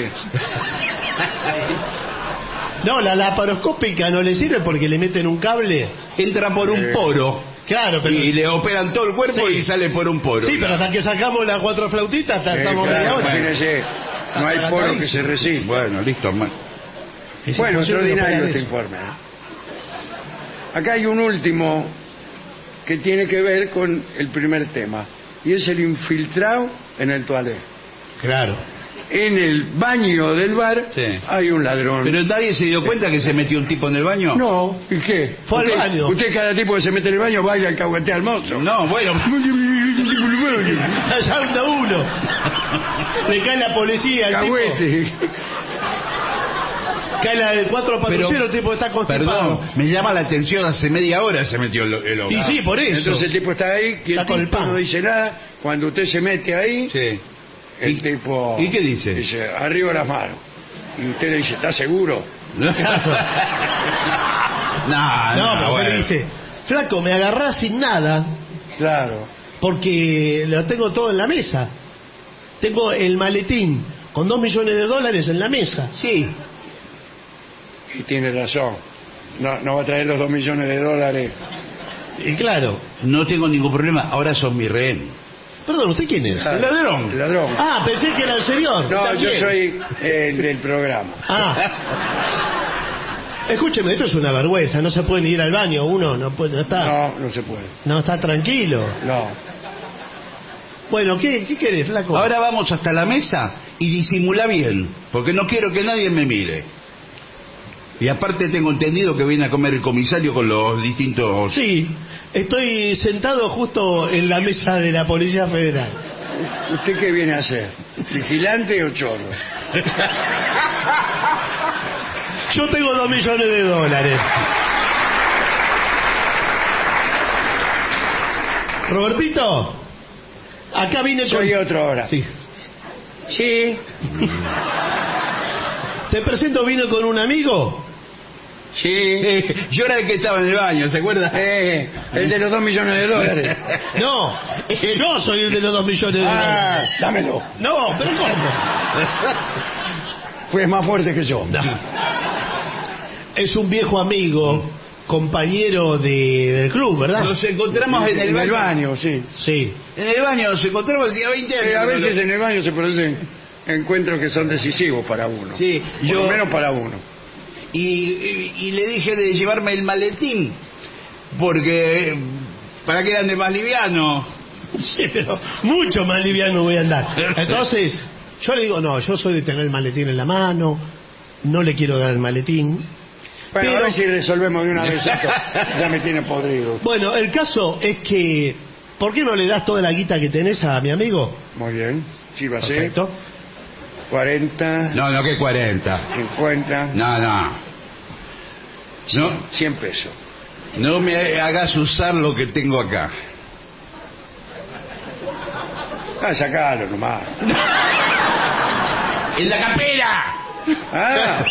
[SPEAKER 5] No, la laparoscópica no le sirve porque le meten un cable.
[SPEAKER 10] Entra por un
[SPEAKER 6] Eh.
[SPEAKER 10] poro.
[SPEAKER 5] Claro, pero...
[SPEAKER 10] Y le operan todo el cuerpo
[SPEAKER 5] Sí.
[SPEAKER 10] y sale por un poro.
[SPEAKER 5] Sí, pero hasta que sacamos las cuatro flautitas hasta
[SPEAKER 6] Eh,
[SPEAKER 5] estamos
[SPEAKER 6] claro,
[SPEAKER 5] media hora.
[SPEAKER 6] imagínese, no hay poro que se resista.
[SPEAKER 10] Bueno, listo, hermano.
[SPEAKER 5] Es
[SPEAKER 6] Bueno,
[SPEAKER 5] imposible
[SPEAKER 6] extraordinario
[SPEAKER 5] operar
[SPEAKER 6] este
[SPEAKER 5] eso.
[SPEAKER 6] informe. ¿eh? Acá hay un último que tiene que ver con el primer tema, y es el infiltrado en el toilet.
[SPEAKER 5] Claro.
[SPEAKER 6] En el baño del bar
[SPEAKER 10] Sí.
[SPEAKER 6] hay un ladrón.
[SPEAKER 10] ¿Pero nadie se dio cuenta que se metió un tipo en el baño?
[SPEAKER 6] No, ¿y qué?
[SPEAKER 5] Fue al
[SPEAKER 6] Usted-
[SPEAKER 5] baño.
[SPEAKER 6] Usted cada tipo que se mete en el baño baila el cahuetea al mozo.
[SPEAKER 10] No, bueno.
[SPEAKER 5] Allá anda uno. Le cae la policía, el tipo.
[SPEAKER 6] Cahuete.
[SPEAKER 5] Cae la de cuatro patrulleros,
[SPEAKER 10] Pero-
[SPEAKER 5] el tipo está constipado.
[SPEAKER 10] Perdón, me llama la atención, hace media hora se metió el, el hombre.
[SPEAKER 5] Y sí, por eso.
[SPEAKER 6] Entonces el tipo está ahí, que
[SPEAKER 5] Está con el pan.
[SPEAKER 6] no dice nada. Cuando usted se mete ahí,
[SPEAKER 10] Sí.
[SPEAKER 6] el
[SPEAKER 10] ¿Y-
[SPEAKER 6] tipo...
[SPEAKER 10] ¿Y qué dice?
[SPEAKER 6] Dice, arriba las manos. Y usted le dice, ¿está seguro?
[SPEAKER 10] No,
[SPEAKER 5] No, pero
[SPEAKER 10] bueno.
[SPEAKER 5] usted le dice, flaco, me agarrás sin nada
[SPEAKER 6] Claro.
[SPEAKER 5] porque lo tengo todo en la mesa. Tengo el maletín con dos millones de dólares en la mesa.
[SPEAKER 10] Sí.
[SPEAKER 6] Y tiene razón. No, no va a traer los dos millones de dólares.
[SPEAKER 5] Y claro.
[SPEAKER 10] No tengo ningún problema, ahora sos mi rehén.
[SPEAKER 5] Perdón, ¿usted quién es?
[SPEAKER 6] Claro.
[SPEAKER 10] El ladrón.
[SPEAKER 6] El ladrón.
[SPEAKER 5] Ah, pensé que era el señor.
[SPEAKER 6] No,
[SPEAKER 5] Está
[SPEAKER 6] yo
[SPEAKER 5] bien.
[SPEAKER 6] soy el del programa.
[SPEAKER 5] Ah. Escúcheme, esto es una vergüenza. No se puede ni ir al baño. Uno no puede, no está, no,
[SPEAKER 6] No, no se puede.
[SPEAKER 5] está tranquilo.
[SPEAKER 6] No.
[SPEAKER 5] Bueno, ¿qué, qué querés, flaco?
[SPEAKER 10] Ahora vamos hasta la mesa y disimula bien, porque no quiero que nadie me mire. Y aparte tengo entendido que viene a comer el comisario con los distintos...
[SPEAKER 5] Sí, estoy sentado justo en la mesa de la Policía Federal.
[SPEAKER 6] ¿Usted qué viene a hacer? ¿Vigilante o chorro?
[SPEAKER 5] Yo tengo dos millones de dólares. Robertito, acá vine con...
[SPEAKER 6] Soy otro ahora.
[SPEAKER 5] Sí.
[SPEAKER 6] Sí.
[SPEAKER 5] Te presento, vine con un amigo.
[SPEAKER 6] Sí.
[SPEAKER 10] Eh, yo era el que estaba en el baño, ¿se acuerda?
[SPEAKER 6] Eh, el de los dos millones de dólares.
[SPEAKER 5] No, yo soy el de los dos millones de
[SPEAKER 6] Ah,
[SPEAKER 5] dólares.
[SPEAKER 6] dámelo.
[SPEAKER 5] No, pero ¿cómo?
[SPEAKER 6] Fue más fuerte que yo.
[SPEAKER 5] Es un viejo amigo, compañero de, del club, ¿verdad?
[SPEAKER 10] Nos encontramos en el
[SPEAKER 6] En el
[SPEAKER 10] baño.
[SPEAKER 6] baño, sí.
[SPEAKER 5] Sí.
[SPEAKER 10] En el baño nos encontramos hacía veinte años.
[SPEAKER 6] Eh, a veces
[SPEAKER 10] Pero-
[SPEAKER 6] en el baño se producen encuentros que son decisivos para uno.
[SPEAKER 10] Sí,
[SPEAKER 6] Por
[SPEAKER 10] yo-
[SPEAKER 6] lo menos para uno.
[SPEAKER 10] Y, y- y le dije de llevarme el maletín, porque eh, para que ande más liviano.
[SPEAKER 5] Sí, pero mucho más liviano voy a andar. Entonces, yo le digo, no, yo soy de tener el maletín en la mano, no le quiero dar el maletín.
[SPEAKER 6] Bueno,
[SPEAKER 5] Pero-
[SPEAKER 6] a ver si resolvemos de una vez esto. Ya me tiene podrido.
[SPEAKER 5] Bueno, el caso es que, ¿por qué no le das toda la guita que tenés a mi amigo?
[SPEAKER 6] Muy bien. Sí, va a ser.
[SPEAKER 5] Perfecto.
[SPEAKER 6] cuarenta,
[SPEAKER 10] No, no, que cuarenta.
[SPEAKER 6] cincuenta,
[SPEAKER 10] No, no. No,
[SPEAKER 6] cien pesos.
[SPEAKER 10] no me hagas usar lo que tengo acá.
[SPEAKER 6] Ah, sacalo nomás.
[SPEAKER 10] ¡En la campera!
[SPEAKER 6] Ah.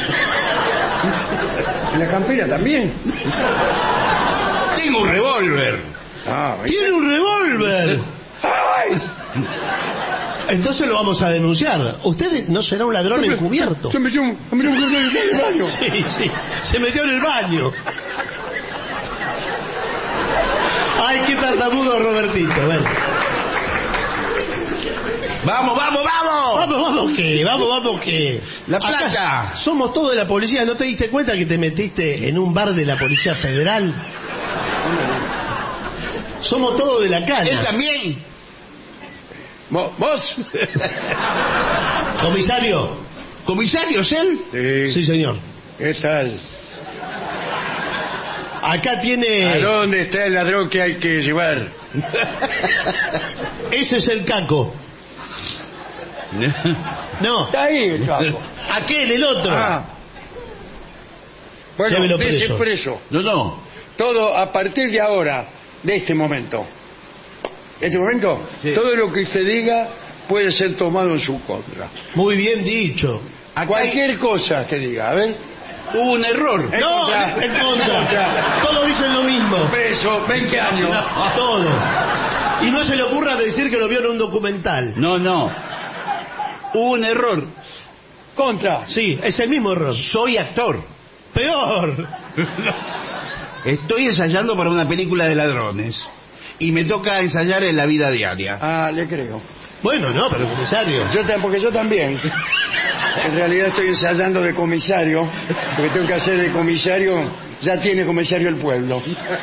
[SPEAKER 6] ¿En la campera también?
[SPEAKER 10] Tengo un revólver.
[SPEAKER 6] Ah, ¿viste?
[SPEAKER 5] ¡Tiene un revólver!
[SPEAKER 6] ¡Ay!
[SPEAKER 5] Entonces lo vamos a denunciar. Usted no será un ladrón encubierto.
[SPEAKER 6] Se metió un, se metió un en el baño.
[SPEAKER 5] Sí, sí, se metió en el baño. Ay, qué tartamudo Robertito. Bueno.
[SPEAKER 10] ¡Vamos, vamos, vamos!
[SPEAKER 5] Vamos, vamos, ¿qué? Vamos, vamos, ¿qué?
[SPEAKER 10] La
[SPEAKER 5] Acá
[SPEAKER 10] plata.
[SPEAKER 5] somos todos de la policía. ¿No te diste cuenta que te metiste en un bar de la Policía Federal? Somos todos de la
[SPEAKER 10] ¿Él
[SPEAKER 5] cana.
[SPEAKER 10] también?
[SPEAKER 6] ¿Vos? ¿Vos?
[SPEAKER 5] Comisario.
[SPEAKER 10] ¿Comisario es él?
[SPEAKER 6] Sí.
[SPEAKER 5] Sí, señor.
[SPEAKER 6] ¿Qué tal?
[SPEAKER 5] Acá tiene...
[SPEAKER 6] ¿A dónde está el ladrón que hay que llevar?
[SPEAKER 5] Ese es el Caco. No.
[SPEAKER 6] Está ahí el Caco.
[SPEAKER 5] Aquel, el otro.
[SPEAKER 6] Ah. Bueno,
[SPEAKER 5] Llévelo
[SPEAKER 6] ese
[SPEAKER 5] preso.
[SPEAKER 6] preso.
[SPEAKER 10] No, no.
[SPEAKER 6] Todo a partir de ahora, de este momento. ¿De este momento?
[SPEAKER 10] Sí.
[SPEAKER 6] Todo lo que usted diga puede ser tomado en su contra.
[SPEAKER 5] Muy bien dicho.
[SPEAKER 10] Acá
[SPEAKER 6] Cualquier
[SPEAKER 10] hay-
[SPEAKER 6] cosa que diga, a ver.
[SPEAKER 10] Hubo un error.
[SPEAKER 6] En
[SPEAKER 5] No,
[SPEAKER 6] contra.
[SPEAKER 5] en contra.
[SPEAKER 6] En contra.
[SPEAKER 5] Todos dicen lo mismo.
[SPEAKER 6] Preso, veinte años.
[SPEAKER 5] Todo. Y no se le ocurra decir que lo vio en un documental.
[SPEAKER 10] No, no. Hubo un error.
[SPEAKER 6] Contra.
[SPEAKER 5] Sí, es el mismo error.
[SPEAKER 10] Soy actor.
[SPEAKER 5] Peor.
[SPEAKER 10] Estoy ensayando para una película de ladrones. Y me toca ensayar en la vida diaria.
[SPEAKER 6] Ah, le creo.
[SPEAKER 5] Bueno, no, pero comisario.
[SPEAKER 6] Yo ta- porque yo también. En realidad estoy ensayando de comisario, porque tengo que hacer de comisario, ya tiene comisario el pueblo.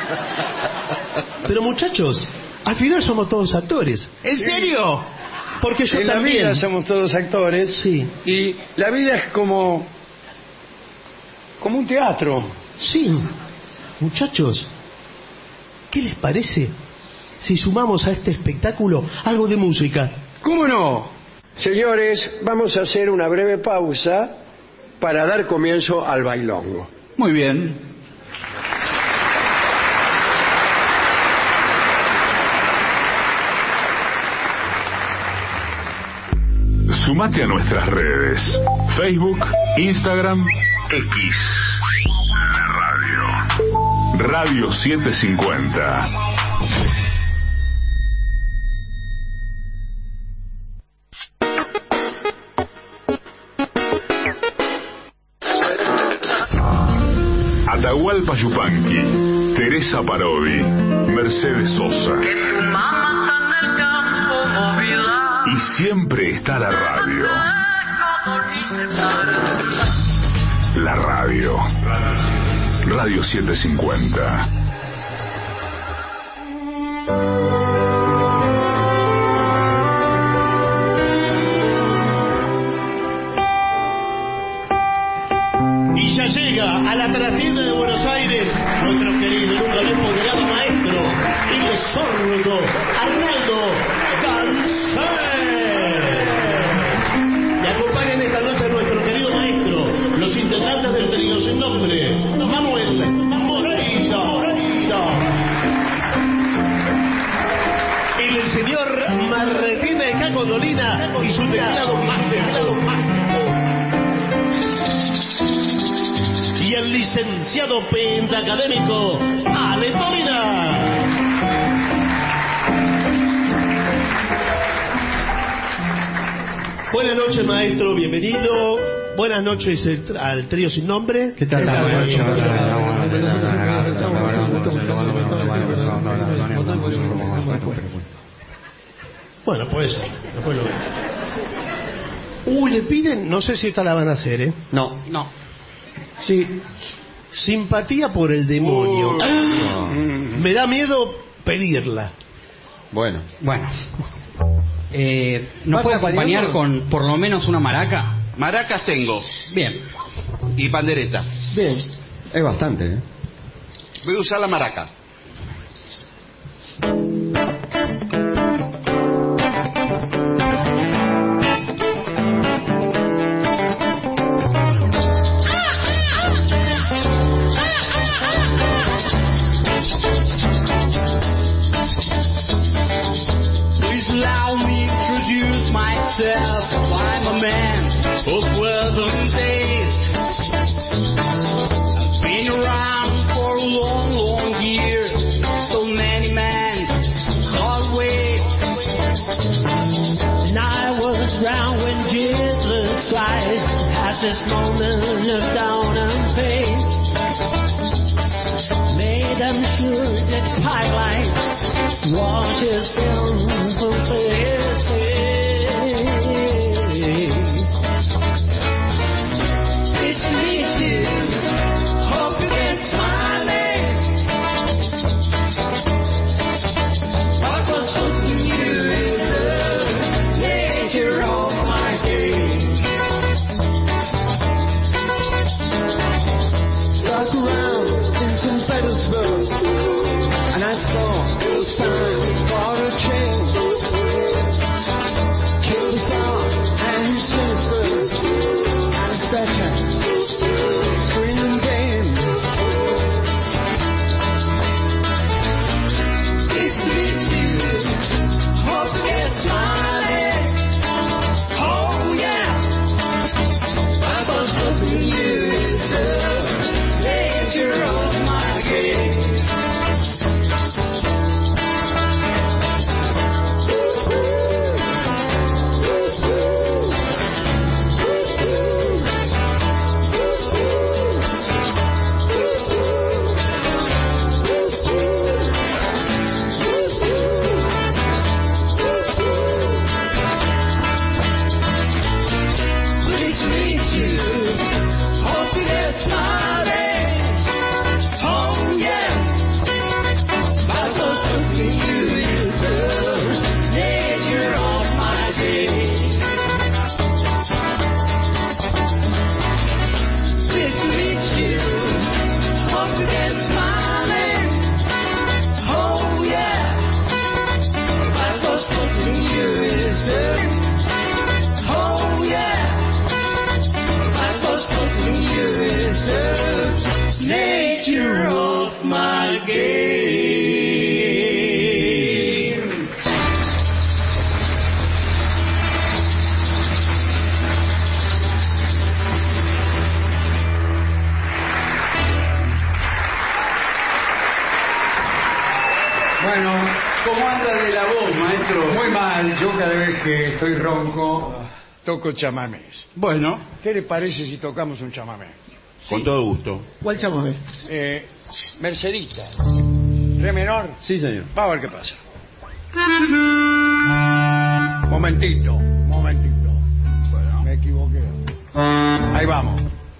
[SPEAKER 5] Pero muchachos, al final somos todos actores.
[SPEAKER 10] ¿En serio?
[SPEAKER 5] Porque yo
[SPEAKER 6] En la
[SPEAKER 5] también.
[SPEAKER 6] vida somos todos actores.
[SPEAKER 5] Sí.
[SPEAKER 6] Y la vida es como como un teatro.
[SPEAKER 5] Sí. Muchachos, ¿qué les parece si sumamos a este espectáculo algo de música?
[SPEAKER 6] ¿Cómo no? Señores, vamos a hacer una breve pausa para dar comienzo al bailongo.
[SPEAKER 10] Muy bien.
[SPEAKER 1] Sumate a nuestras redes. Facebook, Instagram, X. La radio. Radio setecientos cincuenta. Atahualpa Yupanqui, Teresa Parodi, Mercedes Sosa. Y siempre está la radio. La radio. Radio setecientos cincuenta.
[SPEAKER 5] Y ya llega a la trastienda de Buenos Aires nuestro querido, nunca bien ponderado maestro, el sordo Arnaldo Gansé. Y acompañan esta noche a nuestro querido maestro, los integrantes del trío sin nombre, Manuel Moreira. El señor Martín de Caco Dolina y su teclado más teclado mágico. Y el licenciado pentacadémico Ale Dolina. Buenas noches, maestro, bienvenido. Buenas noches el- al trío sin nombre. ¿Qué tal? Bueno, pues después lo veo. Uy, le piden, no sé si esta la van a hacer, ¿eh?
[SPEAKER 18] No.
[SPEAKER 5] No. Sí. Simpatía por el demonio. Me da miedo pedirla.
[SPEAKER 18] Bueno.
[SPEAKER 19] Bueno. Eh, ¿Nos puede acompañar con por lo menos una maraca?
[SPEAKER 10] Maracas tengo.
[SPEAKER 19] Bien.
[SPEAKER 10] Y pandereta.
[SPEAKER 18] Bien. Es bastante, ¿eh?
[SPEAKER 10] Voy a usar la maraca.
[SPEAKER 20] Please allow me to introduce myself. I'm a man of weather days. I've been around for a long, long year. So many men called way. And I was around when Jesus Christ had this moment of down and pain. Made them sure that pipeline was his film from his face. It's me too. Hope you get smiling. What was supposed to you?
[SPEAKER 6] games.
[SPEAKER 10] Bueno, ¿cómo anda de la voz, maestro?
[SPEAKER 6] Muy mal, yo cada vez que estoy ronco toco chamamés.
[SPEAKER 10] Bueno.
[SPEAKER 6] ¿Qué le parece si tocamos un chamamé?
[SPEAKER 10] Con sí. todo gusto.
[SPEAKER 5] ¿Cuál chamamé?
[SPEAKER 6] Eh, Mercedita. ¿Re menor?
[SPEAKER 18] Sí, señor.
[SPEAKER 6] Vamos a ver qué pasa. Momentito, momentito. Bueno. Me equivoqué. Ahí vamos.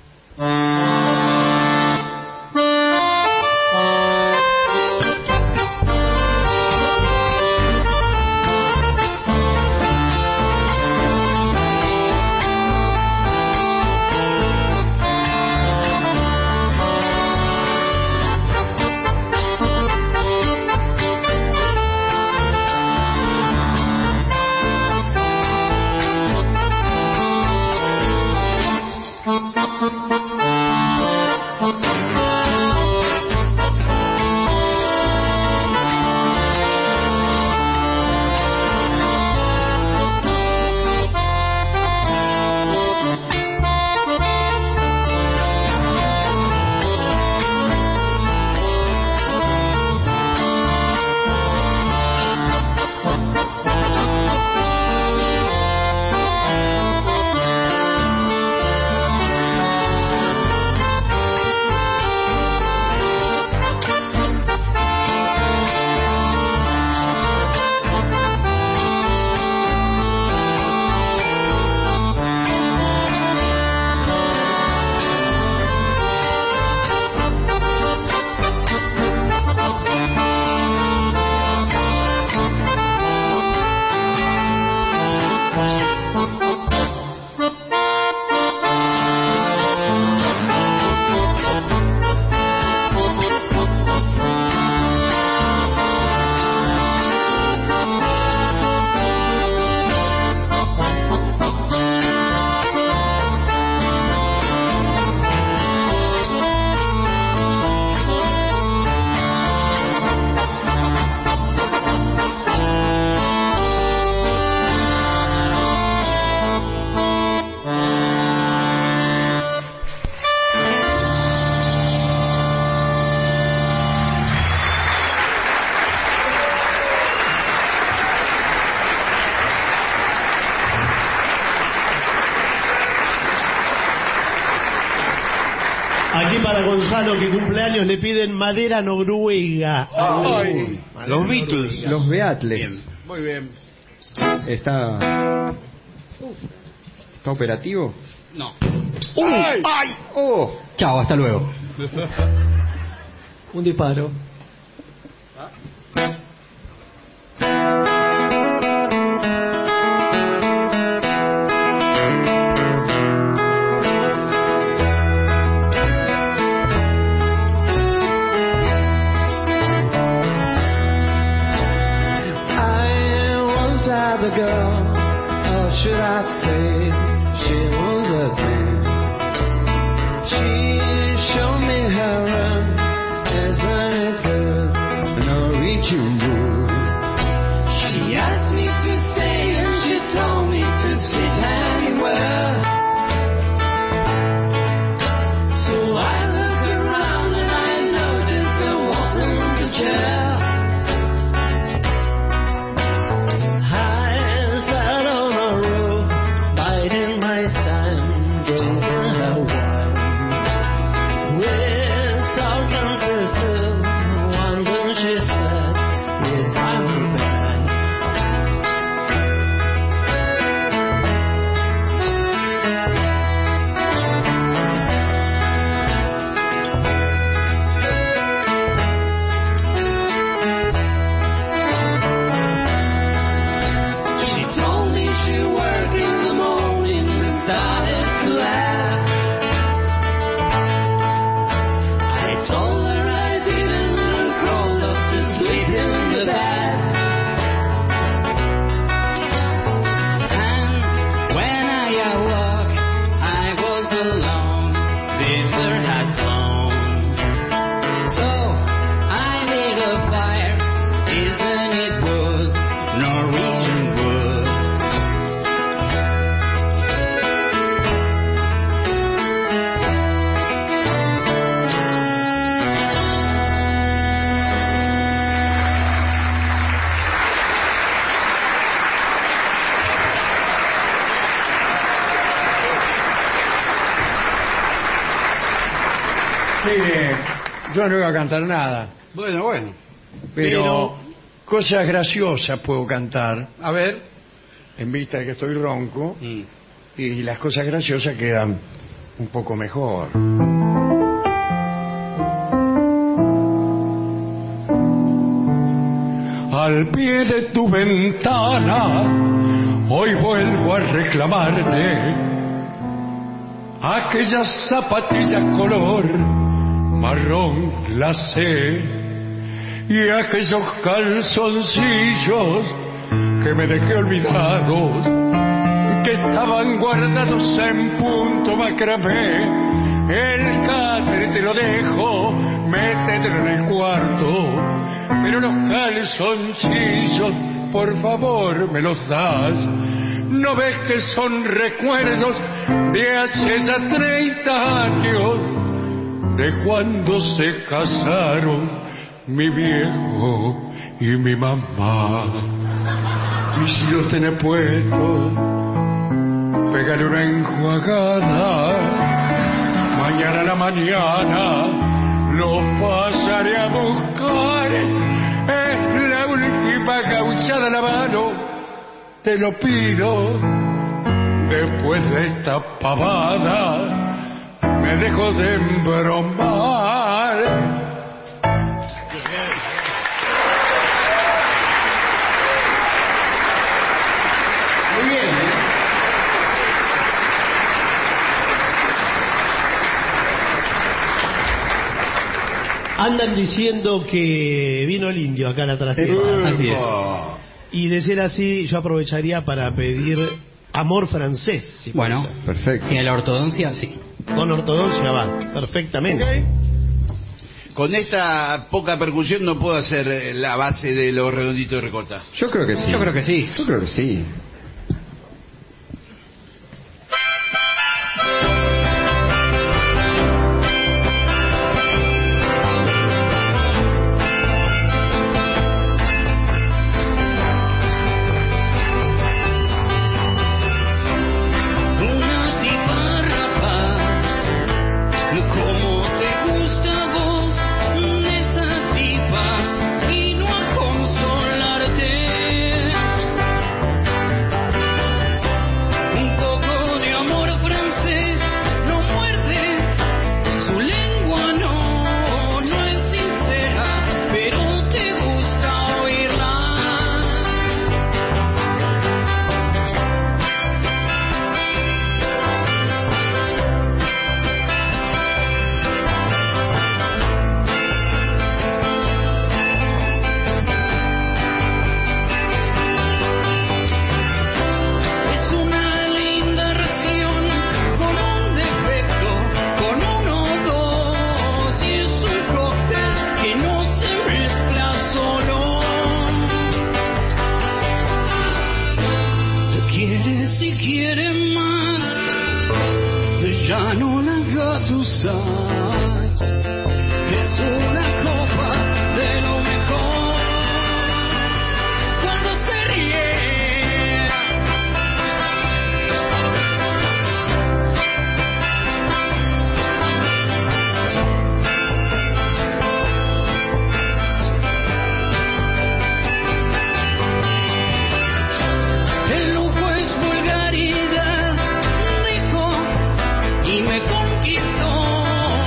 [SPEAKER 5] Aquí para Gonzalo, que cumpleaños, le piden madera noruega.
[SPEAKER 6] Ay,
[SPEAKER 10] los Beatles.
[SPEAKER 18] Los Beatles.
[SPEAKER 6] Bien, muy bien.
[SPEAKER 18] ¿Está... ¿Está operativo?
[SPEAKER 19] No.
[SPEAKER 18] ¡Uh!
[SPEAKER 6] ¡Ay!
[SPEAKER 18] ¡Ay! ¡Oh!
[SPEAKER 19] Chao, hasta luego.
[SPEAKER 5] Un disparo.
[SPEAKER 20] The girl, or should I say, she was a thing. She showed me her run, isn't it good? No reaching wood. She asked me to stay and she told me to sit anywhere. So I looked around and I noticed there wasn't a chair. There had flown, so I
[SPEAKER 6] Sí, yo no iba a cantar nada.
[SPEAKER 10] Bueno, bueno.
[SPEAKER 6] Pero,
[SPEAKER 10] Pero-
[SPEAKER 6] cosas graciosas puedo cantar.
[SPEAKER 10] A ver.
[SPEAKER 6] En vista de que estoy ronco. Y las cosas graciosas quedan un poco mejor. Al pie de tu ventana, hoy vuelvo a reclamarte aquellas zapatillas color marrón glacé y aquellos calzoncillos que me dejé olvidados, que estaban guardados en punto macramé. El catre te lo dejo, métetelo en el cuarto, pero los calzoncillos, por favor, me los das. ¿No ves que son recuerdos de hace ya treinta años, de cuando se casaron mi viejo y mi mamá? Y si los tenés puestos, pégale una enjuagada. Mañana a la mañana los pasaré a buscar. Es la última gauchada a la mano, te lo pido. Después de esta pavada me dejo de embromar.
[SPEAKER 10] Muy bien, ¿eh?
[SPEAKER 5] Andan diciendo que vino el indio acá a la trastienda.
[SPEAKER 19] Así es.
[SPEAKER 5] Y de ser así, yo aprovecharía para pedir amor francés. Si
[SPEAKER 19] Bueno,
[SPEAKER 5] puede ser.
[SPEAKER 18] Perfecto.
[SPEAKER 19] y a la ortodoncia, sí.
[SPEAKER 5] Con ortodoncia va, perfectamente.
[SPEAKER 10] Con esta poca percusión no puedo hacer eh, la base de los redonditos de ricota.
[SPEAKER 18] Yo creo que sí.
[SPEAKER 19] Yo creo que sí.
[SPEAKER 18] Yo creo que sí.
[SPEAKER 20] Una tiparrapas, como te gusta a vos, esa tipa vino a consolarte. Un poco de amor francés no muerde, su lengua no, no es sincera, pero te gusta oírla. Es una linda ración con un defecto, con uno o dos, y es un cóctel que no se mezcla solo. Te quiere si quiere más, ya no la gatusas. Es una copa de lo mejor cuando se ríe. El lujo es vulgaridad, dijo, y me conquistó.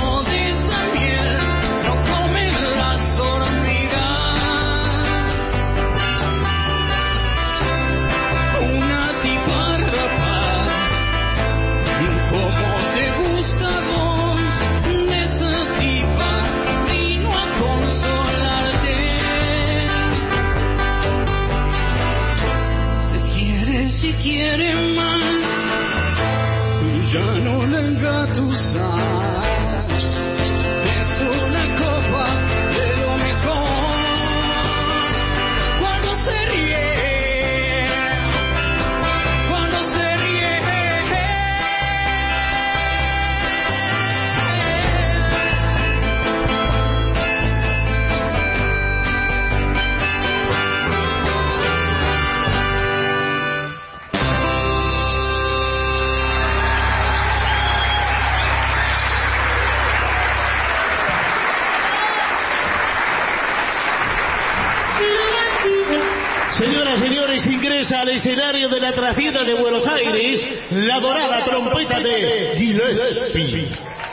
[SPEAKER 5] ingresa al escenario de la trastienda de Buenos Aires la dorada trompeta de Gillespie.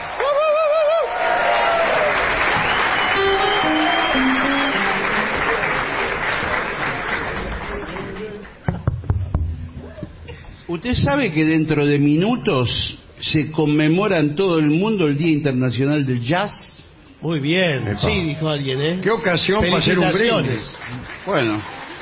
[SPEAKER 10] ¿Usted sabe que dentro de minutos se conmemora en todo el mundo el Día Internacional del Jazz?
[SPEAKER 5] Muy bien, Epa. Sí, dijo alguien, ¿eh?
[SPEAKER 6] Qué ocasión para hacer un brindis.
[SPEAKER 10] Bueno.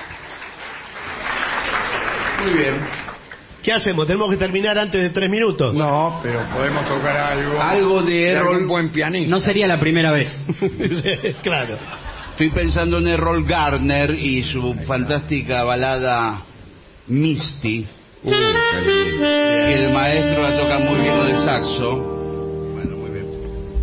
[SPEAKER 10] Muy bien.
[SPEAKER 5] ¿Qué hacemos? ¿Tenemos que terminar antes de tres minutos?
[SPEAKER 6] No, pero podemos tocar algo.
[SPEAKER 10] Algo de Errol.
[SPEAKER 6] Un buen pianista.
[SPEAKER 19] No sería la primera vez.
[SPEAKER 5] Claro.
[SPEAKER 10] Estoy pensando en Errol Garner y su fantástica balada Misty.
[SPEAKER 6] Uh, qué bien.
[SPEAKER 10] El maestro la toca muy bien con el saxo. Bueno, muy bien.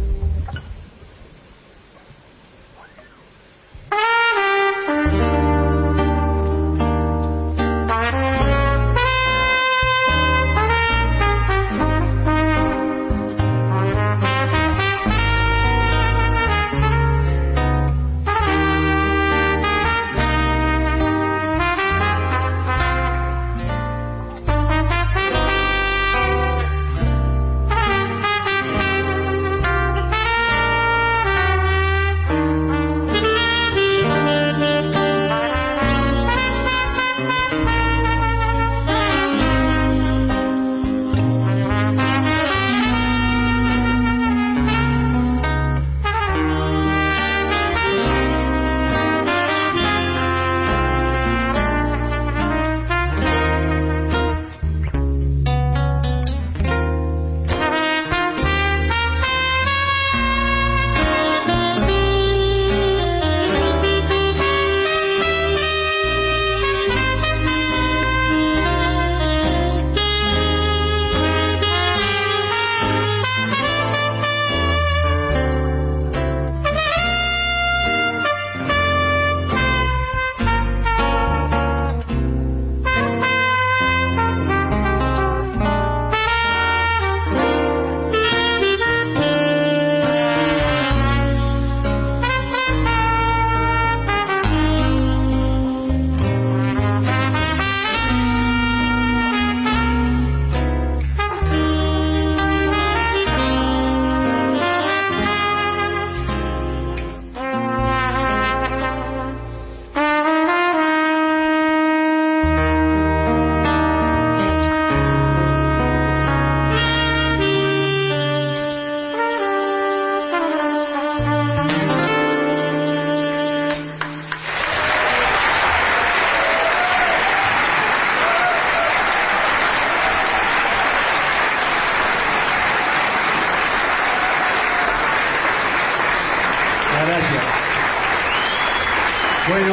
[SPEAKER 6] Bueno,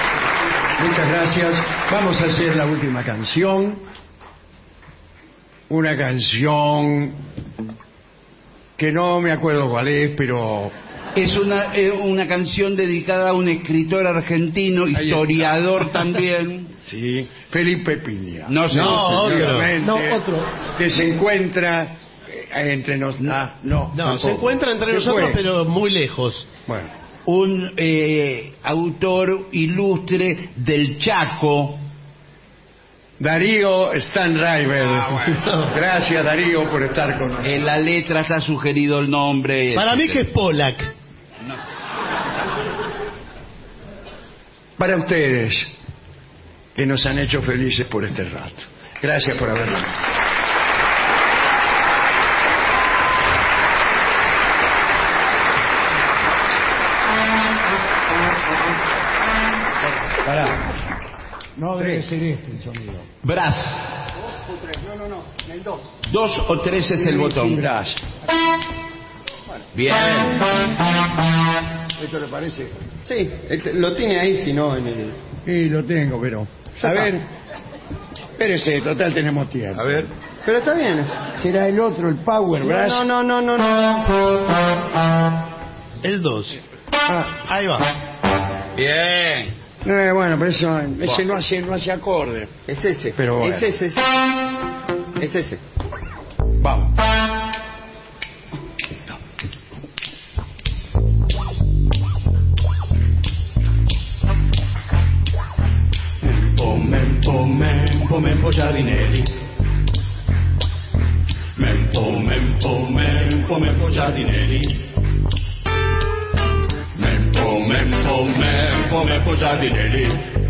[SPEAKER 6] muchas gracias. Vamos a hacer la última canción. Una canción que no me acuerdo cuál es, pero...
[SPEAKER 10] Es una, eh, una canción dedicada a un escritor argentino, historiador también.
[SPEAKER 6] Sí, Felipe Piña.
[SPEAKER 10] No, sé,
[SPEAKER 5] no,
[SPEAKER 6] obviamente,
[SPEAKER 5] no, otro.
[SPEAKER 6] Que se encuentra eh, entre nosotros.
[SPEAKER 5] No,
[SPEAKER 6] no,
[SPEAKER 5] no se encuentra entre
[SPEAKER 6] se
[SPEAKER 5] nosotros,
[SPEAKER 6] fue.
[SPEAKER 5] pero muy lejos.
[SPEAKER 6] Bueno.
[SPEAKER 10] Un eh, autor ilustre del Chaco.
[SPEAKER 6] Darío Stanriver.
[SPEAKER 10] Ah, bueno.
[SPEAKER 6] Gracias, Darío, por estar con nosotros.
[SPEAKER 10] En la letra está sugerido el nombre.
[SPEAKER 5] Para
[SPEAKER 10] etcétera.
[SPEAKER 5] mí que es Pollack.
[SPEAKER 10] No.
[SPEAKER 6] Para ustedes, que nos han hecho felices por este rato. Gracias por haber venido. Pará.
[SPEAKER 20] No debe ser este el sonido.
[SPEAKER 10] Brass.
[SPEAKER 20] ¿Dos o tres? No, no, no. El dos.
[SPEAKER 10] Dos o tres es el botón.
[SPEAKER 6] Brass.
[SPEAKER 10] Bien.
[SPEAKER 6] ¿Esto le parece?
[SPEAKER 18] Sí, este, lo tiene ahí, si no, en el...
[SPEAKER 6] Sí, lo tengo, pero... A ver... Espérese, total tenemos tiempo.
[SPEAKER 10] A ver.
[SPEAKER 18] Pero está bien.
[SPEAKER 6] ¿Será el otro, el Power Brass?
[SPEAKER 18] No, no, no, no, no.
[SPEAKER 5] El dos.
[SPEAKER 6] Ah,
[SPEAKER 5] ahí va.
[SPEAKER 10] Bien.
[SPEAKER 6] Eh, bueno, pero eso, ese no hace, no hace acorde.
[SPEAKER 18] Es ese.
[SPEAKER 6] Pero bueno.
[SPEAKER 18] Es ese, es ese. Es ese.
[SPEAKER 6] Vamos.
[SPEAKER 20] Mempo, mempo, mempo, mempo giardinelli.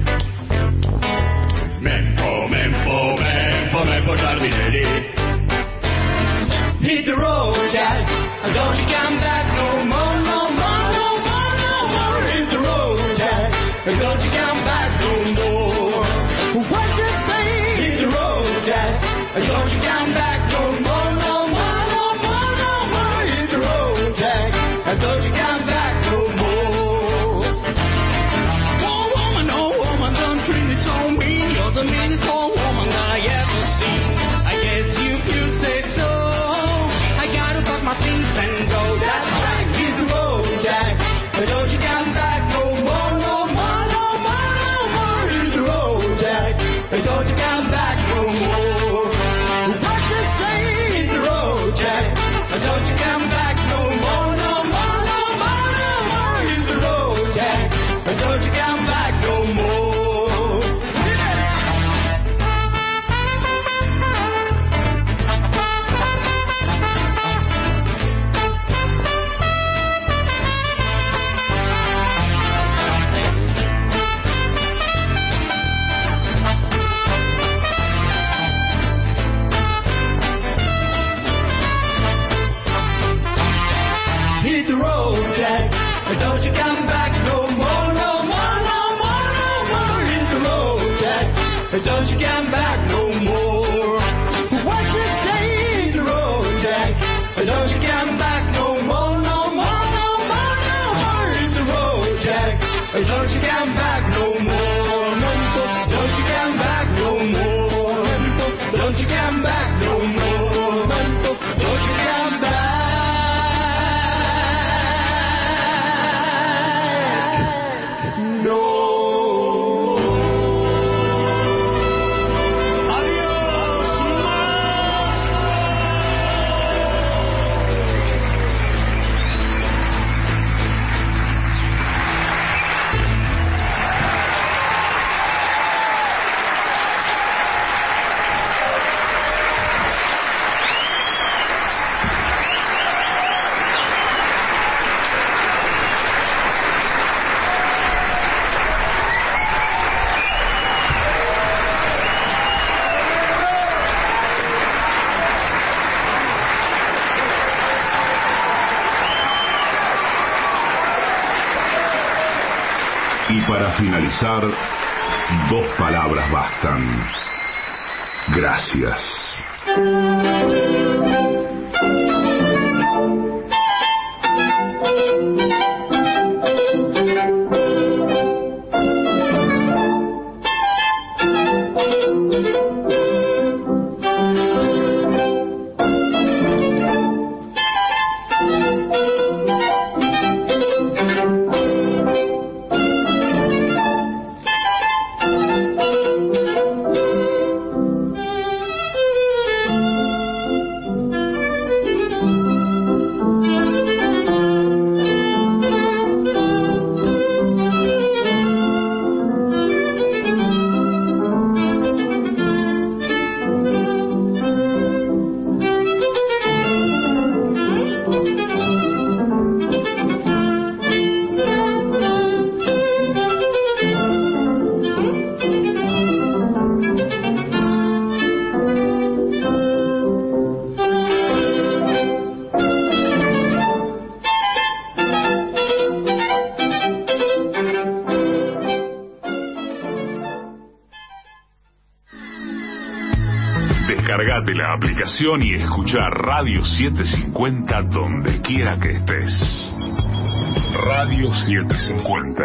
[SPEAKER 20] Mempo, mempo, mempo, mempo giardinelli. Hit the road, Jack, and don't you come back no more, no more, no more, no more. Hit the road, Jack, and don't you come back no more. What you say? Hit the road, Jack, and don't you come back no more, no more, no more, no more. Hit the road, Jack, and don't you come back no more. Oh woman, oh woman, don't treat me so mean. You're the meanest old woman that I ever seen. I guess you you said so. My things and go, that's right, hit the road, Jack. But don't you come back no more, no more, no more, no more. Hit the road, Jack. But don't you come back no more. What you say? Hit the road, Jack. But don't you come back no more, no more, no more, no more. Hit the road, Jack. But don't you come back no more. Don't you come back no more, no more, no more, no more. Hit the road, Jack. Don't you come back no more. What you say? Hit the road, Jack. Don't you come back no more, no more, no more, no more. Hit the road, Jack. Don't you come back no more. Don't you come back no more. Don't you come back no more. Don't you come back.
[SPEAKER 1] Y para finalizar, dos palabras bastan. Gracias. Descargate la aplicación y escucha Radio setecientos cincuenta donde quiera que estés. Radio setecientos cincuenta.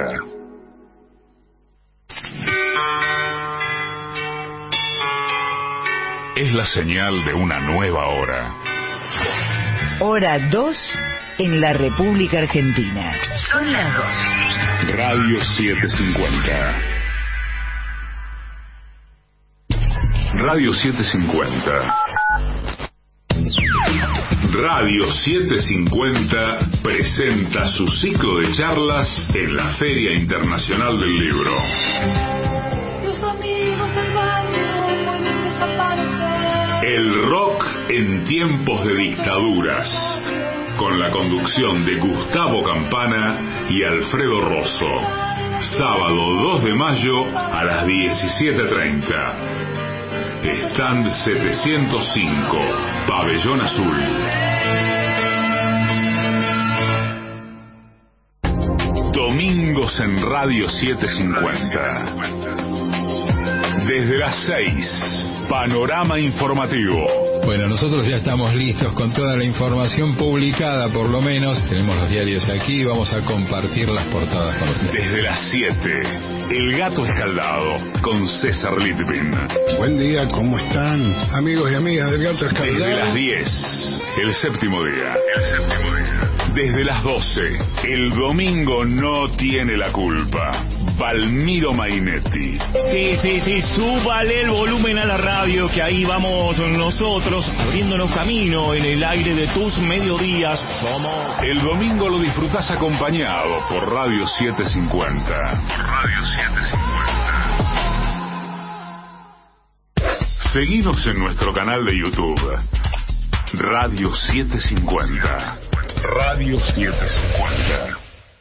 [SPEAKER 1] Es la señal de una nueva hora.
[SPEAKER 21] Hora dos en la República Argentina. Son las dos.
[SPEAKER 1] Radio setecientos cincuenta. Radio setecientos cincuenta. Radio setecientos cincuenta presenta su ciclo de charlas en la Feria Internacional del Libro.
[SPEAKER 20] Los amigos del barrio pueden desaparecer.
[SPEAKER 1] El rock en tiempos de dictaduras, con la conducción de Gustavo Campana y Alfredo Rosso. Sábado dos de mayo a las diecisiete treinta. Stand setecientos cinco, Pabellón Azul. Domingos en Radio setecientos cincuenta. Desde las seis, Panorama Informativo.
[SPEAKER 12] Bueno, nosotros ya estamos listos con toda la información publicada, por lo menos. Tenemos los diarios aquí y vamos a compartir las portadas con ustedes.
[SPEAKER 1] Desde las siete, El Gato Escaldado, con César Litvin.
[SPEAKER 3] Buen día, ¿cómo están? Amigos y amigas del Gato Escaldado.
[SPEAKER 1] Desde las diez, El Séptimo Día. El Séptimo Día. Desde las doce, El Domingo No Tiene la Culpa. Valmiro Mainetti.
[SPEAKER 7] Sí, sí, sí, súbale el volumen a la radio, que ahí vamos nosotros, abriéndonos camino en el aire de tus mediodías. Somos...
[SPEAKER 1] El domingo lo disfrutás acompañado por Radio setecientos cincuenta. Radio setecientos cincuenta. Seguinos en nuestro canal de YouTube. Radio setecientos cincuenta. Radio setecientos cincuenta.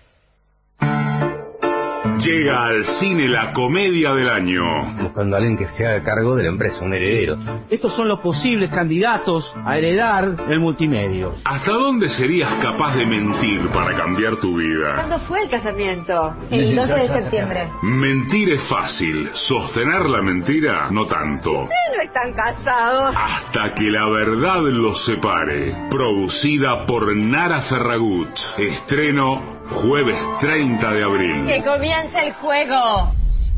[SPEAKER 1] Llega al cine la comedia del año.
[SPEAKER 2] Buscando a alguien que se haga cargo de la empresa, un heredero.
[SPEAKER 16] Estos son los posibles candidatos a heredar el multimedio.
[SPEAKER 1] ¿Hasta dónde serías capaz de mentir para cambiar tu vida?
[SPEAKER 9] ¿Cuándo fue el casamiento? El doce de septiembre.
[SPEAKER 1] Mentir es fácil, sostener la mentira no tanto.
[SPEAKER 9] Ustedes no están casados.
[SPEAKER 1] Hasta que la verdad los separe. Producida por Nara Ferragut. Estreno jueves treinta de abril.
[SPEAKER 9] Que comience el juego.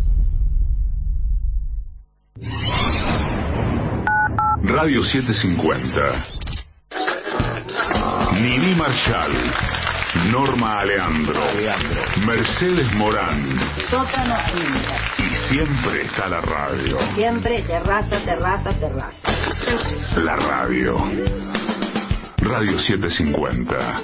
[SPEAKER 1] Radio setecientos cincuenta. Nini Marshall, Norma Aleandro, Mercedes Morán.
[SPEAKER 17] Sótano Inca.
[SPEAKER 1] Y siempre está la radio.
[SPEAKER 17] Siempre terraza, terraza, terraza.
[SPEAKER 1] La radio. Radio setecientos cincuenta.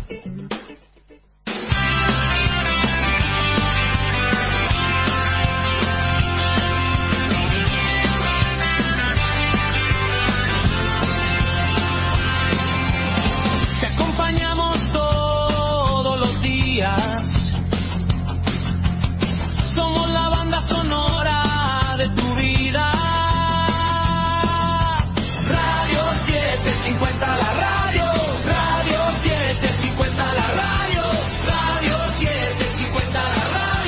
[SPEAKER 20] Somos la banda sonora de tu vida. Radio setecientos cincuenta, la radio. Radio setecientos cincuenta, la radio. Radio setecientos cincuenta, la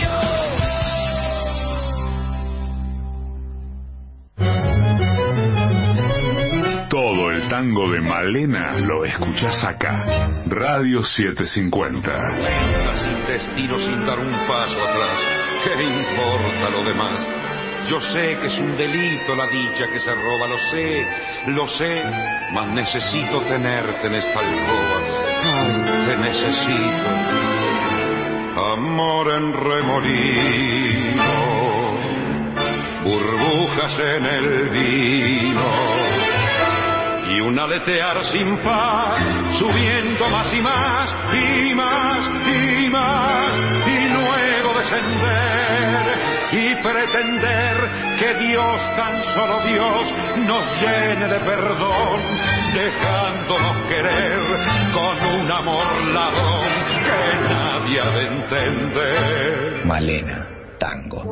[SPEAKER 1] radio. Todo el tango de Malena lo escuchás acá. Radio setecientos cincuenta.
[SPEAKER 22] Sin destino, sin dar un paso atrás. ¿Qué importa lo demás? Yo sé que es un delito la dicha que se roba, lo sé, lo sé, mas necesito tenerte en esta alcoba. Ay, te necesito. Amor en remolino, burbujas en el vino y un aletear sin paz, subiendo más y más, y más, y más, y luego descender y pretender que Dios, tan solo Dios, nos llene de perdón, dejándonos querer con un amor ladrón que nadie ha de entender.
[SPEAKER 2] Malena, tango.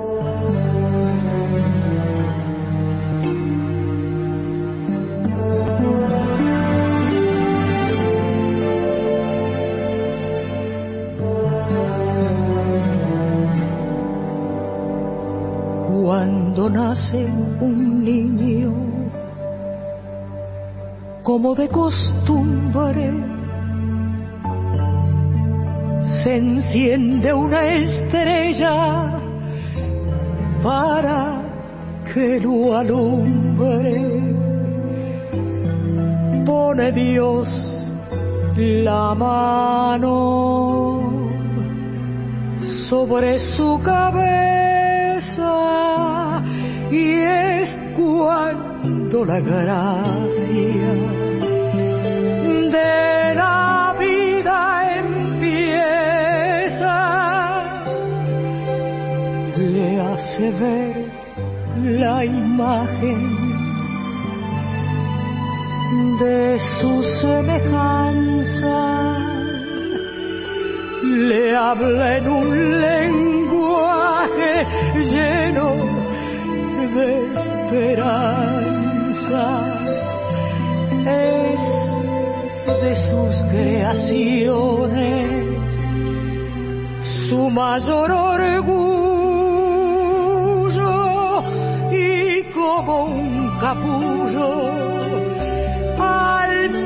[SPEAKER 23] Cuando nace un niño, como de costumbre, se enciende una estrella para que lo alumbre. Pone Dios la mano sobre su cabeza y es cuando la gracia de la vida empieza, le hace ver la imagen de su semejanza, le habla en un lenguaje de esperanzas, es de sus creaciones su mayor orgullo, y como un capullo al